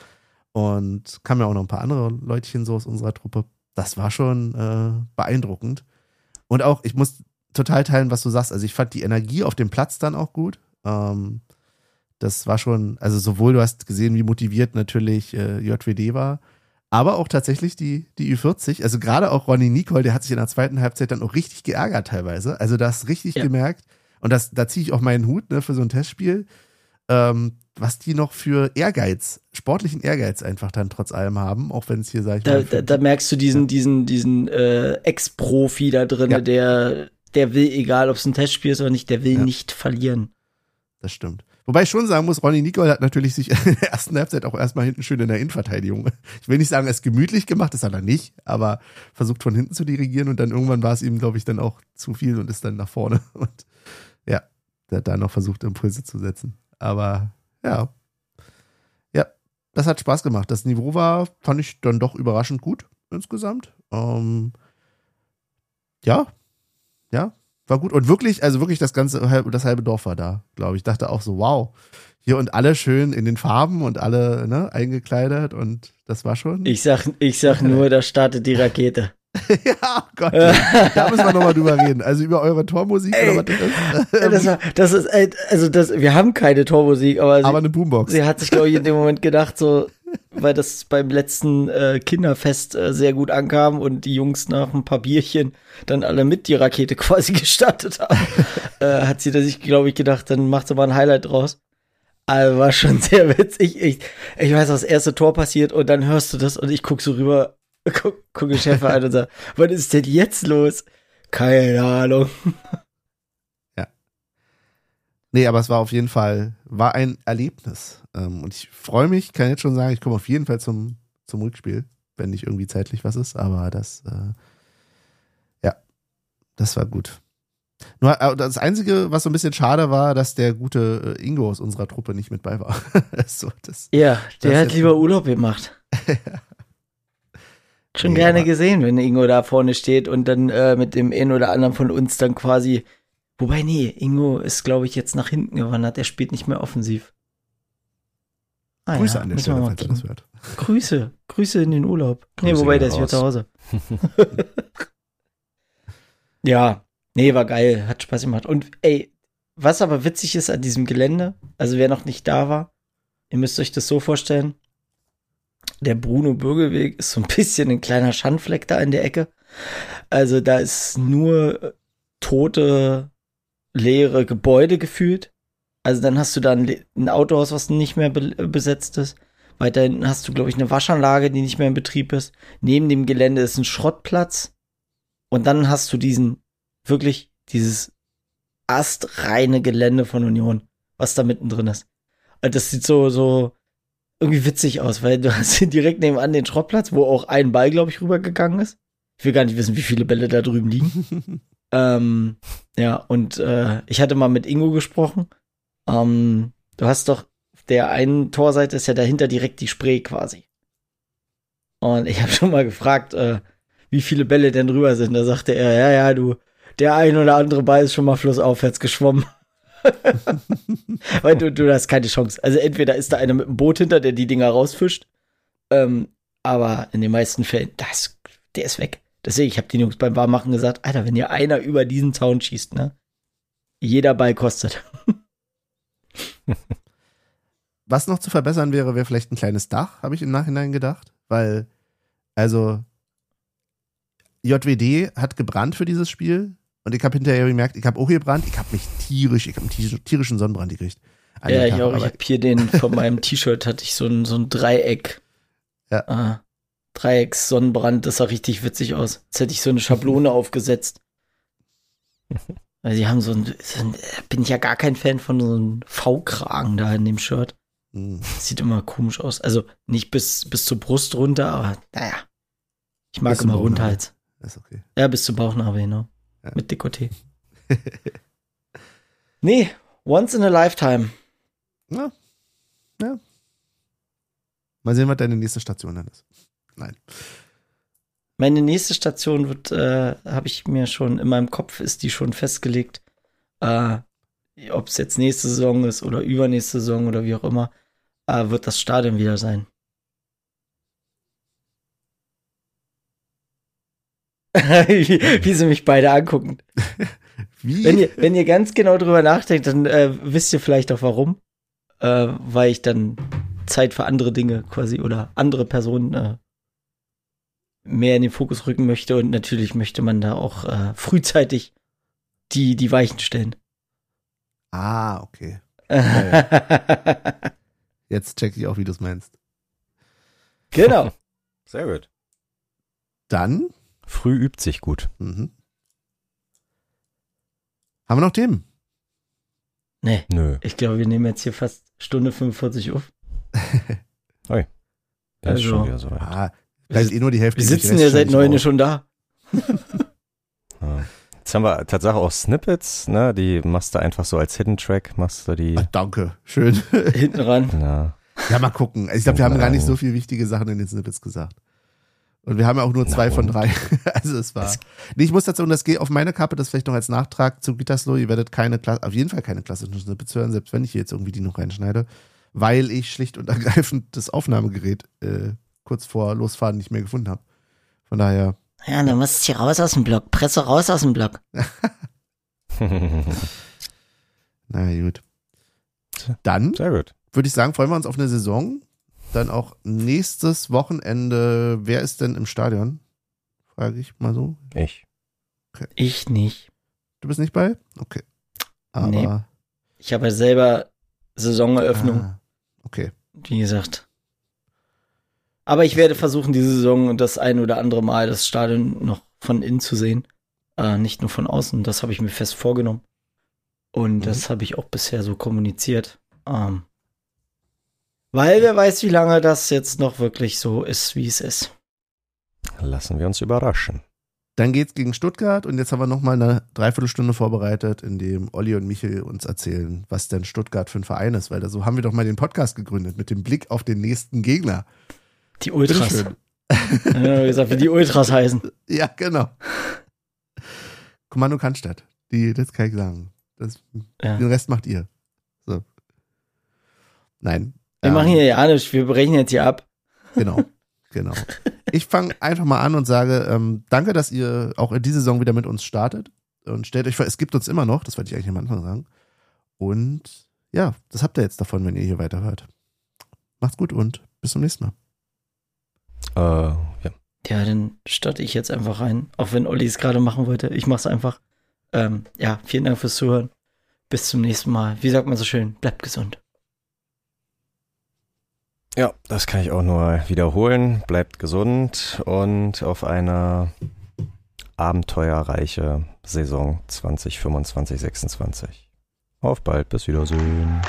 Und kamen ja auch noch ein paar andere Leutchen so aus unserer Truppe. Das war schon äh, beeindruckend. Und auch, ich muss total teilen, was du sagst. Also ich fand die Energie auf dem Platz dann auch gut. Ähm, das war schon, also sowohl du hast gesehen, wie motiviert natürlich äh, J W D war, aber auch tatsächlich die, die Ü vierzig, also gerade auch Ronny Nicol, der hat sich in der zweiten Halbzeit dann auch richtig geärgert teilweise. Also das richtig Ja. gemerkt. Und das, da ziehe ich auch meinen Hut, ne, für so ein Testspiel. Ähm, was die noch für Ehrgeiz, sportlichen Ehrgeiz einfach dann trotz allem haben, auch wenn es hier, sag ich Da, mal. da, da merkst du diesen, diesen, diesen äh, Ex-Profi da drin, Ja. der, der will, egal ob es ein Testspiel ist oder nicht, der will Ja. nicht verlieren. Das stimmt. Wobei ich schon sagen muss, Ronny Nicol hat natürlich sich in der ersten Halbzeit auch erstmal hinten schön in der Innenverteidigung. Ich will nicht sagen, er ist gemütlich gemacht, das hat er nicht, aber versucht von hinten zu dirigieren und dann irgendwann war es ihm, glaube ich, dann auch zu viel und ist dann nach vorne. Und ja, der hat da noch versucht, Impulse zu setzen. Aber ja. Ja, das hat Spaß gemacht. Das Niveau war, fand ich dann doch überraschend gut insgesamt. Ähm, ja, ja, war gut. Und wirklich, also wirklich das ganze, das halbe Dorf war da, glaube ich. Ich dachte auch so, wow. Hier und alle schön in den Farben und alle, ne, eingekleidet und das war schon. Ich sag, ich sag nur, da startet die Rakete. Ja, oh Gott. Da müssen wir nochmal drüber reden. Also über eure Tormusik Ey, oder was das ist. Das, war, das ist, äh, also das, wir haben keine Tormusik, aber, Aber sie, eine Boombox. sie hat sich, glaube ich, in dem Moment gedacht, so, weil das beim letzten äh, Kinderfest äh, sehr gut ankam und die Jungs nach ein paar Bierchen dann alle mit die Rakete quasi gestartet haben, äh, hat sie da sich, glaube ich, gedacht, dann macht sie mal ein Highlight draus. Also war schon sehr witzig. Ich, ich weiß, das erste Tor passiert und dann hörst du das und ich guck so rüber, guck, gucke Chef an und sag, was ist denn jetzt los? Keine Ahnung. Nee, aber es war auf jeden Fall, war ein Erlebnis. Ähm, und ich freue mich, kann jetzt schon sagen, ich komme auf jeden Fall zum, zum Rückspiel, wenn nicht irgendwie zeitlich was ist, aber das, äh, ja, das war gut. Nur äh, das Einzige, was so ein bisschen schade war, dass der gute äh, Ingo aus unserer Truppe nicht mit bei war. so, das, Ja, der Das hat jetzt- lieber Urlaub gemacht. Schon Nee, gerne aber- gesehen, wenn Ingo da vorne steht und dann äh, mit dem einen oder anderen von uns dann quasi. Wobei, nee, Ingo ist, glaube ich, jetzt nach hinten gewandert. Der spielt nicht mehr offensiv. Ah, Grüße ja, an der müssen wir Stelle, mal falls ihr das kicken. hört. Grüße, Grüße in den Urlaub. Nee, Grüße wobei, gehen der ist wieder raus. zu Hause. Ja, nee, war geil, hat Spaß gemacht. Und ey, was aber witzig ist an diesem Gelände, also wer noch nicht da war, ihr müsst euch das so vorstellen, der Bruno-Bürgerweg ist so ein bisschen ein kleiner Schandfleck da in der Ecke. Also da ist nur tote, leere Gebäude gefühlt. Also dann hast du da ein, Le- ein Autohaus, was nicht mehr be besetzt ist. Weiter hinten hast du, glaube ich, eine Waschanlage, die nicht mehr in Betrieb ist. Neben dem Gelände ist ein Schrottplatz. Und dann hast du diesen, wirklich, dieses astreine Gelände von Union, was da mittendrin ist. Und das sieht so, so irgendwie witzig aus, weil du hast direkt nebenan den Schrottplatz, wo auch ein Ball, glaube ich, rübergegangen ist. Ich will gar nicht wissen, wie viele Bälle da drüben liegen. Ähm, ja, und äh, ich hatte mal mit Ingo gesprochen. Ähm, du hast doch, der einen Torseite ist ja dahinter direkt die Spree quasi. Und ich habe schon mal gefragt, äh, wie viele Bälle denn drüber sind. Da sagte er, ja, ja, du, der ein oder andere Ball ist schon mal flussaufwärts geschwommen. Weil du, du hast keine Chance. Also entweder ist da einer mit einem Boot hinter, der die Dinger rausfischt, ähm, aber in den meisten Fällen, das, der ist weg. Deswegen, ich habe den Jungs beim Warmmachen gesagt, Alter, wenn ihr einer über diesen Zaun schießt, ne, jeder Ball kostet. Was noch zu verbessern wäre, wäre vielleicht ein kleines Dach, habe ich im Nachhinein gedacht. Weil, also, J W D hat gebrannt für dieses Spiel. Und ich habe hinterher gemerkt, ich habe auch gebrannt. Ich habe mich tierisch, ich habe einen tierischen Sonnenbrand gekriegt. Ja, ich auch. Ich habe hier den, von meinem T-Shirt hatte ich so ein, so ein Dreieck. Ja. Äh, Dreiecks-Sonnenbrand, das sah richtig witzig aus. Jetzt hätte ich so eine Schablone aufgesetzt. Weil sie haben so ein, so ein, bin ich ja gar kein Fan von so einem V-Kragen da in dem Shirt. Mhm. Sieht immer komisch aus. Also nicht bis, bis zur Brust runter, aber naja. Ich mag Bis zum immer Bauchnabel. Rundhals. Das ist okay. Ja, bis zum Bauchnabel, genau. Ja. Mit Dekolleté. Nee, once in a lifetime. Ja. Ja. Mal sehen, was deine nächste Station dann ist. Nein. Meine nächste Station wird, äh, habe ich mir schon in meinem Kopf, ist die schon festgelegt. Äh, ob es jetzt nächste Saison ist oder übernächste Saison oder wie auch immer, äh, wird das Stadion wieder sein. wie, wie sie mich beide angucken. Wie? Wenn ihr, wenn ihr ganz genau drüber nachdenkt, dann äh, wisst ihr vielleicht auch warum. Äh, weil ich dann Zeit für andere Dinge quasi oder andere Personen äh, mehr in den Fokus rücken möchte. Und natürlich möchte man da auch äh, frühzeitig die, die Weichen stellen. Ah, okay. ja. Jetzt check ich auch, wie du es meinst. Genau. Sehr gut. Dann Früh übt sich gut. mhm. haben wir noch Themen? Nee, Nö. ich glaube, wir nehmen jetzt hier fast Stunde fünfundvierzig auf. Das Also, ist schon wieder so weit. Ah, vielleicht eh nur die Hälfte. Wir den sitzen Rest ja seit schneide ich neun raus. schon da. Ja. Jetzt haben wir Tatsache auch Snippets, ne? Die machst du einfach so als Hidden Track, machst du die. Ach, danke, schön. Hinten ran. Ja. Ja, mal gucken. Ich glaube, wir haben gar nicht so viele wichtige Sachen in den Snippets gesagt. Und wir haben ja auch nur zwei Na von und? drei. Also es war. Nee, ich muss dazu, und das geht auf meine Kappe, das vielleicht noch als Nachtrag zu Gütersloh, ihr werdet keine Klasse, auf jeden Fall keine klassischen Snippets hören, selbst wenn ich hier jetzt irgendwie die noch reinschneide, weil ich schlicht und ergreifend das Aufnahmegerät äh, kurz vor Losfahren nicht mehr gefunden habe. Von daher, Ja, du musst hier raus aus dem Block. Presse raus aus dem Block. naja, gut. Dann Sehr gut. würde ich sagen, freuen wir uns auf eine Saison. Dann auch nächstes Wochenende. Wer ist denn im Stadion? Frage ich mal so. Ich. Ich nicht. Du bist nicht bei? Okay. Aber, Nee. Ich habe ja selber Saisoneröffnung, Ah, okay. wie gesagt. Aber ich werde versuchen, diese Saison das ein oder andere Mal das Stadion noch von innen zu sehen. Äh, nicht nur von außen. Das habe ich mir fest vorgenommen. Und Mhm. das habe ich auch bisher so kommuniziert. Ähm, weil wer weiß, wie lange das jetzt noch wirklich so ist, wie es ist. Lassen wir uns überraschen. Dann geht's gegen Stuttgart und jetzt haben wir nochmal eine Dreiviertelstunde vorbereitet, in dem Olli und Michel uns erzählen, was denn Stuttgart für ein Verein ist, weil da so haben wir doch mal den Podcast gegründet, mit dem Blick auf den nächsten Gegner. Die Ultras. Bitteschön. Ja, wie gesagt, wie die Ultras heißen. Ja, genau. Kommando Cannstatt. Die, das kann ich sagen. Das, Ja. Den Rest macht ihr. So. Nein. Wir Ähm, machen hier ja nicht, wir brechen jetzt hier ab. Genau, genau. Ich fange einfach mal an und sage, ähm, danke, dass ihr auch in dieser Saison wieder mit uns startet. Und stellt euch vor, es gibt uns immer noch, das wollte ich eigentlich am Anfang sagen. Und ja, das habt ihr jetzt davon, wenn ihr hier weiterhört. Macht's gut und bis zum nächsten Mal. Äh, ja. Ja, dann starte ich jetzt einfach rein, auch wenn Olli es gerade machen wollte. Ich mach's einfach. Ähm, ja, vielen Dank fürs Zuhören. Bis zum nächsten Mal. Wie sagt man so schön? Bleibt gesund. Ja, das kann ich auch nur wiederholen. Bleibt gesund und auf eine abenteuerreiche Saison zwanzig fünfundzwanzig sechsundzwanzig. Auf bald, bis Wiedersehen.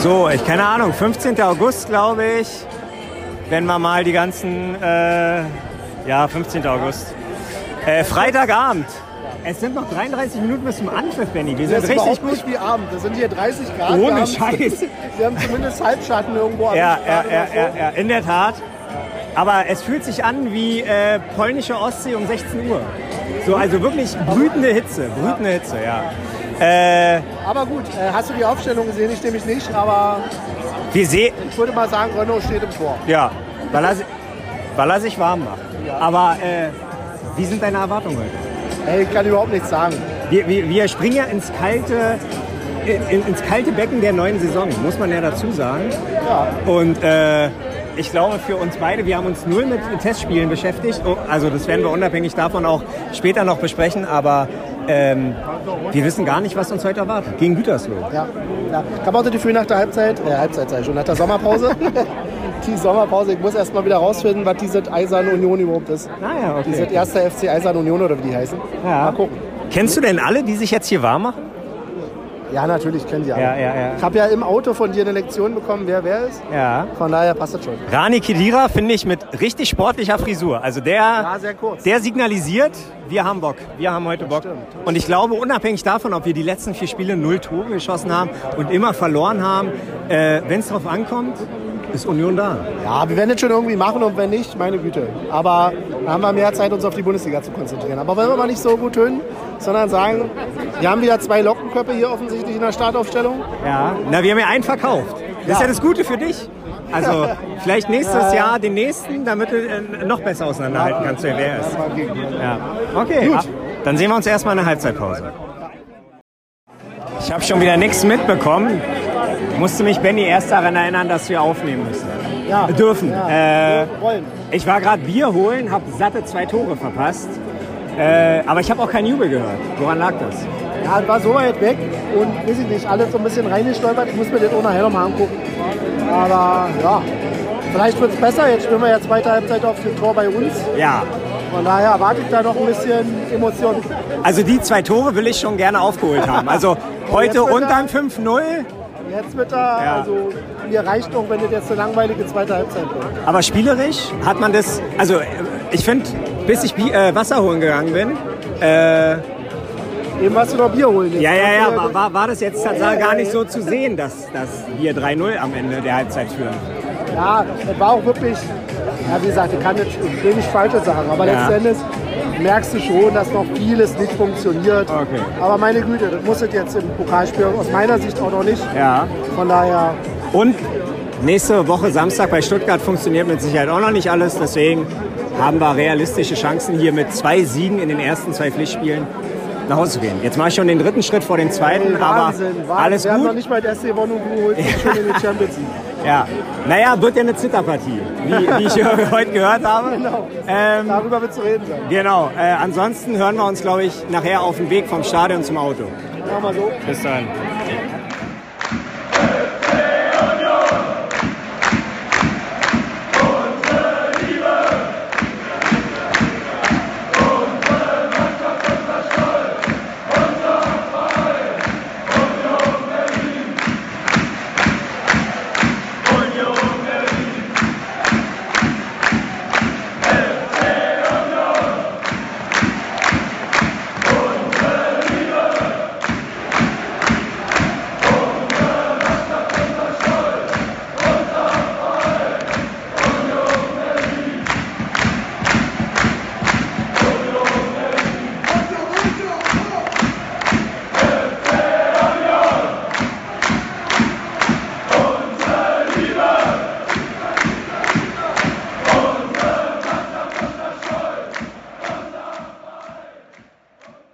So, ich keine Ahnung, fünfzehnten August, glaube ich. Wenn wir mal die ganzen, äh, ja, fünfzehnten August. Äh, Freitagabend. Es sind noch dreiunddreißig Minuten bis zum Anpfiff, Benni. Wir sind Das ist richtig überhaupt gut. nicht wie Abend. Das sind hier dreißig Grad. Ohne wir haben, Scheiß. Wir haben zumindest Halbschatten irgendwo. am Ja, ja, Strand ja, oder so. ja, ja, in der Tat. Aber es fühlt sich an wie äh, polnische Ostsee um sechzehn Uhr. So, also wirklich brütende Hitze, brütende Hitze, ja. Äh, Aber gut, äh, hast du die Aufstellung gesehen? Ich nämlich nicht, aber wir sehen, ich würde mal sagen, Renault steht im Tor. ja, weil er, si- weil er sich warm macht. Aber äh, wie sind deine Erwartungen heute? Ey, ich kann überhaupt nichts sagen. Wir, wir, wir springen ja ins kalte, in, ins kalte Becken der neuen Saison, muss man ja dazu sagen. Ja. Und äh, ich glaube für uns beide, wir haben uns null mit Testspielen beschäftigt. Oh, also das werden wir unabhängig davon auch später noch besprechen. Aber ähm, wir wissen gar nicht, was uns heute erwartet. Gegen Gütersloh. Ja, ja. Ich habe auch das Gefühl nach der Halbzeit, äh, Halbzeit sag ich schon, nach der Sommerpause. Die Sommerpause, ich muss erst mal wieder rausfinden, was diese Eiserne Union überhaupt ist. Naja, okay. Diese erste F C Eiserne Union oder wie die heißen. Ja. Mal gucken. Kennst du denn alle, die sich jetzt hier warm machen? Ja, natürlich kennen die alle. Ja, ja, ja. Ich habe ja im Auto von dir eine Lektion bekommen, wer wer ist. Ja. Von daher passt das schon. Rani Khedira finde ich mit richtig sportlicher Frisur. Also der, Ja, sehr kurz. der signalisiert, wir haben Bock. Wir haben heute Bock. stimmt. Und ich glaube, unabhängig davon, ob wir die letzten vier Spiele null Tore geschossen haben und immer verloren haben, äh, wenn es drauf ankommt, ist Union da. Ja, wir werden es schon irgendwie machen und wenn nicht, meine Güte. Aber dann haben wir mehr Zeit, uns auf die Bundesliga zu konzentrieren. Aber wollen wir mal nicht so gut tönen, sondern sagen, wir haben wieder zwei Lockenköpfe hier offensichtlich in der Startaufstellung. Ja. Na, wir haben ja einen verkauft. Das ist ja das Gute für dich. Also vielleicht nächstes Jahr den nächsten, damit du äh, noch besser auseinanderhalten kannst, wer wer ist. Ja. Okay, Gut. ab- dann sehen wir uns erstmal in der Halbzeitpause. Ich habe schon wieder nichts mitbekommen. Musste mich Benni erst daran erinnern, dass wir aufnehmen müssen. Ja. Dürfen. Ja. Äh, Wollen. ich war gerade Bier holen, habe satte zwei Tore verpasst. Äh, aber ich habe auch keinen Jubel gehört. Woran lag das? Ja, es war so weit weg und weiß ich nicht, alles so ein bisschen reingestolpert. Ich muss mir das auch nachher nochmal angucken. Aber ja, vielleicht wird es besser. Jetzt spielen wir ja zweite Halbzeit auf dem Tor bei uns. Ja. Von daher erwarte ich da noch ein bisschen Emotion. Also die zwei Tore will ich schon gerne aufgeholt haben. Also heute Jetzt wird unter er- fünf null. Jetzt wird er, Ja. also mir reicht doch, wenn das jetzt eine langweilige zweite Halbzeit wird. Aber spielerisch hat man das, also äh, ich finde, bis ich Bi- äh, Wasser holen gegangen bin, äh, Eben was du noch Bier holen. jetzt. ja, ja, ja, Das- war, war, war das jetzt tatsächlich gar nicht so zu sehen, dass, dass wir drei null am Ende der Halbzeit führen. Ja, es war auch wirklich, ja, wie gesagt, ich kann jetzt ich will nicht Falsches sagen, aber Ja. letzten Endes merkst du schon, dass noch vieles nicht funktioniert. Okay. Aber meine Güte, das muss es jetzt im Pokalspiel aus meiner Sicht auch noch nicht. Ja. Von daher, Und nächste Woche Samstag bei Stuttgart funktioniert mit Sicherheit auch noch nicht alles. Deswegen haben wir realistische Chancen, hier mit zwei Siegen in den ersten zwei Pflichtspielen nach Hause zu gehen. Jetzt mache ich schon den dritten Schritt vor dem zweiten, aber Wahnsinn, Wahnsinn. alles Wir haben noch gut. nicht mal das S C gewonnen und du holst dich schon in die Champions League. Ja. Naja, wird ja eine Zitterpartie, wie, wie ich heute gehört habe. Genau. Ähm, Darüber wird zu reden sein. genau. Äh, ansonsten hören wir uns, glaube ich, nachher auf dem Weg vom Stadion zum Auto. Machen wir so. Bis dann.